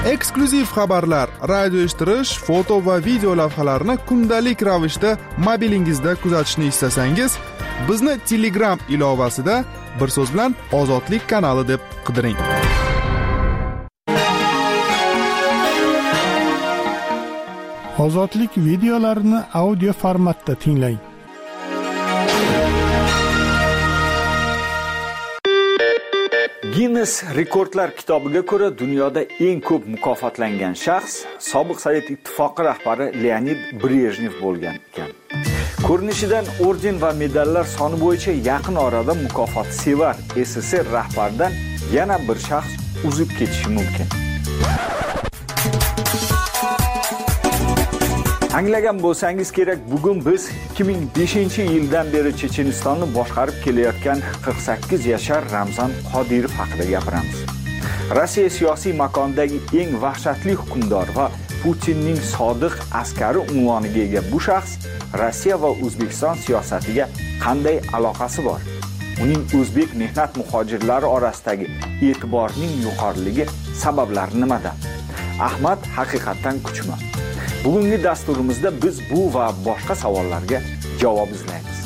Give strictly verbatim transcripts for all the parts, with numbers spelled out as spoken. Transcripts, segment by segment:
Eksklyuziv xabarlar, radio eshittirish, foto va video lavhalarni kundalik ravishda mobilingizda kuzatishni istasangiz, bizni Telegram ilovasida bir so'z bilan Ozodlik kanali deb qidiring. Ozodlik videolarini audio formatda tinglang. Guinness rekordlar kitobiga ko'ra dunyoda eng ko'p mukofotlangan shaxs sobiq Sovet ittifoqi rahbari Leonid Brejnev bo'lgan ekan. Ko'rinishidan orden va medallar soni bo'yicha yaqin orada mukofot sevar S S R rahbaridan yana bir shaxs uzib ketishi mumkin. Anglagan bo'lsangiz kerak, bugun biz ikki ming beshinchi yildan beri Chechenistonni boshqarib kelayotgan qirq sakkiz yashar Ramzan Qodirov haqida gapiramiz. Rossiya siyosiy makonidagi eng vahshatli hukmdor va Putinning sodiq askari unvoniga ega bu shaxs Rossiya va O'zbekiston siyosatiga qanday aloqasi bor? Uning o'zbek mehnat muhojirlari orasidagi e'tiborining yuqoriligi sabablari nimada? Ahmad haqiqatan kuchmi? Bugungi dasturimizda biz bu va boshqa savollarga javob izlaymiz.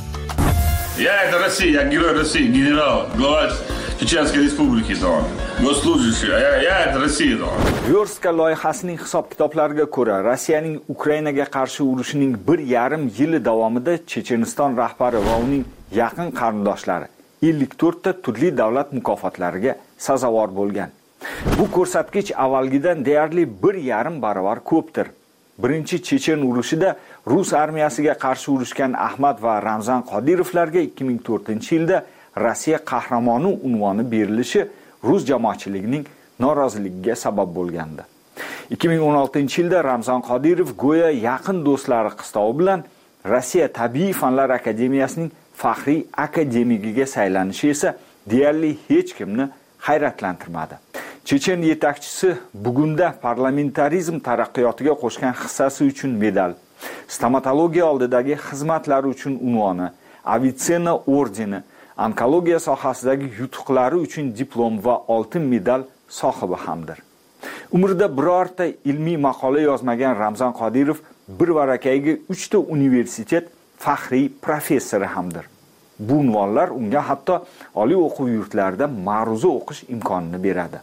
Я это Россия, я герой России, генерал, глава Чеченской республики, да. Госслужащий, я, я это Россия, да. Verska loyihasining hisob-kitoblariga ko'ra, Rossiyaning Ukrainaga qarshi urushining bir yarim yili davomida Checheniston rahbari va uning yaqin qarindoshlari ellik to'rt ta turli davlat mukofotlariga sazovor bo'lgan. Bu ko'rsatkich avvalgidan deyarli bir yarim barobar ko'pdir. Birinchi Chechen urushida Rus armiyasiga qarshi urushgan Ahmad va Ramzan Qodirovlarga ikki ming to'rtinchi yilda Rossiya qahramoni unvoni berilishi Rus jamoatchiligining noroziligiga sabab bo'lgandi. ikki ming o'n oltinchi yilda Ramzan Qodirov go'yo yaqin do'stlari qistovi bilan Rossiya Tabiiy fanlar akademiyasining faxriy akademigiga saylanishi esa deyarli hech kimni hayratlantirmadi. Chechen yetakchisi bugunda parlamentarizm taraqqiyotiga qo'shgan hissasi uchun medal, stomatologiya oldidagi xizmatlari uchun unvoni, Avitsena ordeni, onkologiya sohasidagi yutuqlari uchun diplom va oltin medal sohibi hamdir. Umrida birorta ilmiy maqola yozmagan Ramzan Qodirov bir varakayga uchta universitet faxriy professori hamdir. Bu unvonlar unga hatto oliy o'quv yurtlarida ma'ruza o'qish imkonini beradi.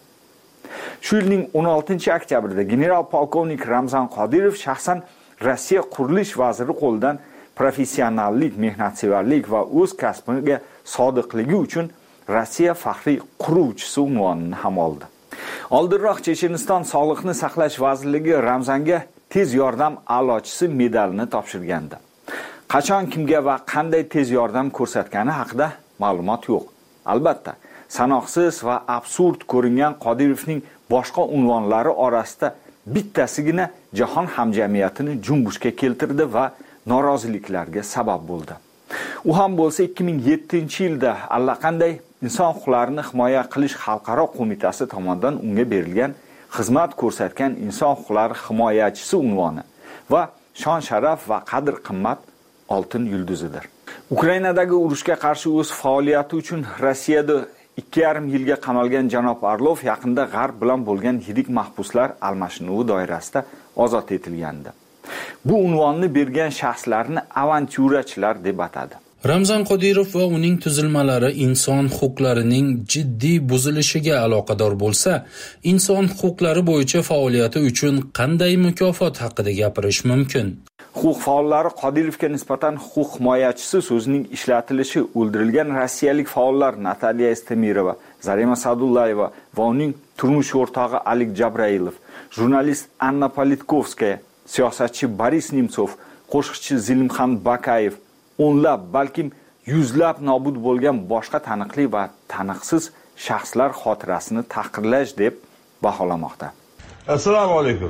Shu yilning o'n oltinchi oktyabrida general polkovnik Ramzan Qodirov shaxsan Rossiya qurilish vaziri qo'lidan professionallik, mehnatsevarlik va o'z kasbiga sodiqligi uchun Rossiya faxriy quruvchisi unvonini ham oldi. Oldinroq Checheniston Sog'liqni saqlash vazirligi Ramzanga tez yordam a'lochisi medalini topshirgandi. Qachon kimga va qanday tez yordam ko'rsatgani haqida ma'lumot yo'q. Albatta, sanoqsiz va absurd ko'ringan Qodirovning boshqa unvonlari orasida bittasigina jahon hamjamiyatini junbushga keltirdi va noroziliklarga sabab bo'ldi. U ham bo'lsa ikki ming yettinchi yilda allaqanday inson huquqlarini himoya qilish xalqaro qo'mitasi tomonidan unga berilgan xizmat ko'rsatgan inson huquqlari himoyachisi unvoni va shon sharaf va qadr qimmat oltin yulduzidir. Ukrainadagi urushga qarshi o'z faoliyati uchun Rossiyada ikki yarim yilga qamalgan janob Arlov yaqinda G'arb bilan bo'lgan yirik mahbuslar almashinuvi doirasida ozod etilgandi. Bu unvonni bergan shaxslarni avantyurachilar deb atadi. Ramzan Qodirov va uning tuzilmalari inson huquqlarining jiddiy buzilishiga aloqador bo'lsa, inson huquqlari bo'yicha faoliyati uchun qanday mukofot haqida gapirish mumkin? Huquq faollari Qodirovga nisbatan huquq himoyachisi so'zining ishlatilishi o'ldirilgan rossiyalik faollar Nataliya Estemirova, Zarema Sadullayeva va uning turmush o'rtog'i Alik Jabrailov, jurnalist Anna Politkovskaya, siyosatchi Boris Nemtsov, qo'shiqchi Zilimxan Bakayev, o'nlab, balkim yuzlab nobud bo'lgan boshqa taniqli va taniqsiz shaxslar xotirasini tahqirlash deb baholamoqda. Assalomu alaykum.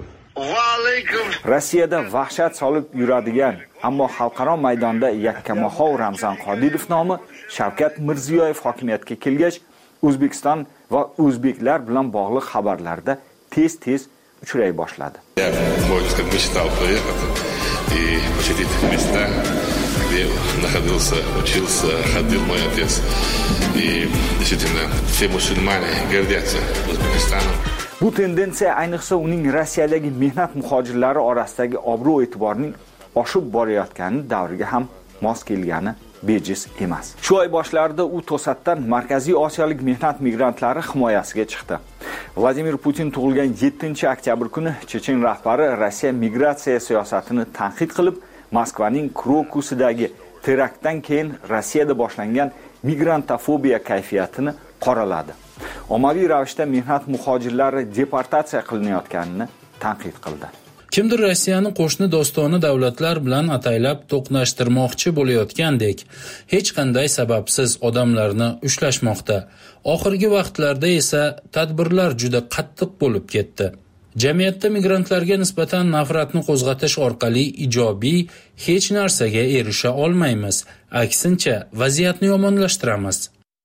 Rossiyada vahshat solib yuradigan, ammo xalqaro maydonda yakkamahov Ramzan Qodirov nomi Shavkat Mirziyoyev hokimiyatga kelgach, O'zbekiston va o'zbeklar bilan bog'liq xabarlarda tez-tez uchray boshladi. Я, можно сказать, мечтал поехать и посетить места, где находился, учился, ходил мой отец. И действительно, все мусульмане гордятся Узбекистаном. Bu tendensiya ayniqsa uning Rossiyadagi mehnat muhojirlari orasidagi obro' e'tiborining oshib borayotgani davriga ham mos kelgani bejiz emas. Shu oy boshlarida u to'satdan Markaziy Osiyolik mehnat migrantlari himoyasiga chiqdi. Vladimir Putin tug'ilgan yettinchi oktyabr kuni Chechen rahbari Rossiya migratsiya siyosatini tanqid qilib, Moskvaning Krokusidagi teraktdan keyin Rossiyada boshlangan migrantofobiya kayfiyatini qoraladi. Ommaviy ravishda mehnat muhojirlari deportatsiya qilinayotganini tanqid qildi. Kimdir Rossiyani qo'shni do'stona davlatlar bilan ataylab to'qnashtirmoqchi bo'layotgandek, hech qanday sababsiz odamlarni ushlashmoqda. Oxirgi vaqtlarda esa tadbirlar juda qattiq bo'lib ketdi. Jamiyatda migrantlarga nisbatan nafratni qo'zg'atish orqali ijobiy hech narsaga erisha olmaymiz. Aksincha, vaziyatni yomonlashtiramiz.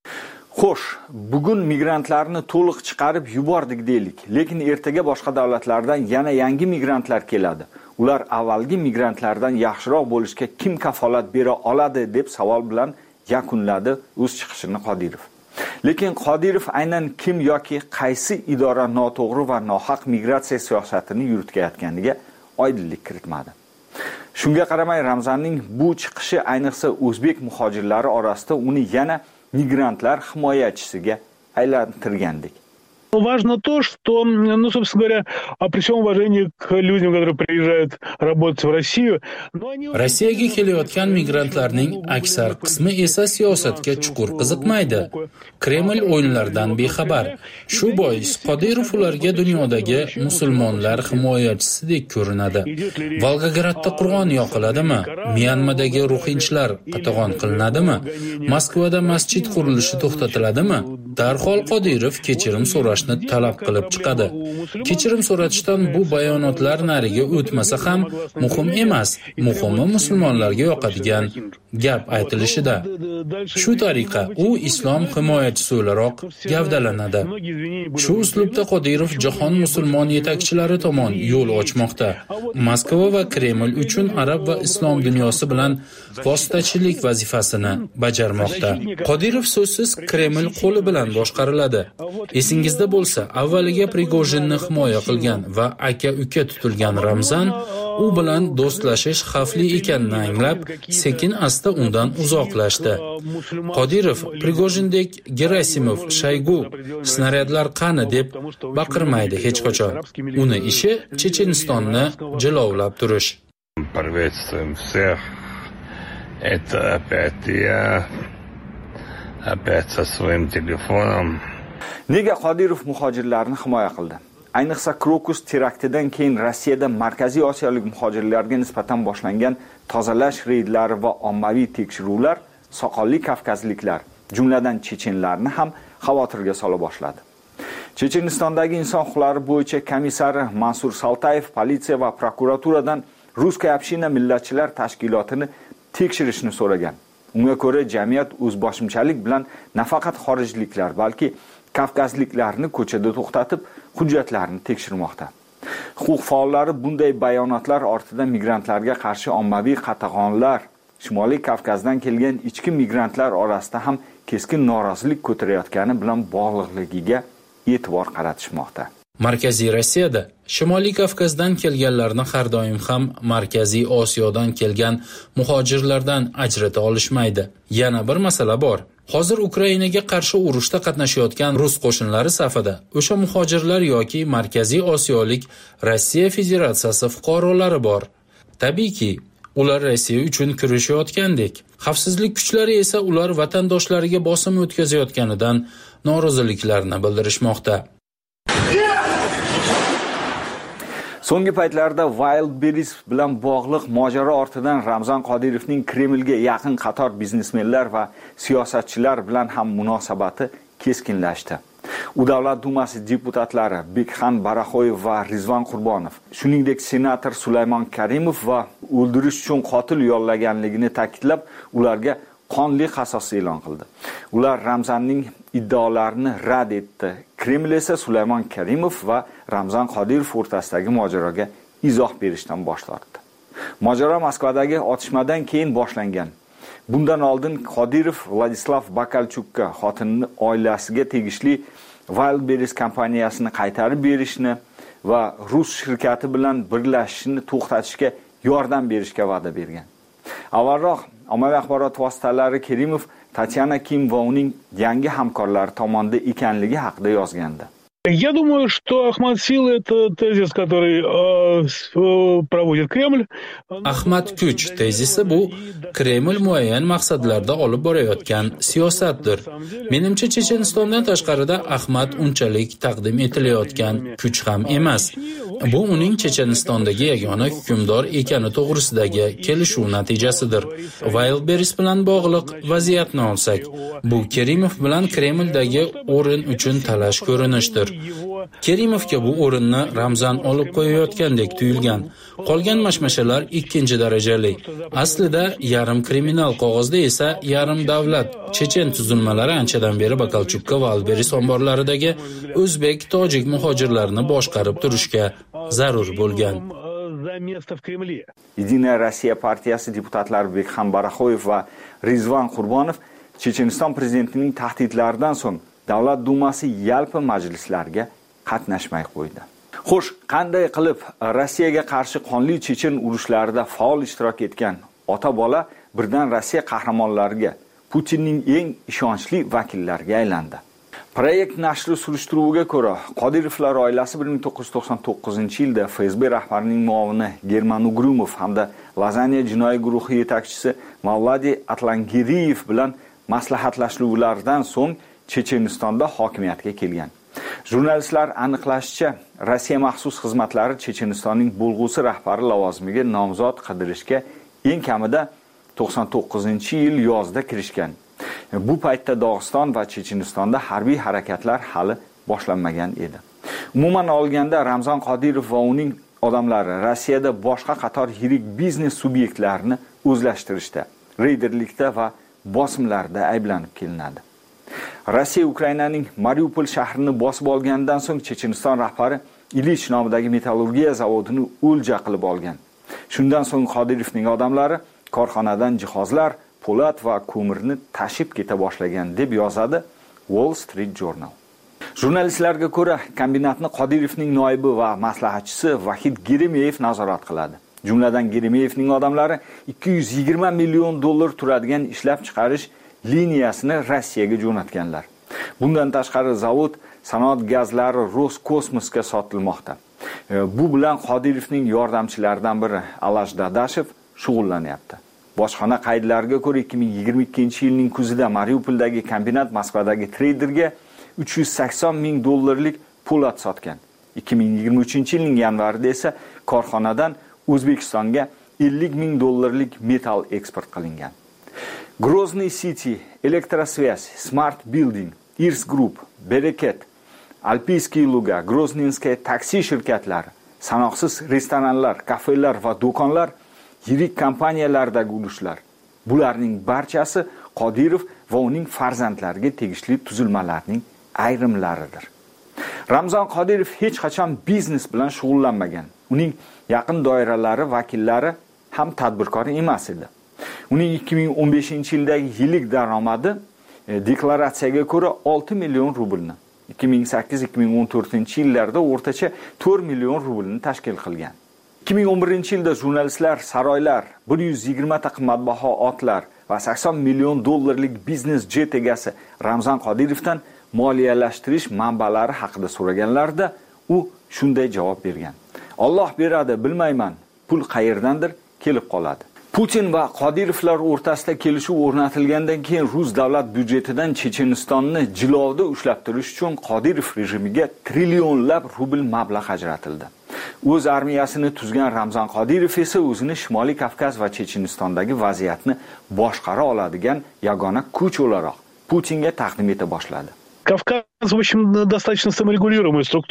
Xo'sh, bugun migrantlarni to'liq chiqarib yubordik deylik, lekin ertaga boshqa davlatlardan yana yangi migrantlar keladi. Ular avvalgi migrantlardan yaxshiroq bo'lishga kim kafolat bera oladi deb savol bilan yakunladi o'z chiqishini Qodirov. Lekin Qodirov aynan kim yoki qaysi idora noto'g'ri va nohaq migratsiya siyosatini yuritayotganiga oydinlik kiritmadi. Shunga qaramay Ramzanning bu chiqishi ayniqsa o'zbek muhojirlari orasida uni yana migrantlar himoyachisiga aylantirgandek. Важно то, что, ну, собственно говоря, при всем уважении к людям, которые приезжают работать в Россию, но они... Rossiyaga kelayotgan migrantlarning aksar qismi esa siyosatga chuqur qiziqmaydi. Kreml o'yinlardan bexabar. Shu bois Qodirov ularga dunyodagi musulmonlar himoyachisidek ko'rinadi. Volgogradda Qur'on yoqiladimi? Myanmadagi ruhinchilar qatag'on qilinadimi? Moskvada masjid qurilishi to'xtatiladimi? Darhol Qodirov kechirim so'rash talab qilib chiqadi. Kechirim so'ratishdan bu bayonotlar nariga o'tmasa ham muhim emas. Muhimi musulmonlarga yoqadigan gap aytilishida. Shu tariqa u islom himoyachisi o'laroq gavdalanadi. Shu uslubda Qodirov jahon musulmon yetakchilari tomon yo'l ochmoqda. Moskva va Kreml uchun arab va islom dunyosi bilan vositachilik vazifasini bajarmoqda. Qodirov so'zsiz Kreml qo'li bilan boshqariladi. Esingizda bo'lsa, avvaliga Prigojinni himoya qilgan va aka-uka tutilgan Ramzan u bilan do'stlashish xavfli ekanini anglab, sekin asta undan uzoqlashdi. Qodirov Prigojindek Gerasimov, Shaygu snaryadlar qani deb baqirmaydi hech qachon. Uni ishi Chechenistonni jilovlab turish. Приветствуем всех. Это опять я, опять со своим телефоном. Nega Qodirov muhojirlarni himoya qildi? Ayniqsa Krokus teraktidan keyin Rossiyada Markaziy Osiyolik muhojirlarga nisbatan boshlangan tozalash reydlari va ommaviy tekshiruvlar soqolli kavkazliklar, jumladan chechenlarni ham xavotirga sola boshladi. Chechenistondagi inson huquqlari bo'yicha komissari Mansur Saltayev politsiya va prokuraturadan Ruskiy община millatchilar tashkilotini tekshirishni so'ragan. Unga ko'ra, jamiyat o'zboshimchalik bilan nafaqat xorijliklar, balki Kavkazliklarni ko'chada to'xtatib, hujjatlarini tekshirmoqda. Huquq faollari bunday bayonotlar ortidan migrantlarga qarshi ommaviy qatag'onlar, Shimoliy Kavkazdan kelgan ichki migrantlar orasida ham keskin norozilik ko'tarayotgani bilan bog'liqligiga e'tibor qaratishmoqda. Markaziy Rossiyada Shimoliy Kavkazdan kelganlarni har doim ham Markaziy Osiyodan kelgan muhojirlardan ajrata olishmaydi. Yana bir masala bor. Hozir Ukrainaga qarshi urushda qatnashayotgan rus qo'shinlari safida o'sha muhojirlar yoki Markaziy Osiyolik Rossiya Federatsiyasi fuqarolari bor. Tabiiyki, ular Rossiya uchun kurashayotgandek. Xavfsizlik kuchlari esa ular vatandoshlariga bosim o'tkazayotganidan noroziliklarini bildirishmoqda. So'nggi paytlarda Wildberries bilan bog'liq mojaro ortidan Ramzan Qodirovning Kremlga yaqin qator biznesmenlar va siyosatchilar bilan ham munosabati keskinlashdi. U Davlat Dumasi deputatlari Bekxan Baraxoyev va Rizvan Qurbonov, shuningdek senator Sulaymon Karimov va o'ldirish uchun qotil yollaganligini ta'kidlab, ularga qonli qasos e'lon qildi. Ular Ramzanning iddaolarini rad etdi. Kreml esa Sulaymon Karimov va Ramzan Qodirov o'rtasidagi mojaroga izoh berishdan bosh tortdi. Mojaro Moskvadagi otishmadan keyin boshlangan. Bundan oldin Qodirov Vladislav Bakalchukka, xotinining oilasiga tegishli Wildberries kompaniyasini qaytarib berishni va rus shirkati bilan birlashishni to'xtatishga yordam berishga va'da bergan. Avvalroq ommaviy axborot vositalari Kerimov Tatyana Kim va uning yangi hamkorlari tomonidan ekanligi haqida yozgandi. Я думаю, что Ахмад Сил – это тезис, который э, проводит Кремль. Ahmad Kuch tezisi bu Kreml muayyan maqsadlarda olib borayotgan siyosatdir. Menimcha Chechenistondan tashqarida Ahmad unchalik taqdim etilayotgan kuch ham emas. Bu uning Chechenistondagi yagona hukmdor ekani to'g'risidagi kelishuv natijasidir. Wildberries bilan bog'liq vaziyatni olsak, bu Kerimov bilan Kremldagi o'rin uchun talash ko'rinishdir. Kerimovga bu o'rinni Ramzan olib qo'yayotgandek tuyulgan. Qolgan mashmashalar ikkinchi darajali. Aslida yarim kriminal qog'ozda esa yarim davlat chechen tuzilmalari anchadan beri Bakalchukka va Wildberries omborlaridagi o'zbek, tojik muhojirlarni boshqarib turishga zarur bo'lgan. Единая Россия partiyasi deputatlari Bekxam Baraxoyev va Rizvan Qurbonov Checheniston prezidentining tahdidlaridan so'ng Davlat dumasi yalpi majlislarga qatnashmay qo'ydi. Xo'sh, qanday qilib Rossiyaga qarshi qonli chechen urushlarida faol ishtirok etgan ota-bola birdan Rossiya qahramonlariga, Putinning eng ishonchli vakillariga aylandi? Proyekt nashri surishtiruviga ko'ra, Qodirovlar oilasi bir ming to'qqiz yuz to'qson to'qqizinchi yilda F S B rahbarining muovini German Ugrumov hamda Lazaniya jinoiy guruhi yetakchisi Mavladi Atlangiriyev bilan maslahatlashuvlardan so'ng Chechenistonda hokimiyatga kelgan. Jurnalistlar aniqlashicha, Rossiya maxsus xizmatlari Chechenistonning bo'lg'usi rahbari lavozimiga nomzod qidirishga eng kamida to'qson to'qqizinchi yil yozda kirishgan. Bu paytda Dog'iston va Chechenistonda harbiy harakatlar hali boshlanmagan edi. Umuman olganda Ramzan Qodirov va uning odamlari Rossiyada boshqa qator yirik biznes subyektlarini o'zlashtirishda, reyderlikda va bosimlarda ayblanib kelinadi. Rossiya Ukrainaning Mariupol shahrini bosib olgandan so'ng Checheniston rahbari Ilich nomidagi metallurgiya zavodini o'lja qilib olgan. Shundan so'ng Qodirovning odamlari korxonadan jihozlar, po'lat va ko'mirni tashib keta boshlagan deb yozadi Wall Street Journal. Jurnalistlarga ko'ra, kombinatni Qodirovning noibi va maslahatchisi Vahid Geremeyev nazorat qiladi. Jumladan Geremeyevning odamlari ikki yuz yigirma million dollar turadigan ishlab chiqarish liniyasini Rossiyaga jo'natganlar. Bundan tashqari zavod sanoat gazlari Roskosmosga sotilmoqda. Bu bilan Qodirovning yordamchilaridan biri Alash Dadashev shug'ullanyapti. Bojxona qaydlariga ko'ra ikki ming yigirma ikkinchi yilning kuzida Mariupoldagi kombinat Moskvadagi treyderga uch yuz sakson ming dollarlik po'lat sotgan. ikki ming yigirma uchinchi yilning yanvarida esa korxonadan O'zbekistonga ellik ming dollarlik metall eksport qilingan. Grozny City, Elektrosvязь, Smart Building, Irs Group, Bereket, Alpiyskiy Luga, Grozninskaya taksi shirkatlari, sanoqsiz restoranlar, kafelar va do'konlar, yirik kompaniyalardagi ulushlar. Bularning barchasi Qodirov va uning farzandlariga tegishli tuzilmalarning ayrimlaridir. Ramzan Qodirov hech qachon biznes bilan shug'ullanmagan. Uning yaqin doiralari vakillari ham tadbirkor emas edi. Uning ikki ming o'n beshinchi yildagi yillik daromadi e, deklaratsiyaga ko'ra olti million rublni, ikki ming sakkiz ikki ming o'n to'rtinchi yillarda o'rtacha to'rt million rublni tashkil qilgan. ikki ming o'n birinchi yilda jurnalistlar, saroylar, bir yuz yigirma ta qimmatbaho otlar va sakson million dollarlik biznes jet egasi Ramzan Qodirovdan moliyalashtirish manbalari haqida so'raganlarida u shunday javob bergan: Alloh beradi, bilmayman, pul qayerdandir kelib qoladi. Putin va Qodirovlar o'rtasida kelishuv o'rnatilgandan keyin Rus davlat byudjetidan Chechenistonni jilovda ushlab turish uchun Qodirov rejimiga trillionlab rubl mablag' ajratildi. O'z armiyasini tuzgan Ramzan Qodirov esa o'zini Shimoliy Kavkaz va Chechenistondagi vaziyatni boshqara oladigan yagona kuch o'laroq Putinga taqdim eta boshladi. Кавказ, в общем, достаточно саморегулируемая структура.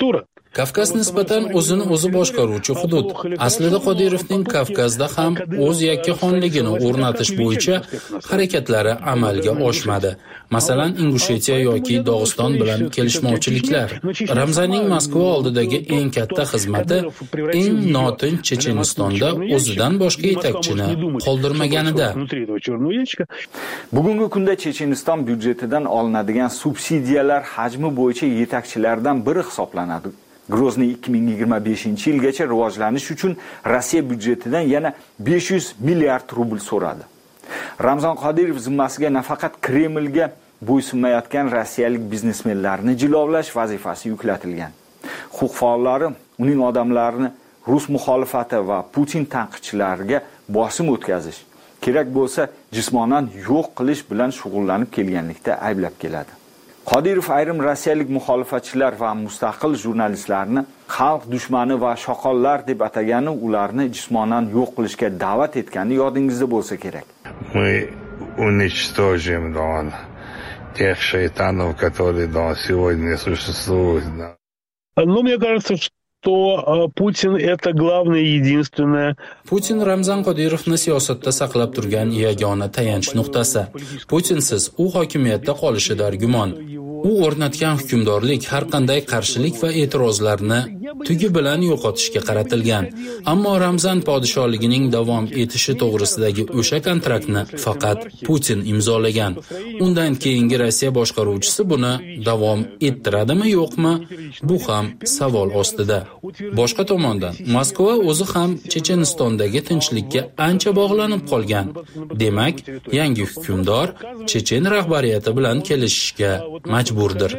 Kavkaz nisbatan o'zini o'zi boshqaruvchi hudud. Aslida Qodirovning Kavkazda ham o'z yakkaxonligini o'rnatish bo'yicha harakatlari amalga oshmadi. Masalan, Ingushetiya yoki Dog'iston bilan kelishmovchiliklar. Ramzanning Moskva oldidagi eng katta xizmati eng notinch Chechenistonda o'zidan boshqa yetakchini qoldirmaganida. Bugungi kunda Checheniston byudjetidan olinadigan subsidiyalar hajmi bo'yicha yetakchilardan biri hisoblanadi. Grozny ikki ming yigirma beshinchi yilgacha rivojlanish uchun Rossiya byudjetidan yana besh yuz milliard rubl so'radi. Ramzan Qodirov zimmasiga nafaqat Kremlga bo'ysunmayotgan rossiyalik biznesmenlarni jilovlash vazifasi yuklatilgan. Huquq faollari uning odamlarini Rus muxolifati va Putin tanqidchilariga bosim o'tkazish, kerak bo'lsa jismonan yo'q qilish bilan shug'ullanib kelganlikda ayblab keladi. Qodirov ayrim rossiyalik muxolifatchilar va mustaqil jurnalistlarni xalq dushmani va shoqollar deb atagani ularni jismonan yo'q qilishga da'vat etgani yodingizda bo'lsa kerak. Мы уничтожим Дон тех шайтанов, которые до сегодня существуют. Ну, мне кажется, что Putin это главное единственное. Putin Ramzan Qodirovni siyosatda saqlab turgan yagona tayanch nuqtasi. Putinsiz u hokimiyatda qolishi dargumon. U o'rnatgan hukmdorlik har qanday qarshilik va e'tirozlarni tugi bilan yo'qotishga qaratilgan. Ammo Ramzan podshohligining davom etishi to'g'risidagi o'sha kontraktni faqat Putin imzolagan. Undan keyingi Rossiya boshqaruvchisi buni davom ettiradimi, yo'qmi? Bu ham savol ostida. Boshqa tomondan, Moskva o'zi ham Chechenistondagi tinchlikka ancha bog'lanib qolgan. Demak, yangi hukmdor Chechen rahbariyati bilan kelishishga majburdir.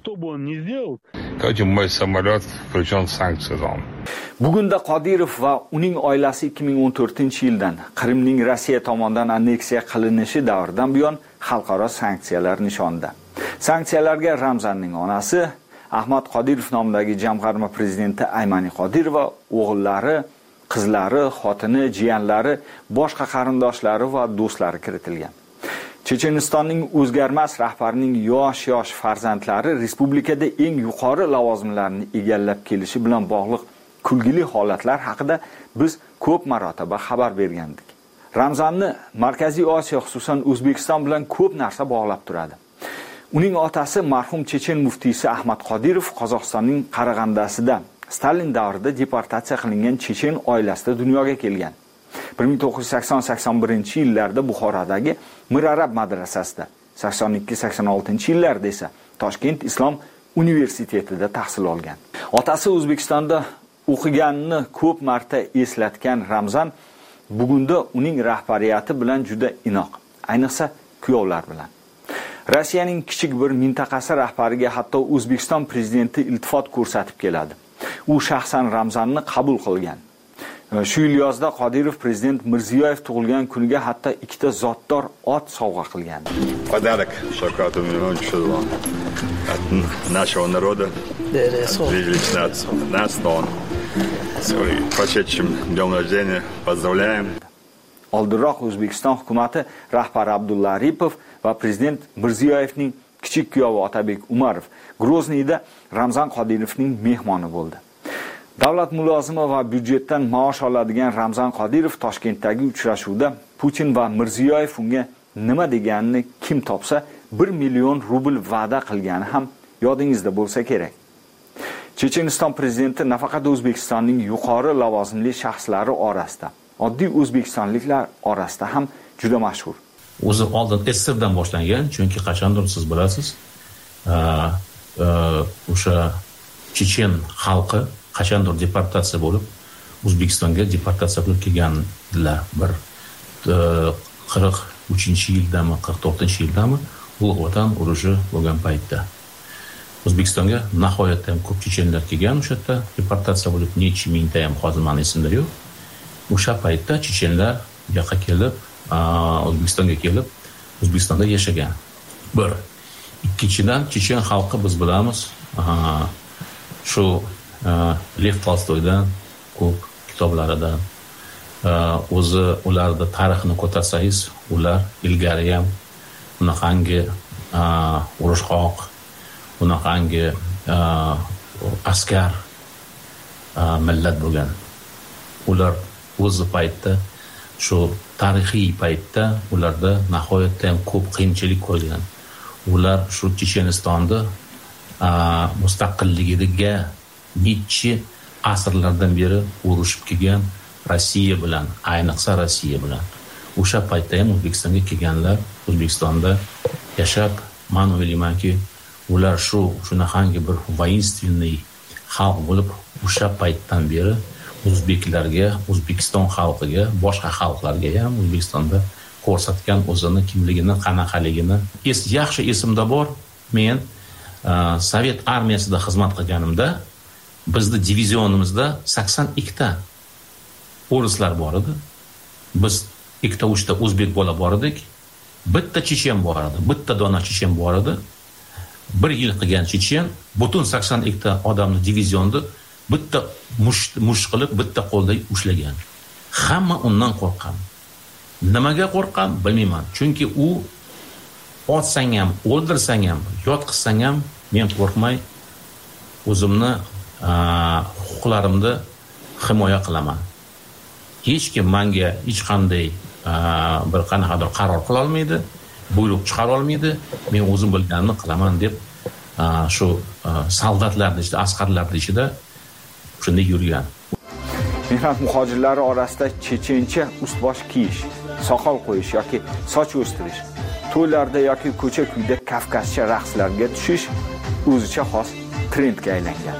Bugunda Qodirov va uning oilasi ikki ming o'n to'rtinchi yildan Qrimning Rossiya tomonidan anneksiya qilinishi davridan buyon xalqaro sanksiyalar nishonida. Sanksiyalarga Ramzanning onasi Ahmad Qodirov nomidagi jamg'arma prezidenti Aymani Qodirova, o'g'illari, qizlari, xotini, jiyanlari, boshqa qarindoshlari va do'stlari kiritilgan. Chechenistonning o'zgarmas rahbarining yosh-yosh farzandlari respublikada eng yuqori lavozimlarni egallab kelishi bilan bog'liq kulgili holatlar haqida biz ko'p marotaba xabar bergandik. Ramzanni Markaziy Osiyo, xususan O'zbekiston bilan ko'p narsa bog'lab turadi. Uning otasi marhum Chechen muftiysi Ahmad Qodirov Qozog'istonning Qarag'andasida Stalin davrida deportatsiya qilingan Chechen oilasida dunyoga kelgan. bir ming to'qqiz yuz sakson sakson birinchi yillarda Buxorodagi Mir Arab madrasasida, sakson ikki sakson oltinchi yillarda esa Toshkent Islom universitetida tahsil olgan. Otasi O'zbekistonda o'qiganini ko'p marta eslatgan Ramzan bugunda uning rahbariyati bilan juda inoq, ayniqsa kuyovlar bilan. Rossiyaning kichik bir mintaqasi rahbariga hatto O'zbekiston prezidenti iltifot ko'rsatib keladi. U shaxsan Ramzanni qabul qilgan. Shu yil yozda Qodirov prezident Mirziyoyev tug'ilgan kuniga hatto ikkita zotdor ot sovg'a qilgan. Подарок Шавкату Мироновичу от нашего народа. Лично от нас, он с прошедшим днем рождения поздравляем. Oldinroq O'zbekiston hukumati rahbari Abdulla Aripov va prezident Mirziyoyevning kichik kuyovi Otabek Umarov Grozniyda Ramzan Qodirovning mehmoni bo'ldi. Davlat mulozimi va byudjetdan maosh oladigan Ramzan Qodirov Toshkentdagi uchrashuvda Putin va Mirziyoyev unga nima deganini kim topsa bir million rubl va'da qilgani ham yodingizda bo'lsa kerak. Checheniston prezidenti nafaqat O'zbekistonning yuqori lavozimli shaxslari orasida, oddiy o'zbekistonliklar orasida ham juda mashhur. O'zi oldin Esserdan boshlangan, chunki qachondir siz bilasiz, o'sha Chechen xalqi qachondir deportatsiya bo'lib, O'zbekistonga deportatsiya qilib kelganlar. Bir qirq uchinchi yildami, qirq to'rtinchi yildami Ulug' Vatan urushi bo'lgan paytda O'zbekistonga nihoyatda ham ko'p chechenlar kelgan, o'sha yerda deportatsiya bo'lib necha mingta ham hozir meni esimda yo'q. O'sha paytda chechenlar bu yoqqa kelib, O'zbekistonga kelib, O'zbekistonda yashagan. Bir. Ikkinchidan, chechen xalqi biz bilamiz, shu Lev Tolstoydan ko'p kitoblaridan o'zi ularda tarixni ko'tarsangiz, ular ilgari ham bunaqangi urushqoq, bunaqangi askar millat bo'lgan. Ular o'zi paytda shu tarixiy paytda ularda nihoyatda ham ko'p qiyinchilik ko'rgan. Ular shu Chechenistonda mustaqilligiga necha asrlardan beri urushib kelgan Rossiya bilan, ayniqsa Rossiya bilan. O'sha paytda ham O'zbekistonga kelganlar, O'zbekistonda yashab, men o'ylaymanki, ular shu shunaqangi bir voinственный xalq bo'lib, o'sha paytdan beri o'zbeklarga, O'zbekiston xalqiga, boshqa xalqlarga ham O'zbekistonda ko'rsatgan o'zini kimligini, qanaqaligini es yaxshi esimda bor. Men Sovet armiyasida xizmat qilganimda bizning divizionimizda sakson ikkita o'rislar bor edi. Biz ikkita uchta o'zbek bola bor edik. Bitta chechen bor edi, bitta dona chechen bor edi. Bir yil qilgan chechen butun sakson ikkita odamni divizionda bitta mush mush qilib, bitta qo'lda ushlagan. Hamma undan qo'rqqan. Nimaga qo'rqqan bilmayman. Chunki u otsang ham, o'ldirsang ham, yotqizsang ham men qo'rqmay o'zimni huquqlarimni himoya qilaman. Hech kim menga hech qanday bir qanaqadir qaror qila olmaydi, buyruq chiqara olmaydi. Men o'zim bilganimni qilaman deb shu soldatlarning ichida, askarlarning ichida shunday yurgan. Mehnat muhojirlari orasida chechencha ust-bosh kiyish, soqol qo'yish yoki soch o'stirish, to'ylarda yoki ko'cha-kuyda kavkazcha raqslarga tushish o'zicha xos trendga aylangan.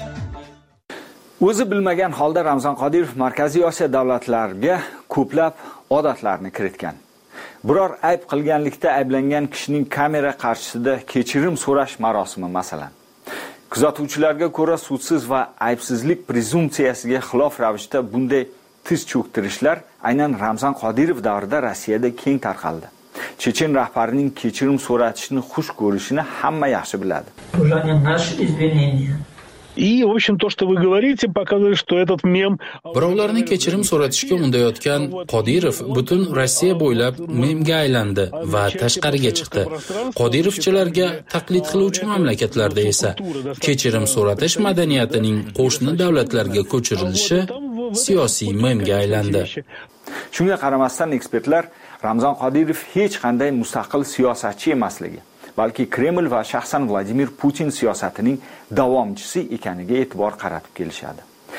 O'zi bilmagan holda Ramzan Qodirov Markaziy Osiyo davlatlariga ko'plab odatlarni kiritgan. Biror ayb qilganlikda ayblangan kishining kamera qarshisida kechirim so'rash marosimi masalan. Kuzatuvchilarga ko'ra sudsiz va aybsizlik prezumsiyasiga xilof ravishda bunday tiz cho'ktirishlar aynan Ramzan Qodirov davrida Rossiyada keng tarqaldi. Chechen rahbarining kechirim so'ratishni xush ko'rishini hamma yaxshi biladi. И, в общем, то, что вы говорите, показывает, что этот мем... Birovlarni kechirim so'ratishga undayotgan Qodirov butun Rossiya bo'ylab memga aylandi va tashqariga chiqdi. Qodirovchilarga taqlid qiluvchi mamlakatlarda esa kechirim so'ratish madaniyatining qo'shni davlatlarga ko'chirilishi siyosiy memga aylandi. Shunga qaramasdan ekspertlar Ramzan Qodirov hech qanday mustaqil siyosatchi emasligi, balki Kreml va shaxsan Vladimir Putin siyosatining davomchisi ekaniga e'tibor qaratib kelishadi.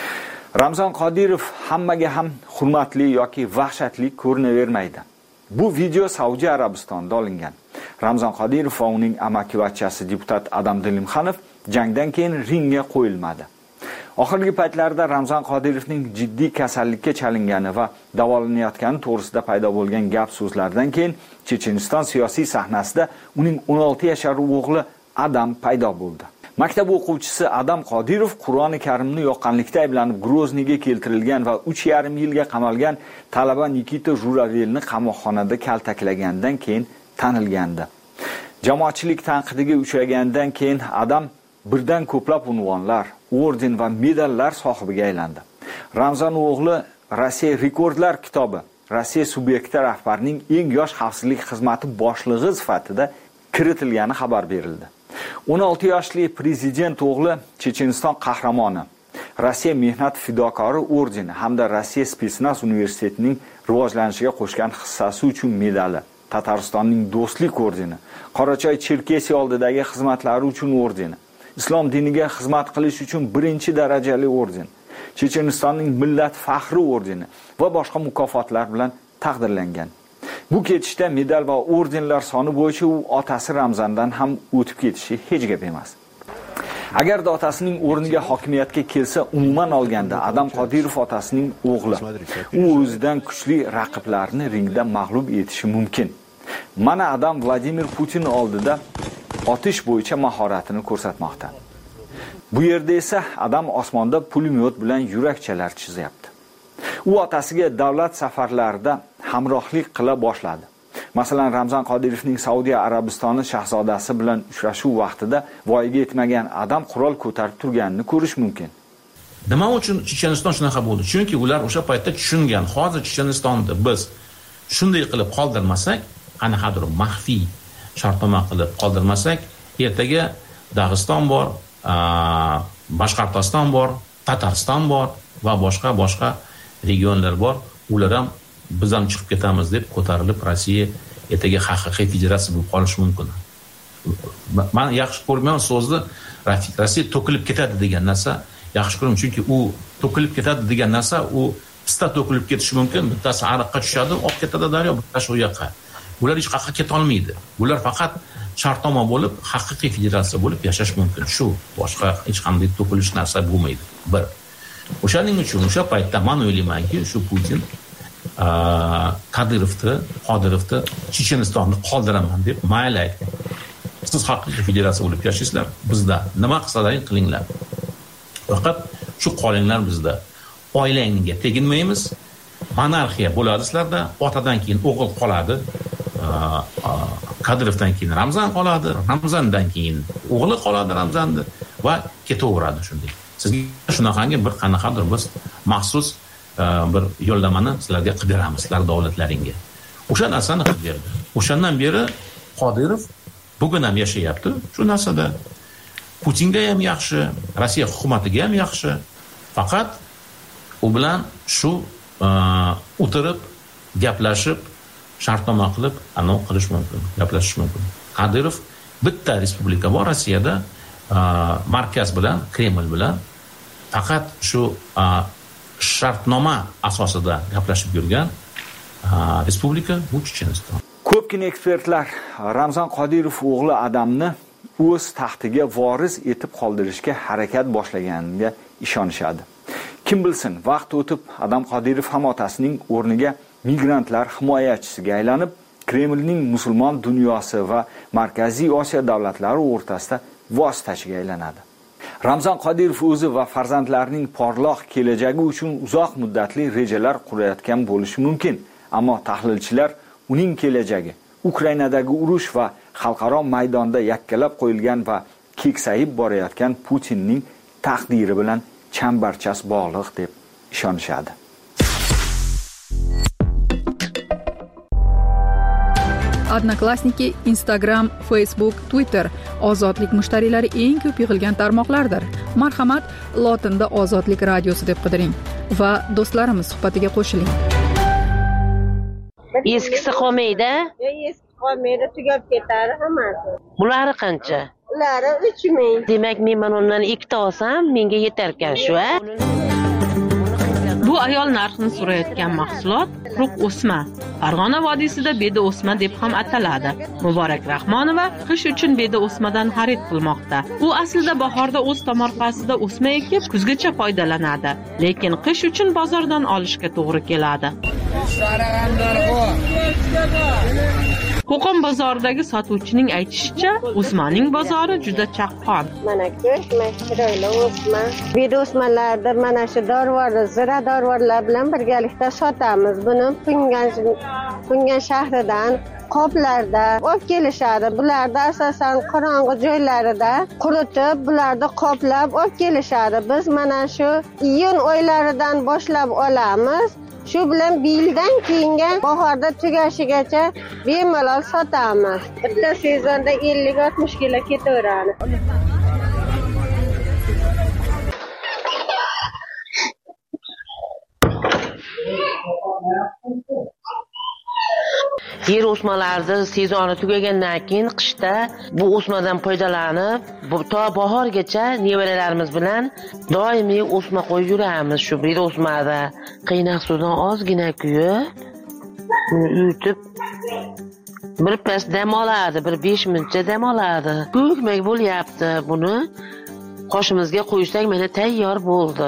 Ramzan Qodirov hammaga ham hurmatli yoki vahshatli ko'rinavermaydi. Bu video Saudiya Arabistonida olingan. Ramzan Qodirov va uning amakivachchasi deputat Adam Dilimxanov jangdan keyin ringga qo'yilmadi. Oxirgi paytlarda Ramzan Qodirovning jiddiy kasallikka chalingani va davolanayotgani to'g'risida paydo bo'lgan gap so'zlardan keyin Checheniston siyosiy sahnasida uning o'n olti yashar o'g'li Adam paydo bo'ldi. Maktab o'quvchisi Adam Qodirov Qur'oni Karimni yoqqanlikda ayblanib Groznyga keltirilgan va uch yarim yilga qamalgan talaba Nikita Juravelni qamoqxonada kaltaklagandan keyin tanilgandi. Jamoatchilik tanqidiga uchragandan keyin Adam birdan ko'plab unvonlar, orden va medallar sohibiga aylandi. Ramzan o'g'li Rossiya rekordlar kitobi Rossiya subyekti rahbarining eng yosh xavfsizlik xizmati boshlig'i sifatida kiritilgani xabar berildi. o'n olti yoshli prezident o'g'li Checheniston qahramoni, Rossiya mehnat fidokori ordeni hamda Rossiya Spetsnaz universitetining rivojlanishiga qo'shgan hissasi uchun medali, Tataristonning do'stlik ordeni, Qorachoy Cherkesiya oldidagi xizmatlari uchun ordeni, Islom diniga xizmat qilish uchun birinchi darajali orden, Chechenistonning millat faxri ordeni va boshqa mukofotlar bilan taqdirlangan. Bu ketishda medal va ordenlar soni bo'yicha u otasi Ramzandan ham o'tib ketishi hech gap emas. Agarda otasining o'rniga hokimiyatga kelsa, umuman olganda Adam Qodirov otasining o'g'li. U o'zidan kuchli raqiblarni ringda mag'lub etishi mumkin. Mana Adam Vladimir Putin oldida otish bo'yicha mahoratini ko'rsatmoqda. Bu yerda esa Adam osmonda pulemyot bilan yurakchalar chizyapti. U otasiga davlat safarlarida hamrohlik qila boshladi. Masalan, Ramzan Qodirovning Saudiya Arabistoni shahzodasi bilan uchrashuv vaqtida voyaga yetmagan Adam qurol ko'tarib turganini ko'rish mumkin. Nima uchun Checheniston shunaqa bo'ldi? Chunki ular o'sha paytda tushungan, hozir Chechenistonni biz shunday qilib qoldirmasak, qanaqadir maxfiy shartnoma qilib qoldirmasak, ertaga Dag'iston bor, Boshqirdiston bor, Tatariston bor va boshqa boshqa regionlar bor. Ular ham biz ham chiqib ketamiz deb ko'tarilib Rossiya ertaga haqiqiy federatsiya bo'lib qolishi mumkin. Men yaxshi ko'rmayman so'zni Rossiya to'kilib ketadi degan narsa yaxshi ko'raman, chunki u to'kilib ketadi degan narsa u pista to'kilib ketishi mumkin. Bittasi ariqqa tushadi, olib ketadi daryo, bittasi u yoqqa. Ular hech qayerga keta olmaydi. Ular faqat shartnoma bo'lib, haqiqiy federatsiya bo'lib yashash mumkin. Shu, boshqa hech qanday to'kilish narsa bo'lmaydi. Bir. O'shaning uchun o'sha paytda men o'ylaymanki, shu Putin Kadirovni, Qodirovni Chechenistonni qoldiraman deb mayli aytgan. Siz haqiqiy federatsiya bo'lib yashaysizlar, bizda nima qilsalaring qilinglar. Faqat shu qolinglar bizda. Oilangizga teginmaymiz. Monarxiya bo'ladi sizlarda, otadan keyin o'g'il qoladi. Kadirovdan keyin Ramzan qoladi, Ramzandan keyin o'g'li qoladi Ramzanni va ketaveradi shunday. Sizga shunaqangi bir qanaqadir biz maxsus bir yo'llamani sizlarga qilib beramiz, sizlar davlatlaringga. O'sha narsani qilib berdi. O'shandan beri Qodirov bugun ham yashayapti. Shu narsada Putinga ham yaxshi, Rossiya hukumatiga ham yaxshi. Faqat u bilan shu o'tirib, gaplashib, shartnoma qilib, anav qilish mumkin, gaplashish mumkin. Qodirov bitta respublika bor Rossiyada, markaz bilan, Kreml bilan faqat shu shartnoma asosida gaplashib yurgan respublika bu Checheniston. Ko'pgina ekspertlar Ramzan Qodirov o'g'li Adamni o'z taxtiga voris etib qoldirishga harakat boshlaganiga ishonishadi. Kim bilsin, vaqt o'tib Adam Qodirov ham otasining o'rniga migrantlar himoyachisiga aylanib, Kremlning musulmon dunyosi va Markaziy Osiyo davlatlari o'rtasida vositachiga aylanadi. Ramzan Qodirov o'zi va farzandlarining porloq kelajagi uchun uzoq muddatli rejalar qurayotgan bo'lishi mumkin, ammo tahlilchilar uning kelajagi Ukrainadagi urush va xalqaro maydonda yakkalab qo'yilgan va keksayib borayotgan Putinning taqdiri bilan chambarchas bog'liq deb ishonishadi. Odnoklassniki, Instagram, Facebook, Twitter ozodlik mushtariylari eng ko'p yig'ilgan tarmoqlardir. Marhamat, lotinda Ozodlik radiosi deb qidiring va do'stlarimiz suhbatiga qo'shiling. Eskisi qolmaydi? Eski qolmaydi, tugab ketadi hammasi. Bulari qancha? Ulari uch ming. Demak, men mana undan ikkita olsam, menga yetar ekan shu, a? Bu ayol narxini so'rayotgan mahsulot quruq o'sma. Farg'ona vodiysida beda o'sma deb ham ataladi. Muborak Rahmonova qish uchun beda o'smadan xarid qilmoqda. U aslida bahorda o'z tomorqasida o'sma ekib, kuzgacha foydalanadi, lekin qish uchun bozordan olishga to'g'ri keladi. Qo'qon bozoridagi sotuvchining aytishicha, o'smaning bozori juda chaqqon. Mana go'sht, chiroyli o'sma. Beda o'smalarda mana shu dorivor, zira dorivorlar bilan birgalikda sotamiz. Buni Pungan Pungan shahridan qoplarda olib kelishadi. Bularda asosan qorong'i joylarida quritib, bularda qoplab olib kelishadi. Biz mana shu iyun oylaridan boshlab olamiz. Shu bilan yildan keyingi bahorda tugashigacha bemalol sotamiz. Bitta sezonda ellik oltmish kilo ketaveradi. Yer o'smalarida sezoni tugagandan keyin qishda bu o'smadan foydalanib, to bahorgacha nevaralarimiz bilan doimiy o'sma qo'yib yuramiz. Shu bir o'smada qaynoq suvdan ozgina kuyib, yutib bir pas dam oladi, bir besh minutcha dam oladi. Ko'kmak bo'lyapti. Buni qoshimizga qo'ysak, mana tayyor bo'ldi.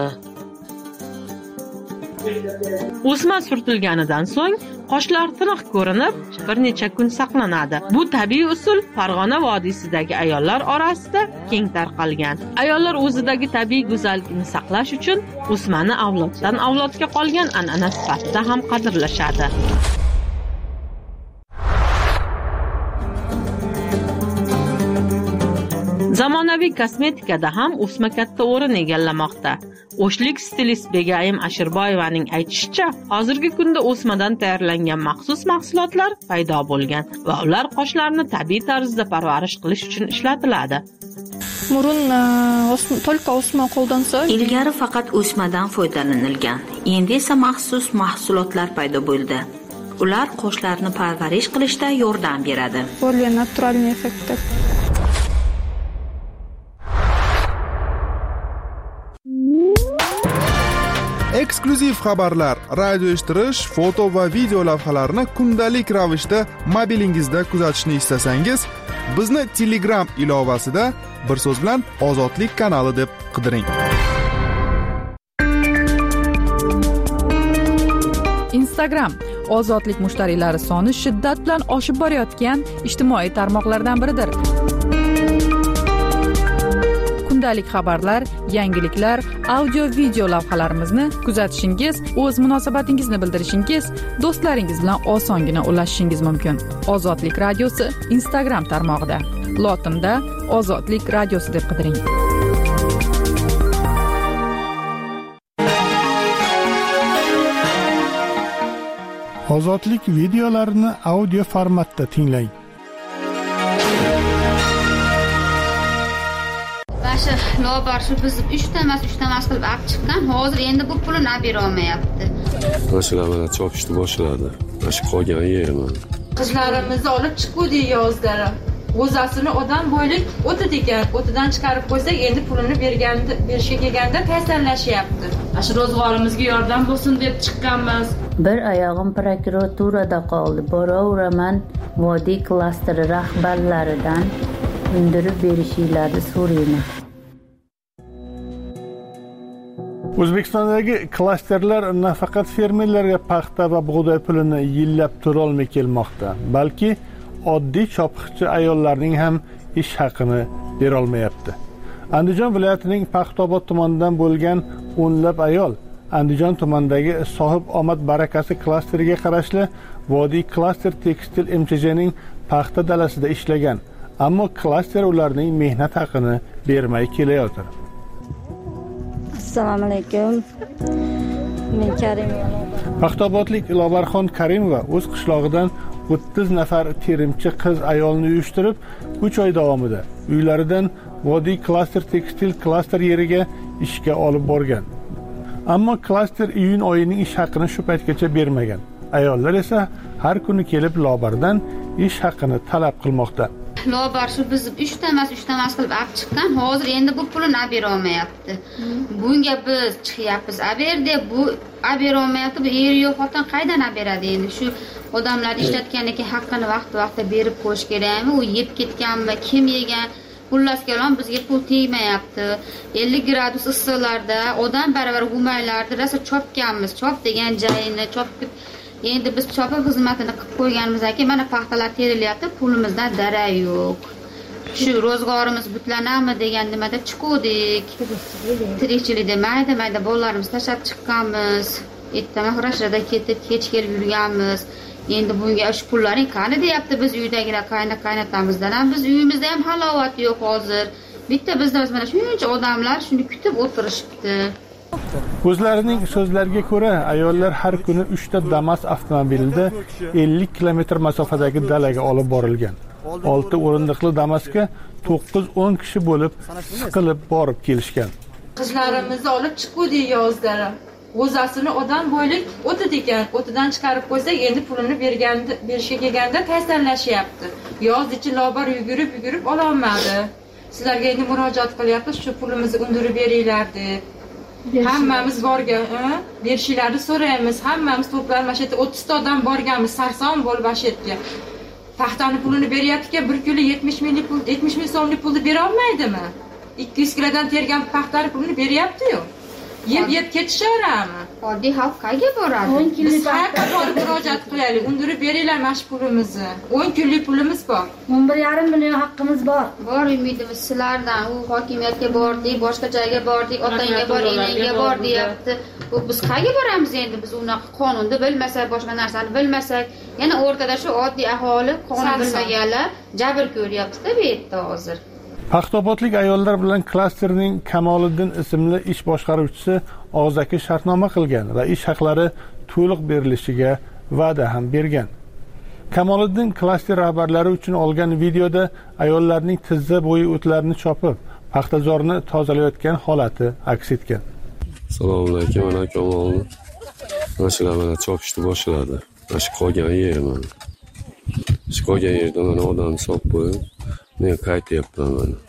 O'sma surtilganidan so'ng qoshlar tiniq ko'rinib, bir necha kun saqlanadi. Bu tabiiy usul Farg'ona vodiysidagi ayollar orasida keng tarqalgan. Ayollar o'zidagi tabiiy go'zallikni saqlash uchun o'smani avloddan avlodga qolgan an'ana sifatida ham qadrlashadi. Zamonaviy kosmetikada ham o'sma katta o'rin egallamoqda. O'shlik stilist Begayim Ashirboyevaning aytishicha, hozirgi kunda o'smadan tayyorlangan maxsus mahsulotlar paydo bo'lgan va ular qoshlarni tabiiy tarzda parvarish qilish uchun ishlatiladi. Burun только o'sma qo'llansa, ilgari faqat o'smadan foydalanilgan. Endi esa maxsus mahsulotlar paydo bo'ldi. Ular qoshlarni parvarish qilishda yordam beradi. Более натуральный эффект. Eksklyuziv xabarlar, radio eshittirish, foto va video lavhalarni kundalik ravishda mobilingizda kuzatishni istasangiz, bizni Telegram ilovasida bir so'z bilan Ozodlik kanali deb qidiring. Instagram ozodlik mushtariylari soni shiddat bilan oshib borayotgan ijtimoiy tarmoqlardan biridir. Kundalik xabarlar, yangiliklar, audio video lavhalarimizni kuzatishingiz, o'z munosabatingizni bildirishingiz, do'stlaringiz bilan osongina ulashishingiz mumkin. Ozodlik radiosi Instagram tarmog'ida. Lotinda Ozodlik radiosi deb qidiring. Ozodlik videolarini audio formatda tinglang. Shu lobar shu biz uchta emas, uchta emas qilib olib chiqqan. Hozir endi bu pulini olib bera olmayapti. Mashalar mana chopishni boshladi. Shu qolgan yerman. Qizlarimizni olib chiquvdi yozlar. O'zasini odam bo'ylik o'ti degan, o'tidan chiqarib qo'ysak, endi pulini berganda, berishga kelganda ta'sirlashyapti. Shu ro'zg'orimizga yordam bo'lsin deb chiqqanmiz. Bir oyog'im prokuraturada qoldi. Boraveraman vodiy klasteri rahbarlaridan undirib berishingizni so'rayman. O'zbekistondagi klasterlar nafaqat fermerlarga paxta va bug'doy pulini yillab to'lolmay kelmoqda, balki oddiy chopiqchi ayollarning ham ish haqini bera olmayapti. Andijon viloyatining Paxtaobod tumanidan bo'lgan o'nlab ayol Andijon tumanidagi Sohib omad barakasi klasteriga qarashli Vodiy klaster tekstil M Ch Jning paxta dalasida ishlagan, ammo klaster ularning mehnat haqini bermay kelayotir. Assalomu alaykum. Men Karimova. Paxtaobodlik Lobarxon Karimova o'z qishlog'idan o'ttiz nafar terimchi qiz ayolni uyushtirib, uch oy davomida uylaridan Vodiy klaster tekstil klaster yeriga ishga olib borgan. Ammo klaster iyun oyining ish haqini shu paytgacha bermagan. Ayollar esa har kuni kelib Lobardan ish haqini talab qilmoqda. Lobar shu biz uchta emas, uchta emas qilib olib chiqqan. Hozir endi bu pulini olib bera olmayapti. Bunga biz chiqyapmiz, olib ber deb bu olib bera olmayapti. Bu er yo'q xotin qaydan olib beradi endi? Shu odamlar ishlatgandan keyin haqqini vaqt-vaqtida berib qo'yish kerakmi? U yeb ketganmi, kim yegan? Xullas kalom bizga pul tegmayapti. ellik gradus issiqlarda odam baravar gumaylarda rosa chopganmiz. Chop degan joyini chopib endi biz chopib xizmatini qilib qo'yganimizdan keyin mana paxtalar terilyapti, pulimizdan darak yo'q. Shu ro'zg'orimiz butlanami degan nimada chiquvdik. Tirikchilikda mayda mayda bolalarimiz tashlab chiqqanmiz. Ertaman xurashlarda ketib kech kelib yurganmiz. Endi bunga shu pullaring qani deyapti biz uydagilar qayna qaynatamizdan ham biz uyimizda ham halovat yo'q hozir. Bitta bizda mana shuncha odamlar shuni kutib o'tirishibdi. O'zlarining so'zlariga ko'ra, ayollar har kuni uchta Damas avtomobilida ellik kilometr masofadagi dalaga olib borilgan. olti o'rindiqli Damasga to'qqiz o'n kishi bo'lib siqilib borib kelishgan. Qizlarimizni olib chiquvdi yozlar. O'zasini odam bo'ylik o'ti degan, o'tidan chiqarib qo'ysak, endi pulini berganda, berishga kelganda ta'sirlashyapti. Yoz ichi Lobar yugurib yugurib ola olmadi. Sizlarga endi murojaat qilyapmiz, shu pulimizni undirib beringlar deb. Hammamiz borgan, berishinglarni so'raymiz. Hammamiz to'planib mana shu yerda o'ttizta odam borganmiz, sarson bo'lib mana shu yerga. Paxtani pulini beryapti-ki, bir kilo yetmish ming pul, yetmish ming so'mlik pulni bera olmaydimi? ikki yuz kilodan tergan paxtani pulini beryapti-yu. Yeb yeb ketishaverami? Oddiy xalq qayerga boradi? Biz qayerga borib murojaat qilaylik? Undirib beringlar mana shu pulimizni. o'n kunlik pulimiz bor. o'n bir yarim million haqqimiz bor. Bor umidimiz sizlardan. U hokimiyatga bordik, boshqa joyga bordik, otangga bor, enangga bor deyapti. Bu biz qayerga boramiz endi? Biz unaqa qonunni bilmasak, boshqa narsani bilmasak, yana o'rtada shu oddiy aholi qonun bilmaganlar jabr ko'ryapti-da bu yerda hozir. Paxtaobodlik ayollar bilan klasterning Kamoliddin ismli ish boshqaruvchisi og'zaki shartnoma qilgan va ish haqlari to'liq berilishiga va'da ham bergan. Kamoliddin klaster rahbarlari uchun olgan videoda ayollarning tizza bo'yi o'tlarni chopib, paxtazorni tozalayotgan holati aks etgan. Assalomu alaykum, mana kamolni. Mana shular mana chopishni boshladi. Mana shu qolgan yeri mana. Shu qolgan yerda mana odam sop qo'yib, men qaytyapman mana.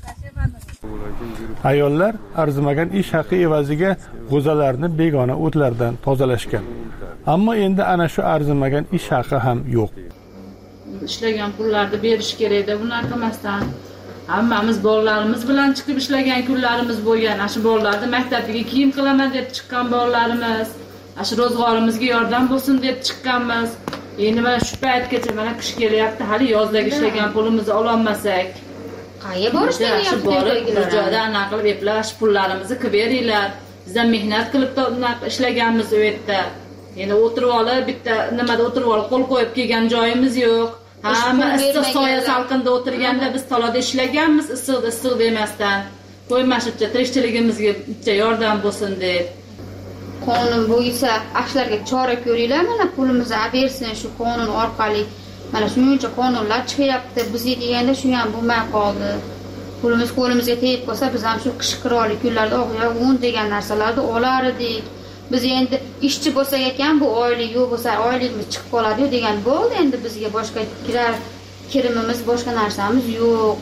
Ayollar arzimagan ish haqi evaziga g'o'zalarni begona o'tlardan tozalashgan. Ammo endi ana shu arzimagan ish haqi ham yo'q. Ishlagan pullarni berish kerak edi, bunaqa qilmasdan. Hammamiz bolalarimiz bilan chiqib ishlagan kunlarimiz bo'lgan. Ana shu bolalarni maktabiga kiyim qilaman deb chiqqan bolalarimiz, ana shu ro'zg'orimizga yordam bo'lsin deb chiqqanmiz. Endi mana shu paytgacha mana qish kelyapti, hali yozdagi ishlagan pulimizni ola olmasak, qayerga borish kerak? Borib bir joyda anaqa qilib eplash, pullarimizni qilib beringlar. Bizdan mehnat qilib ishlaganmiz u yerda. Endi o'tirib olib bitta nimada o'tirib olib qo'l qo'yib kelgan joyimiz yo'q. Hamma issiq soya salqinda o'tirganda biz talada ishlaganmiz, issiq issiq demasdan. Qo'ymashibcha tirikchiligimizga bitta yordam bo'lsin deb. Qonun bo'yicha ashlarga chora ko'ringlar, mana pulimizni olib bersin shu qonun orqali. Mana shuncha qonunlar chiqyapti, bizga deganda shu ham bo'lmay qoldi. Pulimiz qo'limizga tegib qolsa, biz ham shu qish qiroli kunlarda oqyoq un degan narsalarni olar edik. Biz endi ishchi bo'lsak ekan bu oylik yo'q bo'lsa, oyligimiz chiqib qoladi degan bo'ldi. Endi bizga boshqa kirar kirimimiz, boshqa narsamiz yo'q.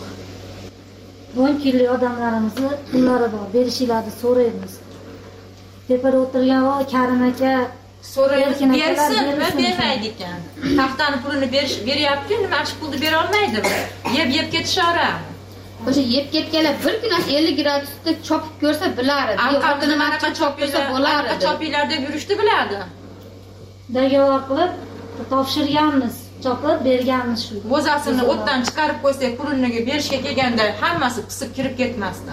o'n kunlik odamlarimizni pullari bor, berishinglarni so'raymiz. Tepada o'tirgan o Karim aka so'raymiz, bersin va bermaydi ekan. Paxtani pulini berish beryapti, nima shu pulni bera olmaydimi? Yeb-yeb ketishaveradi. O'sha yeb ketganlar bir kun ellik gradusda chopib ko'rsa biladi. Alqatini manaqa chopsa bo'ladi. Chopinglar deb yurishni biladi. Dagovar qilib topshirganmiz, chopib berganmiz shu. Bo'zasini o'tdan chiqarib qo'ysak, pulini berishga kelganda hammasi pisib kirib ketmasdan.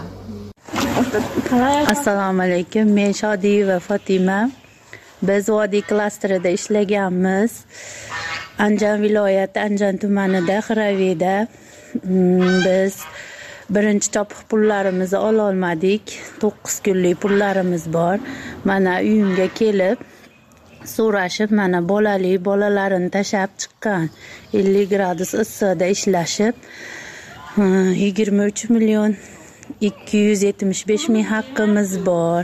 Assalomu alaykum, men Shodiyeva Fatima. Biz Vodiy klasterida ishlaganmiz. Andijon viloyati Andijon tumanida Xiravida. Biz birinchi chopiq pullarimizni ola olmadik. to'qqiz kunlik pullarimiz bor. Mana uyimga kelib so'rashib, mana bolali bolalarini tashab chiqqan. ellik gradus issiqda ishlashib yigirma uch million ikki yuz yetmish besh ming haqqimiz bor.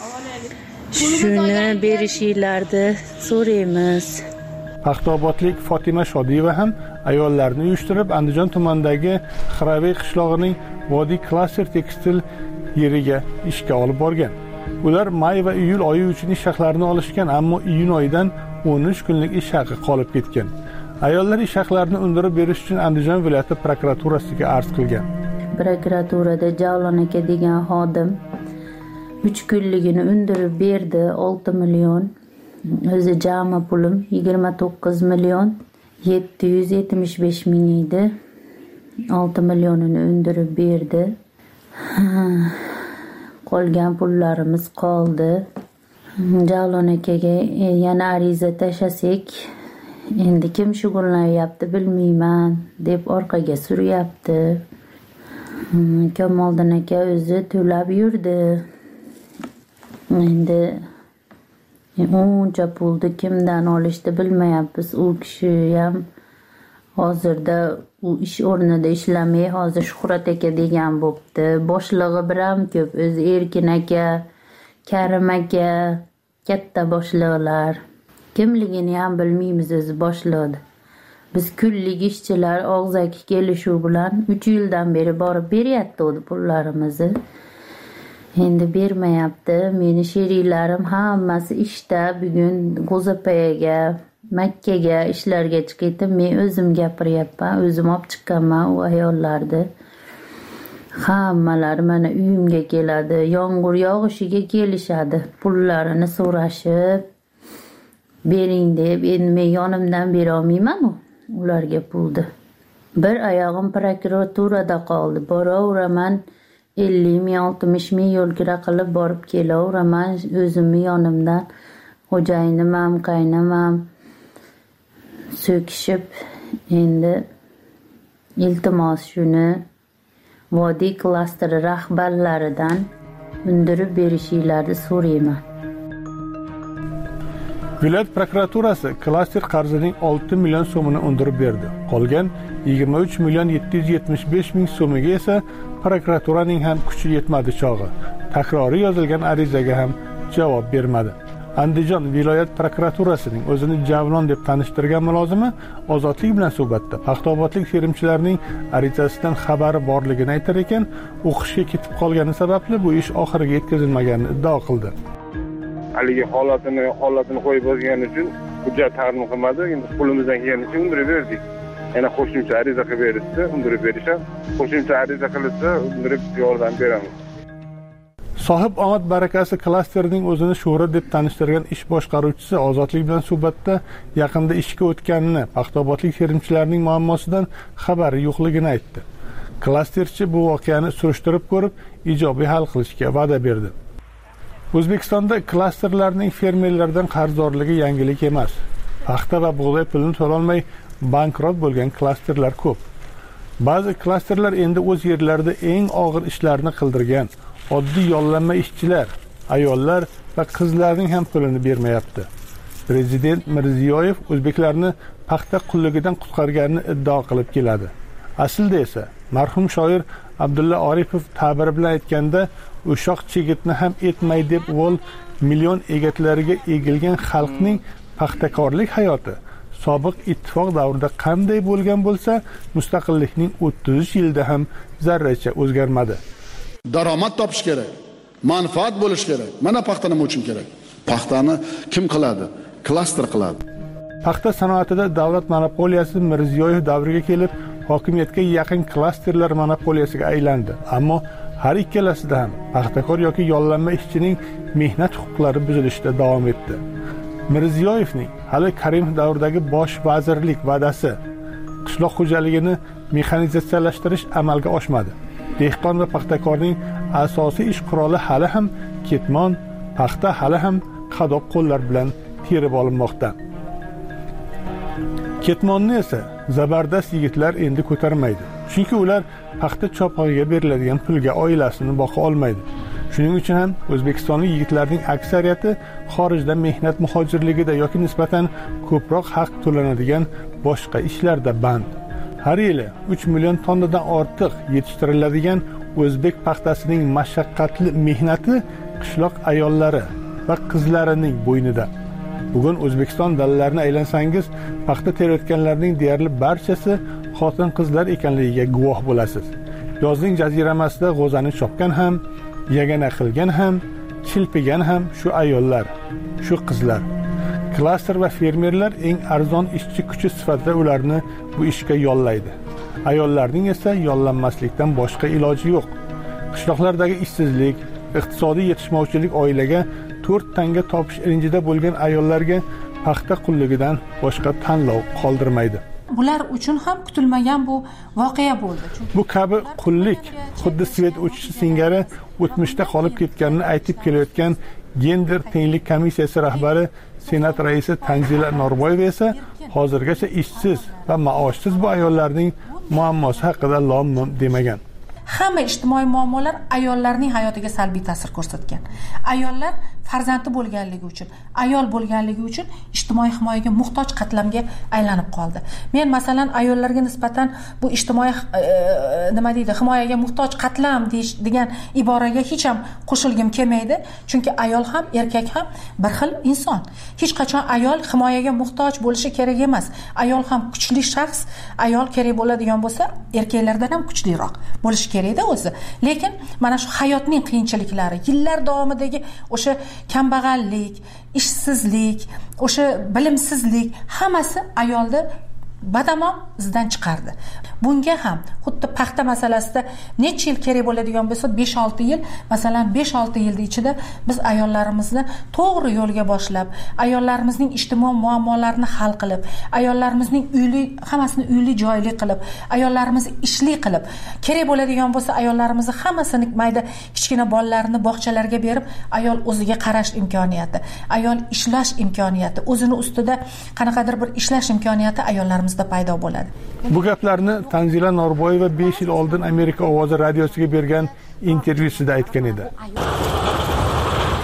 Shuni berishinglarni so'raymiz. Paxtaobodlik Fatima Shodiyeva ham ayollarni uyushtirib Andijon tumanidagi Xiraviy qishlog'ining Vodiy klaster tekstil yeriga ishga olib borgan. Ular may va iyul oyi uchun ish haqlarini olishgan, ammo iyun oyidan o'n uch kunlik ish haqi qolib ketgan. Ayollar ish haqlarini undirib berish uchun Andijon viloyati prokuraturasiga arz qilgan. Prokuraturada Javlon aka degan xodim uch kunligini undirib berdi, olti million. O'zi jami pulim yigirma to'qqiz million yetti yuz yetmish besh ming edi. olti millionini undirib berdi. Qolgan pullarimiz qoldi. Javlon akaga yana ariza tashlasak, endi kim shug'ullanyapti bilmayman deb orqaga suryapti. Kamoliddin aka o'zi to'lab yurdi. Endi uncha pulni kimdan olishni bilmayapmiz. U kishi ham hozirda u ish o'rnida ishlamay, hozir Shuhrat aka degan bo'pti. Boshlig'i biram ko'p, o'zi Erkin aka, Karim aka, katta boshliqlar. Kimligini ham bilmaymiz o'zi boshliqni. Biz kunlik ishchilar og'zaki kelishuv bilan uch yildan beri borib beryapti o'zi pullarimizni. Endi bermayapti. Meni sheriklarim hammasi ishda. Bugun G'o'zapayaga, Makkaga ishlarga chiqdim. Men o'zim gapiryapman, o'zim olib chiqqanman u ayollarni. Hammalari mana uyimga keladi, yomg'ir yog'ishiga kelishadi, pullarini so'rashib bering deb. Endi men yonimdan bera olmayman ularga pulni. Bir oyog'im prokuraturada qoldi. Boraveraman, ellik ming oltmish ming yo'lkira qilib borib kelaveraman o'zimni yonimdan. Xo'jayinim ham, qaynam ham so'kishib, endi iltimos shuni Vodiy klasteri rahbarlaridan undirib berishinglarni so'rayman. Viloyat prokuraturasi klaster qarzining olti million so'mini undirib berdi. Qolgan yigirma uch million yetti yuz yetmish besh ming so'miga esa prokuraturaning ham kuchi yetmadi chog'i. Takroriy yozilgan arizaga ham javob bermadi. Andijon viloyat prokuraturasining o'zini Javlon deb tanishtirgan mulozimi Ozodlik bilan suhbatda paxtaobodlik terimchilarning arizasidan xabari borligini aytar ekan, o'qishga ketib qolgani sababli bu ish oxiriga yetkazilmaganini iddao qildi. Haligi holatini holatini qo'yib yozgani uchun hujjat taqdim qilmadi. Endi qo'limizdan kelganicha undirib berdik. Yana qo'shimcha ariza qilib berishdi, undirib berishadi. Qo'shimcha ariza qilsa, undirib yordam beramiz. Sohib omad barakasi klasterining o'zini Sho'ra deb tanishtirgan ish boshqaruvchisi Ozodlik bilan suhbatda yaqinda ishga o'tganini, paxtaobodlik terimchilarning muammosidan xabari yo'qligini aytdi. Klasterchi bu voqeani surishtirib ko'rib, ijobiy hal qilishga va'da berdi. O'zbekistonda klasterlarning fermerlardan qarzdorligi yangilik emas. Paxta va bug'doy pulini to'lolmay bankrot bo'lgan klasterlar ko'p. Ba'zi klasterlar endi o'z yerlarida eng og'ir ishlarni qildirgan oddiy yollanma ishchilar, ayollar va qizlarning ham pulini bermayapti. Prezident Mirziyoyev o'zbeklarni paxta qulligidan qutqarganini iddao qilib keladi. Aslida esa marhum shoir Abdulla Oripov ta'biri bilan aytganda, o'shoq chigitni ham etmay deb o'l million egatlariga egilgan xalqning paxtakorlik hayoti sobiq ittifoq davrida qanday bo'lgan bo'lsa, mustaqillikning o'ttiz uch yilda ham zarracha o'zgarmadi. Daromad topish kerak, manfaat bo'lish kerak. Mana paxta nima uchun kerak? Paxtani kim qiladi? Klaster qiladi. Paxta sanoatida davlat monopoliyasi Mirziyoyev davriga kelib, hokimiyatga yaqin klasterlar monopoliyasiga aylandi. Ammo har ikkalasida ham paxtakor yoki yollanma ishchining mehnat huquqlari buzilishda davom etdi. Mirziyoyevning hali Karimov davridagi bosh vazirlik va'dasi qishloq xo'jaligini mexanizatsiyalashtirish amalga oshmadi. Dehqon va paxtakorning asosiy ish quroli hali ham ketmon, paxta hali ham qadoq qo'llar bilan terib olinmoqda. Ketmonni esa zabardast yigitlar endi ko'tarmaydi. Chunki ular paxta chopog'iga beriladigan pulga oilasini boqa olmaydi. Shuning uchun ham o'zbekistonlik yigitlarning aksariyati xorijda mehnat muhojirligida yoki nisbatan ko'proq haq to'lanadigan boshqa ishlarda band. Har yili uch million tonnadan ortiq yetishtiriladigan o'zbek paxtasining mashaqqatli mehnati qishloq ayollari va qizlarining bo'ynida. Bugun O'zbekiston dallalarini aylansangiz, paxta terayotganlarning deyarli barchasi xotin-qizlar ekanligiga guvoh bo'lasiz. Yozning jaziramasida g'o'zani chopgan ham, yagana qilgan ham, chilpigan ham shu ayollar, shu qizlar. Klaster va fermerlar eng arzon ishchi kuchi sifatida ularni bu ishga yollaydi. Ayollarning esa yollanmaslikdan boshqa iloji yo'q. Qishloqlardagi ishsizlik, iqtisodiy yetishmovchilik oilaga to'rt tanga topish ilinjida bo'lgan ayollarga paxta qulligidan boshqa tanlov qoldirmaydi. Bular uchun ham kutilmagan bu voqea bo'ldi. Bu kabi qullik xuddi svet o'chishi singari o'tmishda qolib ketganini aytib kelayotgan Gender tenglik komissiyasi rahbari Senat raisi Tanzila Norboyeva esa hozirgacha ishsiz va maoshsiz bu ayollarning muammosi haqida lom-mim demagan. Hamma ijtimoiy muammolar ayollarning hayotiga salbiy ta'sir ko'rsatgan. Ayollar farzandi bo'lganligi uchun, ayol bo'lganligi uchun ijtimoiy himoyaga muhtoj qatlamga aylanib qoldi. Men masalan ayollarga nisbatan bu ijtimoiy e, nima deydi, himoyaga muhtoj qatlam degan iboraga hech ham qo'shilgim kelmaydi, chunki ayol ham, erkak ham bir xil inson. Hech qachon ayol himoyaga muhtoj bo'lishi kerak emas. Ayol ham kuchli shaxs, ayol kerak bo'ladigan bo'lsa, erkaklardan ham kuchliroq bo'lishi kerakda o'zi. Lekin mana shu hayotning qiyinchiliklari, yillar davomidagi o'sha kambag'allik, ishsizlik, o'sha bilimsizlik hammasi ayolni badamon izdan chiqardi. Bunga ham xuddi paxta masalasida necha yil kerak bo'ladigan bo'lsa, besh olti yil, masalan besh olti yil ichida biz ayollarimizni to'g'ri yo'lga boshlab, ayollarimizning ijtimoiy muammolarini hal qilib, ayollarimizning uyli hammasini uyli joyli qilib, ayollarimizni ishli qilib, kerak bo'ladigan bo'lsa ayollarimizni hammasini mayda kichkina bolalarni bog'chalarga berib, ayol o'ziga qarash imkoniyati, ayol ishlash imkoniyati, o'zini ustida qanaqadir bir ishlash imkoniyati ayollarimiz paydo bo'ladi. Bu gaplarni Tanzila Norboyeva besh yil oldin Amerika ovozi radiosiga bergan intervyusida aytgan edi.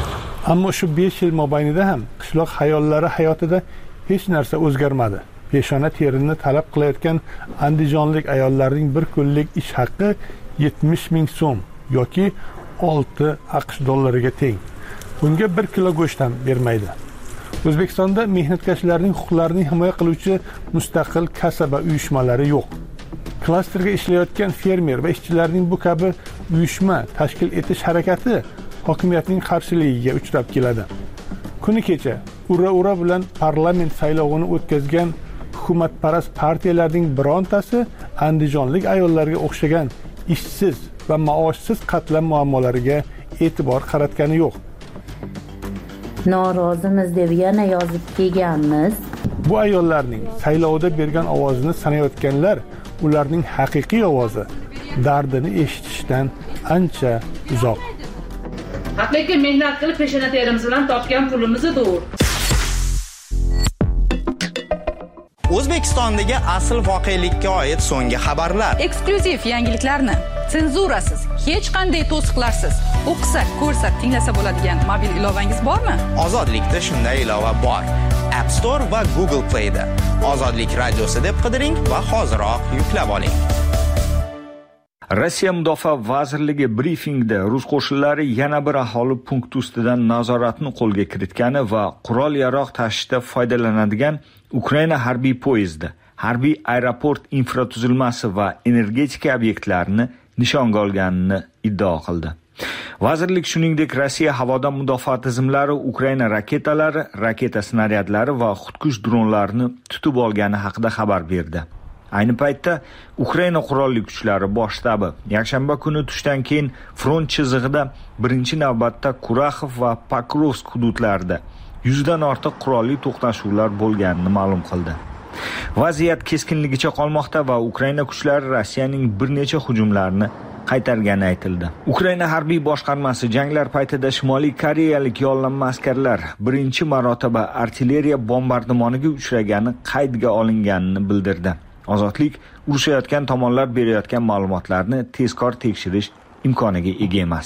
Ammo shu besh yil mobaynida ham qishloq hayollari hayotida hech narsa o'zgarmadi. Peshona terini talab qilayotgan andijonlik ayollarning bir kunlik ish haqqi yetmish ming so'm yoki olti AQSh dollariga teng. Bunga bir kilo go'sht ham bermaydi. O'zbekistonda mehnatkashlarning huquqlarini himoya qiluvchi mustaqil kasaba uyushmalari yo'q. Klasterga ishlayotgan fermer va ishchilarning bu kabi uyushma tashkil etish harakati hokimiyatning qarshiligiga uchrab keladi. Kuni kecha ura-ura bilan parlament saylovini o'tkazgan hukumatparast partiyalarning birontasi andijonlik ayollarga o'xshagan ishsiz va maoshsiz qatlam muammolariga e'tibor qaratgani yo'q. Norozimiz deb yana yozib kelganmiz. Bu ayollarning saylovda bergan ovozini sanayotganlar ularning haqiqiy ovozi, dardini eshitishdan ancha uzoq. Haqiqiy mehnat qilib peshona terimiz bilan topgan pulimizni-dur. O'zbekistondagi asl voqelikka oid so'nggi xabarlar. Eksklyuziv yangiliklarni senzurasiz, hech qanday to'siqlarsiz o'qisa, ko'rsa, tinglasa bo'ladigan mobil ilovangiz bormi? Ozodlikda shunday ilova bor. App Store va Google Play da. Ozodlik radiosi deb qidiring va hoziroq yuklab oling. Rossiya Mudofaa vazirligi brifingda rus qo'shinlari yana bir aholi punkti ustidan nazoratni qo'lga kiritgani va qurol-yarog' tashishda foydalanadigan Ukraina harbiy poyezdi, harbiy aeroport infratuzilmasi va energetika obyektlarini nishonga olganini iddao qildi. Vazirlik shuningdek Rossiya havodan mudofaa tizimlari Ukraina raketalari, raketa snaryadlari va xudkush dronlarini tutib olgani haqida xabar berdi. Ayni paytda Ukraina qurolli kuchlari bosh shtabi yakshanba kuni tushdan keyin front chizig'ida birinchi navbatda Kuraxov va Pokrovsk hududlarida yuzdan ortiq qurolli to'qnashuvlar bo'lganini ma'lum qildi. Vaziyat keskinligicha qolmoqda va Ukraina kuchlari Rossiyaning bir necha hujumlarini qaytargani aytildi. Ukraina harbiy boshqarmasi janglar paytida Shimoliy Koreyalik yollanma askarlar birinchi marotaba artilleriya bombardimoniga uchragani qaydga olinganini bildirdi. Ozodlik urushayotgan tomonlar berayotgan ma'lumotlarni tezkor tekshirish imkoniga ega emas.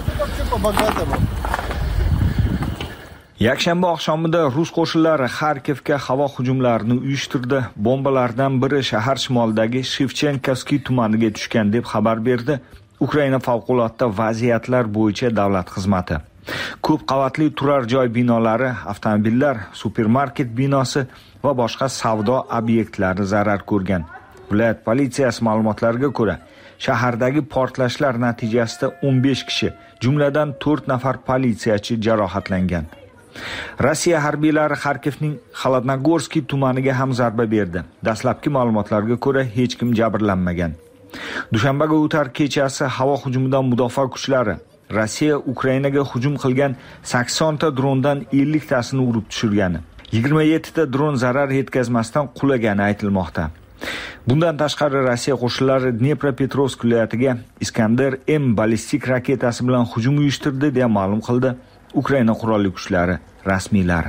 Yakshanba oqshomida rus qo'shinlari Xarkivga havo hujumlarini uyushtirdi. Bombalardan biri shahar shimolidagi Shevchenkovskiy tumaniga tushgan deb xabar berdi Ukraina favqulodda vaziyatlar bo'yicha davlat xizmati. Ko'p qavatli turar joy binolari, avtomobillar, supermarket binosi va boshqa savdo obyektlari zarar ko'rgan. Viloyat politsiyasi ma'lumotlariga ko'ra, shahardagi portlashlar natijasida o'n besh kishi, jumladan to'rt nafar politsiyachi jarohatlangan. Rossiya harbiylari Xarkivning Xaladnogorskiy tumaniga ham zarba berdi. Dastlabki ma'lumotlarga ko'ra hech kim jabrlanmagan. Dushanbaga o'tar kechasi havo hujumidan mudofaa kuchlari Rossiya Ukrainaga hujum qilgan sakson ta drondan ellik tasini urib tushirgani, yigirma yetti ta dron zarar yetkazmasdan qulagani aytilmoqda. Bundan tashqari Rossiya qo'shinlari Dnepropetrovsk viloyatiga Iskander M ballistik raketasi bilan hujum uyushtirdi deya ma'lum qildi Ukraina qurolli kuchlari rasmiylari.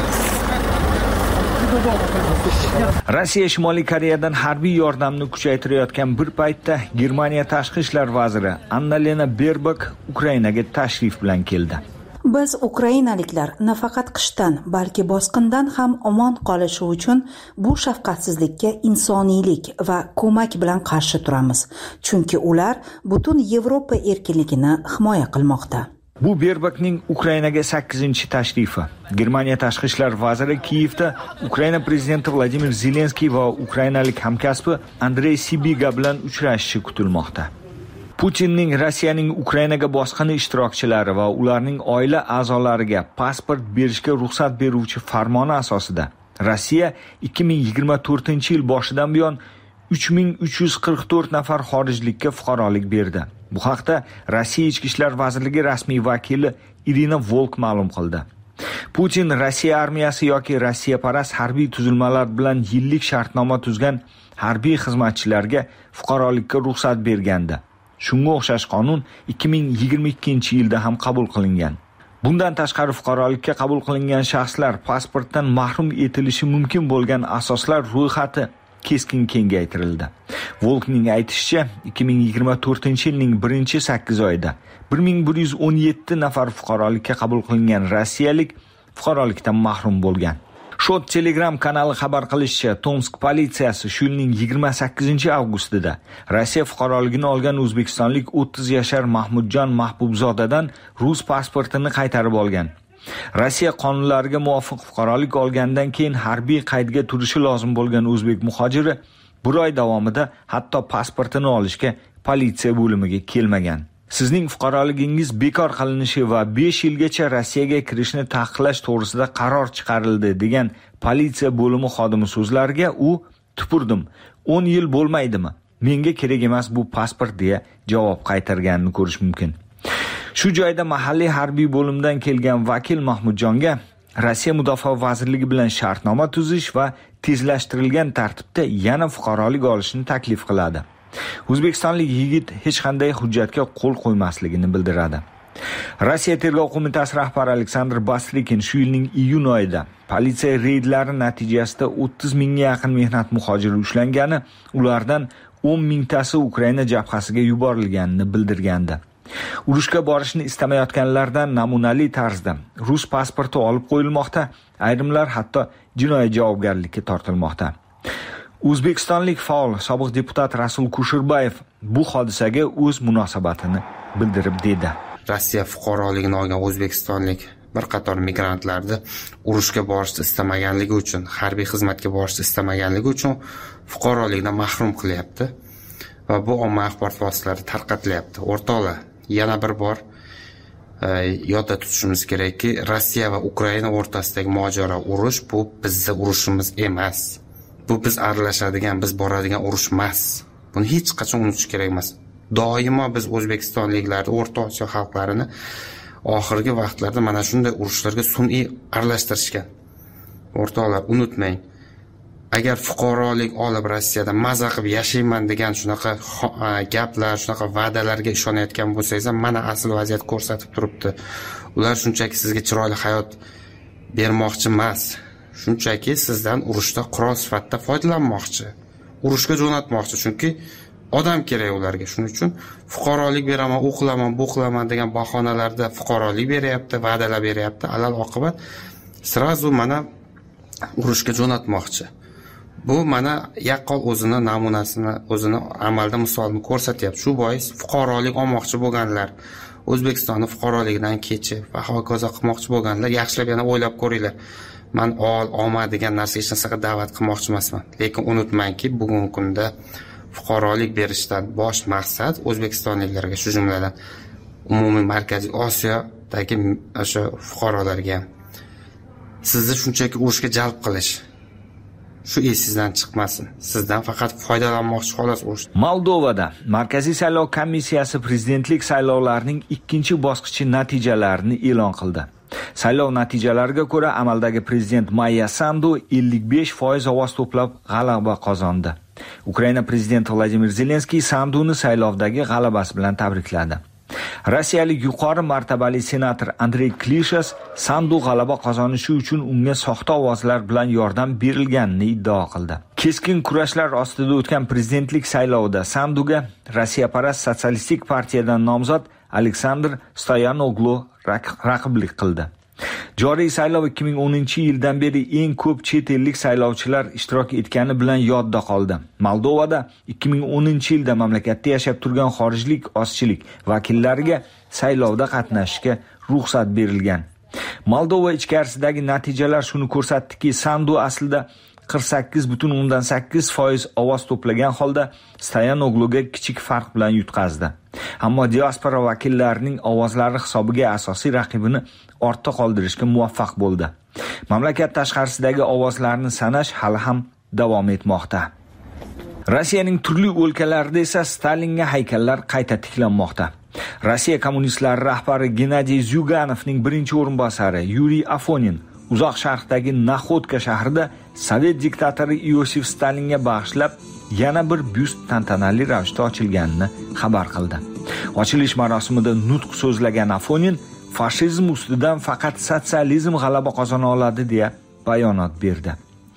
Rossiya Shimoliy Koreyadan harbiy yordamni kuchaytirayotgan bir paytda Germaniya tashqi ishlar vaziri Annalena Baerbock Ukrainaga tashrif bilan keldi. Biz ukrainaliklar nafaqat qishdan, balki bosqindan ham omon qolishi uchun bu shafqatsizlikka insoniylik va ko'mak bilan qarshi turamiz. Chunki ular butun Yevropa erkinligini himoya qilmoqda. Bu Baerbockning Ukrainaga sakkizinchi tashrifi. Germaniya tashqi ishlar vaziri Kiyevda Ukraina prezidenti Vladimir Zelenskiy va ukrainalik hamkasbi Andrey Sibiga bilan uchrashishi kutilmoqda. Putinning Rossiyaning Ukrainaga bosqini ishtirokchilari va ularning oila a'zolariga pasport berishga ruxsat beruvchi farmoni asosida Rossiya ikki ming yigirma to'rtinchi yil boshidan buyon uch ming uch yuz qirq to'rt nafar xorijlikka fuqarolik berdi. Bu haqda Rossiya Ichki ishlar vazirligi rasmiy vakili Irina Volk ma'lum qildi. Putin Rossiya armiyasi yoki Rossiya parast harbiy tuzilmalar bilan yillik shartnoma tuzgan harbiy xizmatchilarga fuqarolikka ruxsat bergandi. Shunga o'xshash qonun ikki ming yigirma ikkinchi yilda ham qabul qilingan. Bundan tashqari fuqarolikka qabul qilingan shaxslar pasportdan mahrum etilishi mumkin bo'lgan asoslar ro'yxati keskin kengaytirildi. Volkning aytishicha, ikki ming yigirma to'rtinchi yilning birinchi sakkiz oyida bir ming bir yuz o'n yetti nafar fuqarolikka qabul qilingan rossiyalik fuqarolikdan mahrum bo'lgan. Shot Telegram kanali xabar qilishicha, Tomsk politsiyasi shu yilning yigirma sakkizinchi avgustida Rossiya fuqaroligini olgan o'zbekistonlik o'ttiz yashar Mahmudjon Mahbubzodadan rus pasportini qaytarib olgan. Rossiya qonunlariga muvofiq fuqarolik olgandan keyin harbiy qaydga turishi lozim bo'lgan o'zbek muhojiri bir oy davomida hatto pasportini olishga politsiya bo'limiga kelmagan. Sizning fuqaroligingiz bekor qilinishi va besh yilgacha Rossiyaga kirishni taqiqlash to'g'risida qaror chiqarildi degan politsiya bo'limi xodimi so'zlariga u tupurdim. o'n yil bo'lmaydimi? Menga kerak emas bu pasport deya javob qaytarganini ko'rish mumkin. Shu joyda mahalliy harbiy bo'limdan kelgan vakil Mahmudjonga Rossiya Mudofaa vazirligi bilan shartnoma tuzish va tezlashtirilgan tartibda yana fuqarolik olishni taklif qiladi. O'zbekistonlik yigit hech qanday hujjatga qo'l qo'ymasligini bildiradi. Rossiya Tergov qo'mitasi rahbari Aleksandr Baslikin shu yilning iyun oyida politsiya reydlari natijasida o'ttiz mingga yaqin mehnat muhojiri ushlangani, ulardan o'n mingtasi Ukraina jabhasiga yuborilganini bildirgandi. Urushga borishni istamayotganlardan namunali tarzda rus pasporti olib qo'yilmoqda, ayrimlar hatto jinoiy javobgarlikka tortilmoqda. O'zbekistonlik faol sobiq deputat Rasul Kushirbayev bu hodisaga o'z munosabatini bildirib dedi. Rossiya fuqaroligini olgan o'zbekistonlik bir qator migrantlarni urushga borishni istamaganligi uchun, harbiy xizmatga borishni istamaganligi uchun fuqarolikdan mahrum qilyapti va bu ommaviy axborot vositalarida tarqatilyapti. O'rtoqlar, yana bir bor e, yodda tutishimiz kerakki, Rossiya va Ukraina o'rtasidagi mojaro, urush bu bizning urushimiz emas. Bu biz aralashadigan, biz boradigan urush emas. Buni hech qachon unutish kerak emas. Doimo biz O'zbekistonliklarni, O'rta Osiyo xalqlarini oxirgi vaqtlarda mana shunday urushlarga sun'iy aralashtirishgan. O'rtoqlar, unutmang. Agar fuqarolik olib Rossiyada maza qilib yashayman degan shunaqa gaplar, shunaqa va'dalarga ishonayotgan bo'lsangiz, mana asl vaziyat ko'rsatib turibdi. Ular shunchaki sizga chiroyli hayot bermoqchi emas. Shunchaki sizdan urushda qurol sifatida foydalanmoqchi. Urushga jo'natmoqchi, chunki odam kerak ularga. Shuning uchun fuqarolik beraman, u qilaman, bu qilaman degan bahonalarda fuqarolik beryapti, va'dalar beryapti. Alal oqibat sirazu mana urushga jo'natmoqchi. Bu mana yaqqol o'zini namunasini, o'zini amalda misolini ko'rsatyapti. Shu bois fuqarolik olmoqchi bo'lganlar, O'zbekistonning fuqaroligidan kechib va hokazo qilmoqchi bo'lganlar yaxshilab yana o'ylab ko'ringlar. Men ol, olma degan narsa hech narsaga da'vat qilmoqchi emasman. Lekin unutmangki, bugungi kunda fuqarolik berishdan bosh maqsad o'zbekistonliklarga, shu jumladan umumiy Markaziy Osiyodagi o'sha fuqarolarga sizni shunchaki urushga jalb qilish. Shu esingizdan chiqmasin. Sizdan faqat foydalanmoqchi xolos urush. Moldovada Markaziy saylov komissiyasi prezidentlik saylovlarining ikkinchi bosqichi natijalarini e'lon qildi. Saylov natijalariga ko'ra amaldagi prezident Maya Sandu ellik besh foiz ovoz to'plab g'alaba qozondi. Ukraina prezidenti Vladimir Zelenskiy Sanduni saylovdagi g'alabasi bilan tabrikladi. Rossiyalik yuqori martabali senator Andrey Klishas Sandu g'alaba qozonishi uchun unga soxta ovozlar bilan yordam berilganini iddao qildi. Keskin kurashlar ostida o'tgan prezidentlik saylovida Sanduga Rossiyaparast sotsialistik partiyadan nomzod Aleksandr Stoyanoglu raqiblik qildi. Joriy saylov ikki ming o'ninchi yildan beri eng ko'p chet ellik saylovchilar ishtirok etgani bilan yodda qoldi. Moldovada ikki ming o'ninchi yilda mamlakatda yashab turgan xorijlik ozchilik vakillariga saylovda qatnashishga ruxsat berilgan. Moldova ichkarisidagi natijalar shuni ko'rsatdiki, Sandu aslida qirq sakkiz butun o'ndan sakkiz foiz ovoz to'plagan holda Stoyanogluga kichik farq bilan yutqazdi. Ammo diaspora vakillarining ovozlari hisobiga asosiy raqibini ortda qoldirishga muvaffaq bo'ldi. Mamlakat tashqarisidagi ovozlarni sanash hali ham davom etmoqda. Rossiyaning turli o'lkalarida esa Stalinga haykallar qayta tiklanmoqda. Rossiya kommunistlari rahbari Gennadiy Zyuganovning birinchi o'rinbosari Yuriy Afonin uzoq sharqdagi Naxodka shahrida Sovet diktatori Iosif Stalinga bag'ishlab yana bir byust tantanali ravishda ochilganini xabar qildi. Ochilish marosimida nutq so'zlagan Afonin fashizm ustidan faqat sotsializm g'alaba qozona oladi deya bayonot berdi.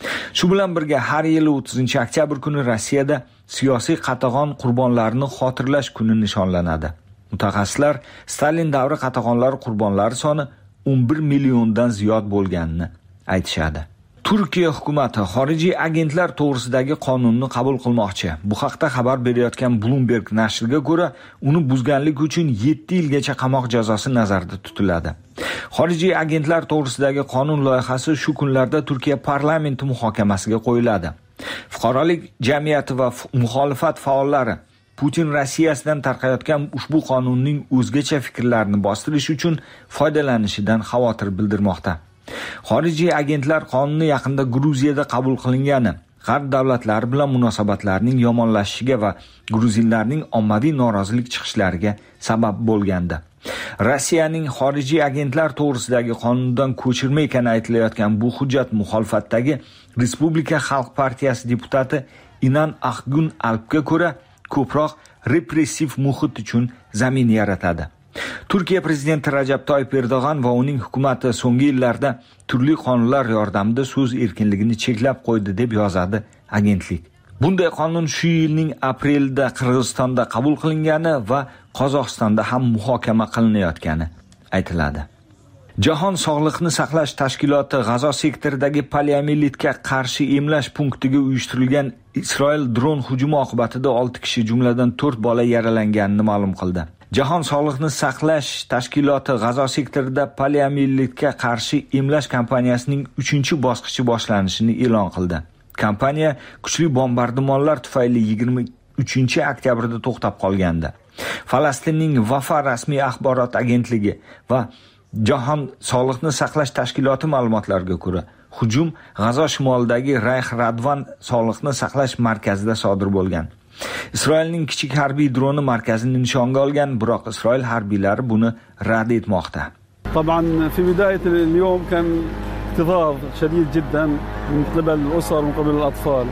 Shu bilan birga har yili o'ttizinchi oktyabr kuni Rossiyada siyosiy qatag'on qurbonlarini xotirlash kuni nishonlanadi. Mutaxassislar Stalin davri qatag'onlari qurbonlari soni o'n bir milliondan ziyod bo'lganini aytishadi. Turkiya hukumati xorijiy agentlar to'g'risidagi qonunni qabul qilmoqchi. Bu haqda xabar berayotgan Bloomberg nashriga ko'ra, uni buzganlik uchun yetti yilgacha qamoq jazosi nazarda tutiladi. Xorijiy agentlar to'g'risidagi qonun loyihasi shu kunlarda Turkiya parlamenti muhokamasiga qo'yiladi. Fuqarolik jamiyati va muxolifat faollari Putin Rossiyasidan tarqayotgan ushbu qonunning o'zgacha fikrlarini bostirish uchun foydalanishidan xavotir bildirmoqda. Xorijiy agentlar qonuni yaqinda Gruziyada qabul qilingani G'arb davlatlari bilan munosabatlarning yomonlashishiga va gruzinlarning ommaviy norozilik chiqishlariga sabab bo'lgandi. Rossiyaning xorijiy agentlar to'g'risidagi qonundan ko'chirma ekani aytilayotgan bu hujjat muxolifatdagi Respublika Xalq partiyasi deputati Inan Axgun Alpga ko'ra ko'proq repressiv muhit uchun zamin yaratadi. Turkiya prezidenti Rajab Toyyib Erdo'g'an va uning hukumati so'nggi yillarda turli qonunlar yordamida so'z erkinligini cheklab qo'ydi deb yozadi agentlik. Bunday qonun shu yilning aprelida Qirg'izistonda qabul qilingani va Qozog'istonda ham muhokama qilinayotgani aytiladi. Jahon Sog'liqni saqlash tashkiloti G'azo sektoridagi poliomiyelitga qarshi emlash punktiga uyushtirilgan Isroil dron hujumi oqibatida olti kishi jumladan to'rt bola yaralanganini ma'lum qildi. Jahon Sog'liqni saqlash tashkiloti G'azo sektorida poliomiyelitga qarshi emlash kampaniyasining uchinchi bosqichi boshlanishini e'lon qildi. Kompaniya kuchli bombardimonlar tufayli yigirma uchinchi oktyabrda to'xtab qolgandi. Falastinning Vafa rasmiy axborot agentligi va Jahon Sog'liqni saqlash tashkiloti ma'lumotlariga ko'ra, hujum G'azo shimolidagi Rayx Radvan sog'liqni saqlash markazida sodir bo'lgan. Isroilning kichik harbiy droni markazini nishonga olgan, biroq Isroil harbiylari buni rad etmoqda. طبعا في بداية اليوم كان اكتظاظ شديد جدا من قبل الأسر ومن قبل الأطفال.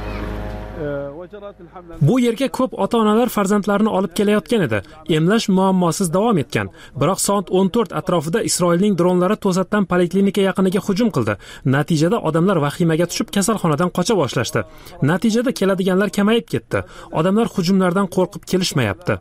Bu yerga ko'p ota-onalar farzandlarini olib kelayotgan edi. Emlash muammosiz davom etgan. Biroq soat o'n to'rt atrofida Isroilning dronlari to'satdan poliklinika yaqiniga hujum qildi. Natijada odamlar vahimaga tushib kasalxonadan qocha boshlashdi. Natijada keladiganlar kamayib ketdi. Odamlar hujumlardan qo'rqib kelishmayapti.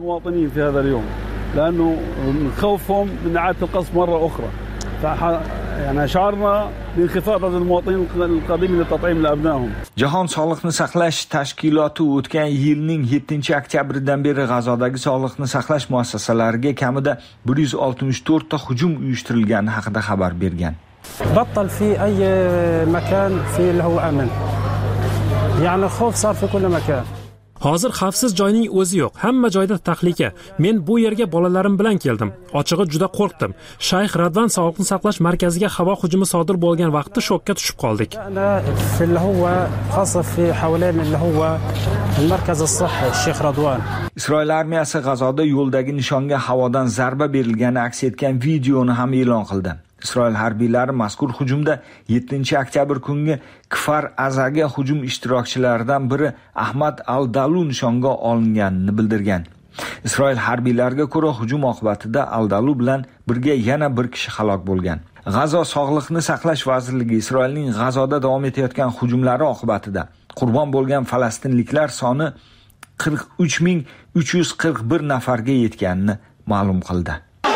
يعني شعرنا بانخفاض هذا المواطنين القادمين لتطعيم لأبنائهم. Jahon Sog'liqni saqlash tashkiloti o'tgan yilning yettinchi oktyabridan beri G'azodagi sog'liqni saqlash muassasalariga kamida bir yuz oltmish to'rt ta hujum uyushtirilgani haqida xabar bergan. بطل في أي مكان في اللي هو أمن. يعني خوف صار في كل مكان. Hozir xavfsiz joyning o'zi yo'q. Hamma joyda tahlika. Men bu yerga bolalarim bilan keldim. Ochig'i juda qo'rqdim. Shayx Radvan sog'liqni saqlash markaziga havo hujumi sodir bo'lgan vaqtda shokka tushib qoldik. في اللي هو خاصة في حوالين اللي هو المركز الصحي الشيخ رضوان. Isroil armiyasi G'azoda yo'ldagi nishonga havodan zarba berilgani aks etgan videoni ham e'lon qildi. Isroil harbiylari mazkur hujumda yettinchi oktyabr kungi Kfar Azaga hujum ishtirokchilaridan biri Ahmad Al-Dalu nishonga olinganini bildirgan. Isroil harbiylariga ko'ra hujum oqibatida Al-Dalu bilan birga yana bir kishi halok bo'lgan. G'azo sog'liqni saqlash vazirligi Isroilning G'azoda davom etayotgan hujumlari oqibatida qurbon bo'lgan falastinliklar soni qirq uch ming uch yuz qirq bir nafarga yetganini ma'lum qildi.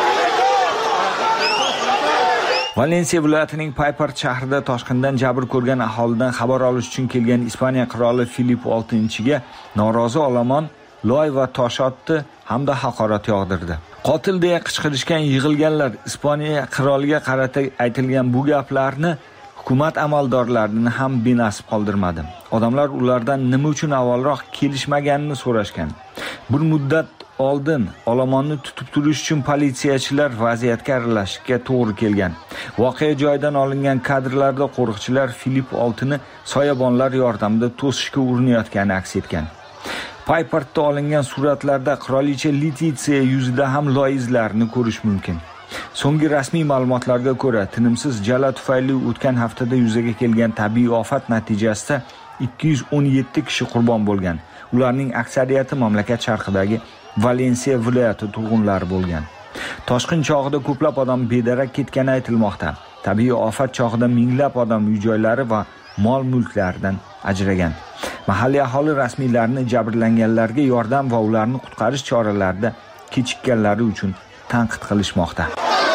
Valensiya viloyatining Paypart shahrida toshqindan jabr ko'rgan aholidan xabar olish uchun kelgan Ispaniya qiroli Filip oltinchiga norozi olomon loy va tosh otdi hamda haqorat yog'dirdi. Qotil deya qichqirishgan yig'ilganlar Ispaniya qiroliga qarata aytilgan bu gaplarni hukumat amaldorlarini ham benasib qoldirmadi. Odamlar ulardan nima uchun avvalroq kelishmaganini so'rashgan. Bir muddat oldin olomonni tutib turish uchun politsiyachilar vaziyatga aralashishga to'g'ri kelgan. Voqea joyidan olingan kadrlarda qo'riqchilar Filip oltini soyabonlar yordamida to'sishga urinayotgani aks etgan. Paypartda olingan suratlarda qirolicha Letitsiya yuzida ham loy izlarini ko'rish mumkin. So'nggi rasmiy ma'lumotlarga ko'ra, tinimsiz jala tufayli o'tgan haftada yuzaga kelgan tabiiy ofat natijasida ikki yuz o'n yetti kishi qurbon bo'lgan. Ularning aksariyati mamlakat sharqidagi Valensiya viloyati turg'unlari bo'lgan. Toshqin chog'ida ko'plab odam bedarak ketgani aytilmoqda. Tabiiy ofat chog'ida minglab odam uy-joylari va mol-mulklaridan ajragan. Mahalliy aholi rasmiylarni jabrlanganlarga yordam va ularni qutqarish choralarida kechikkanlari uchun tanqid qilishmoqda.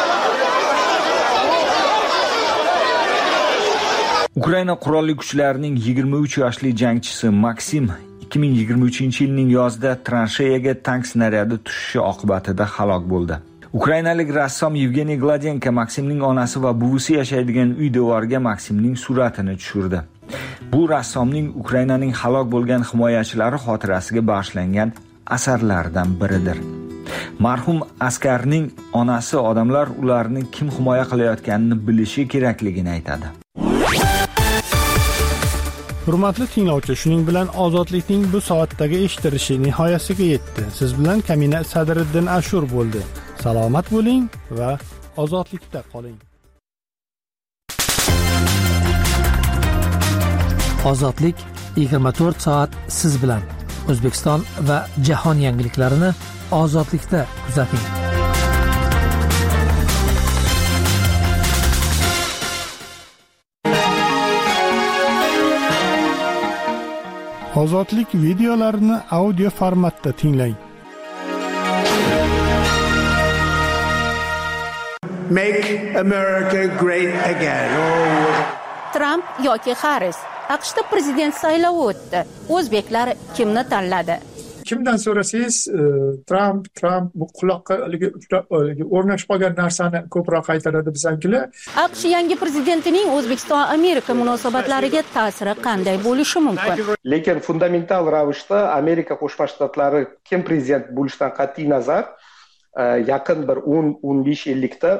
Ukraina qurolli kuchlarining yigirma uch yoshli jangchisi Maksim ikki ming yigirma uchinchi yilning yozida transheyaga tank snaryadi tushishi oqibatida halok bo'ldi. Ukrainalik rassom Yevgeniy Gladenko Maksimning onasi va buvisi yashaydigan uy devoriga Maksimning suratini tushirdi. Bu rassomning Ukrainaning halok bo'lgan himoyachilari xotirasiga bag'ishlangan asarlaridan biridir. Marhum askarning onasi odamlar ularni kim himoya qilayotganini bilishi kerakligini aytadi. Hurmatli tinglovchi, shuning bilan ozodlikning bu soatdagi eshitilishi nihoyasiga yetdi. Siz bilan Kamina Sadriddin Ashur bo'ldi. Salomat bo'ling va ozodlikda qoling. Ozodlik yigirma to'rt soat siz bilan. O'zbekiston va jahon yangiliklarini ozodlikda kuzating. Ozodlik videolarini audio formatda tinglang. Make America great again. Trump yoki Harris. AQShda prezident saylovi o'tdi. O'zbeklar kimni tanladi? Kimdan so'rasangiz, Trump, Trump bu quloqqa o'rnashib qolgan narsani ko'proq aytadi bizankilar. AQSh yangi prezidentining O'zbekiston Amerika munosabatlariga ta'siri qanday bo'lishi mumkin? Lekin fundamental ravishda Amerika Qo'shma Shtatlari kim prezident bo'lishidan qat'iy nazar yaqin bir o'n o'n besh yillikda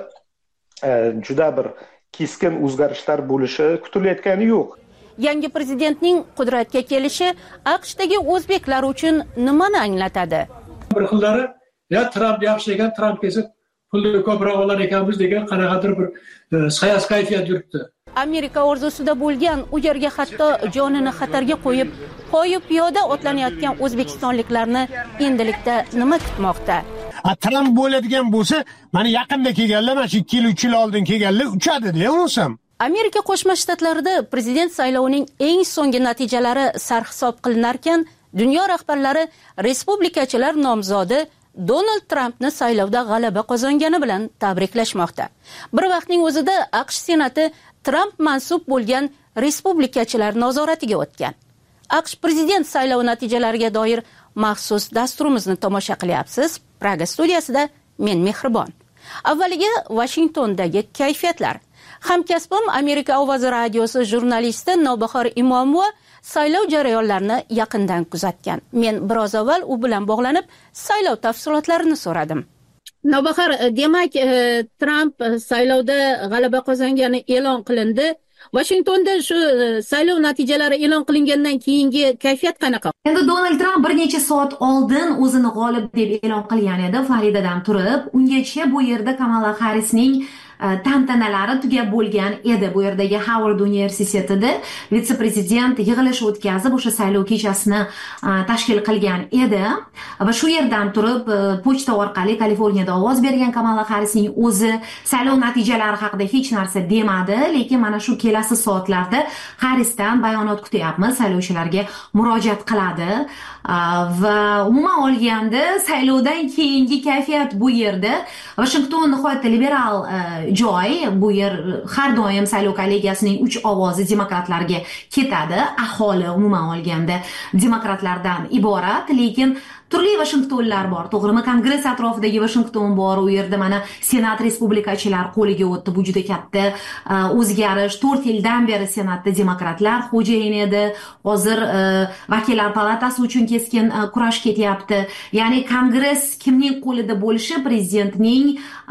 juda bir keskin o'zgarishlar bo'lishi kutilayotgani yo'q. Yangi prezidentning qudratga kelishi AQShdagi o'zbeklar uchun nimani anglatadi? Bir xillari, ya Trump yaxshi ekan, Trump kelsa pulni ko'proq olar ekanmiz degan qanaqadir bir sayas kayfiyat yuribdi. Amerika orzusida bo'lgan, u yerga hatto jonini xatarga qo'yib, poyi piyoda otlanayotgan o'zbekistonliklarni endilikda nima kutmoqda? A Trump bo'ladigan bo'lsa, mana yaqinda kelganlar, mana ikki yil uch yil oldin kelganlar uchadi-da, unisam. Amerika Qo'shma Shtatlarida prezident saylovining eng so'nggi natijalari sarhisob qilinarkan, dunyo rahbarlari respublikachilar nomzodi Donald Trampni saylovda g'alaba qozongani bilan tabriklashmoqda. Bir vaqtning o'zida AQSh Senati Trump mansub bo'lgan respublikachilar nazoratiga o'tgan. AQSh prezident saylovi natijalariga doir maxsus dasturimizni tomosha qilyapsiz. Praga studiyasida men Mehribon. Avvaliga Washingtondagi kayfiyatlar. Hamkasbim Amerika ovozi radiosi jurnalisti Nobahor Imomova saylov jarayonlarini yaqindan kuzatgan. Men biroz avval u bilan bog'lanib, saylov tafsilotlarini so'radim. Nobahor, demak, Trump saylovda g'alaba qozongani e'lon qilindi. Washingtonda shu saylov natijalari e'lon qilingandan keyingi kayfiyat qanaqa? Endi Donald Trump bir necha soat oldin o'zini g'olib deb e'lon qilgan edi Floridadan turib. Ungacha bu yerda Kamala Harrisning tantanalari tugab bo'lgan edi. Bu yerdagi Howard universitetida vitse-prezident yig'ilish o'tkazib, o'sha saylov kechasini tashkil qilgan edi va shu yerdan turib pochta orqali Kaliforniyada ovoz bergan Kamala Harrisning o'zi saylov natijalari haqida hech narsa demadi, lekin mana shu kelasi soatlarda Harrisdan bayonot kutyapmiz, saylovchilarga murojaat qiladi va umuman olganda saylovdan keyingi kayfiyat bu yerda Washington nihoyatda liberal joy, bu yer har doim saylov kollegiyasining uch ovozi demokratlarga ketadi. Aholi umuman olganda demokratlardan iborat, lekin turli Washingtonlar bor, to'g'rimi? Kongress atrofidagi Washington bor, u yerda mana Senat respublikachilar qo'liga o'tdi. Bu juda katta o'zgarish. to'rt yildan beri Senatda demokratlar xo'jayin edi. Hozir vakillar palatasi uchun keskin kurash ketyapti. Ya'ni Kongress kimning qo'lida bo'lishi prezidentning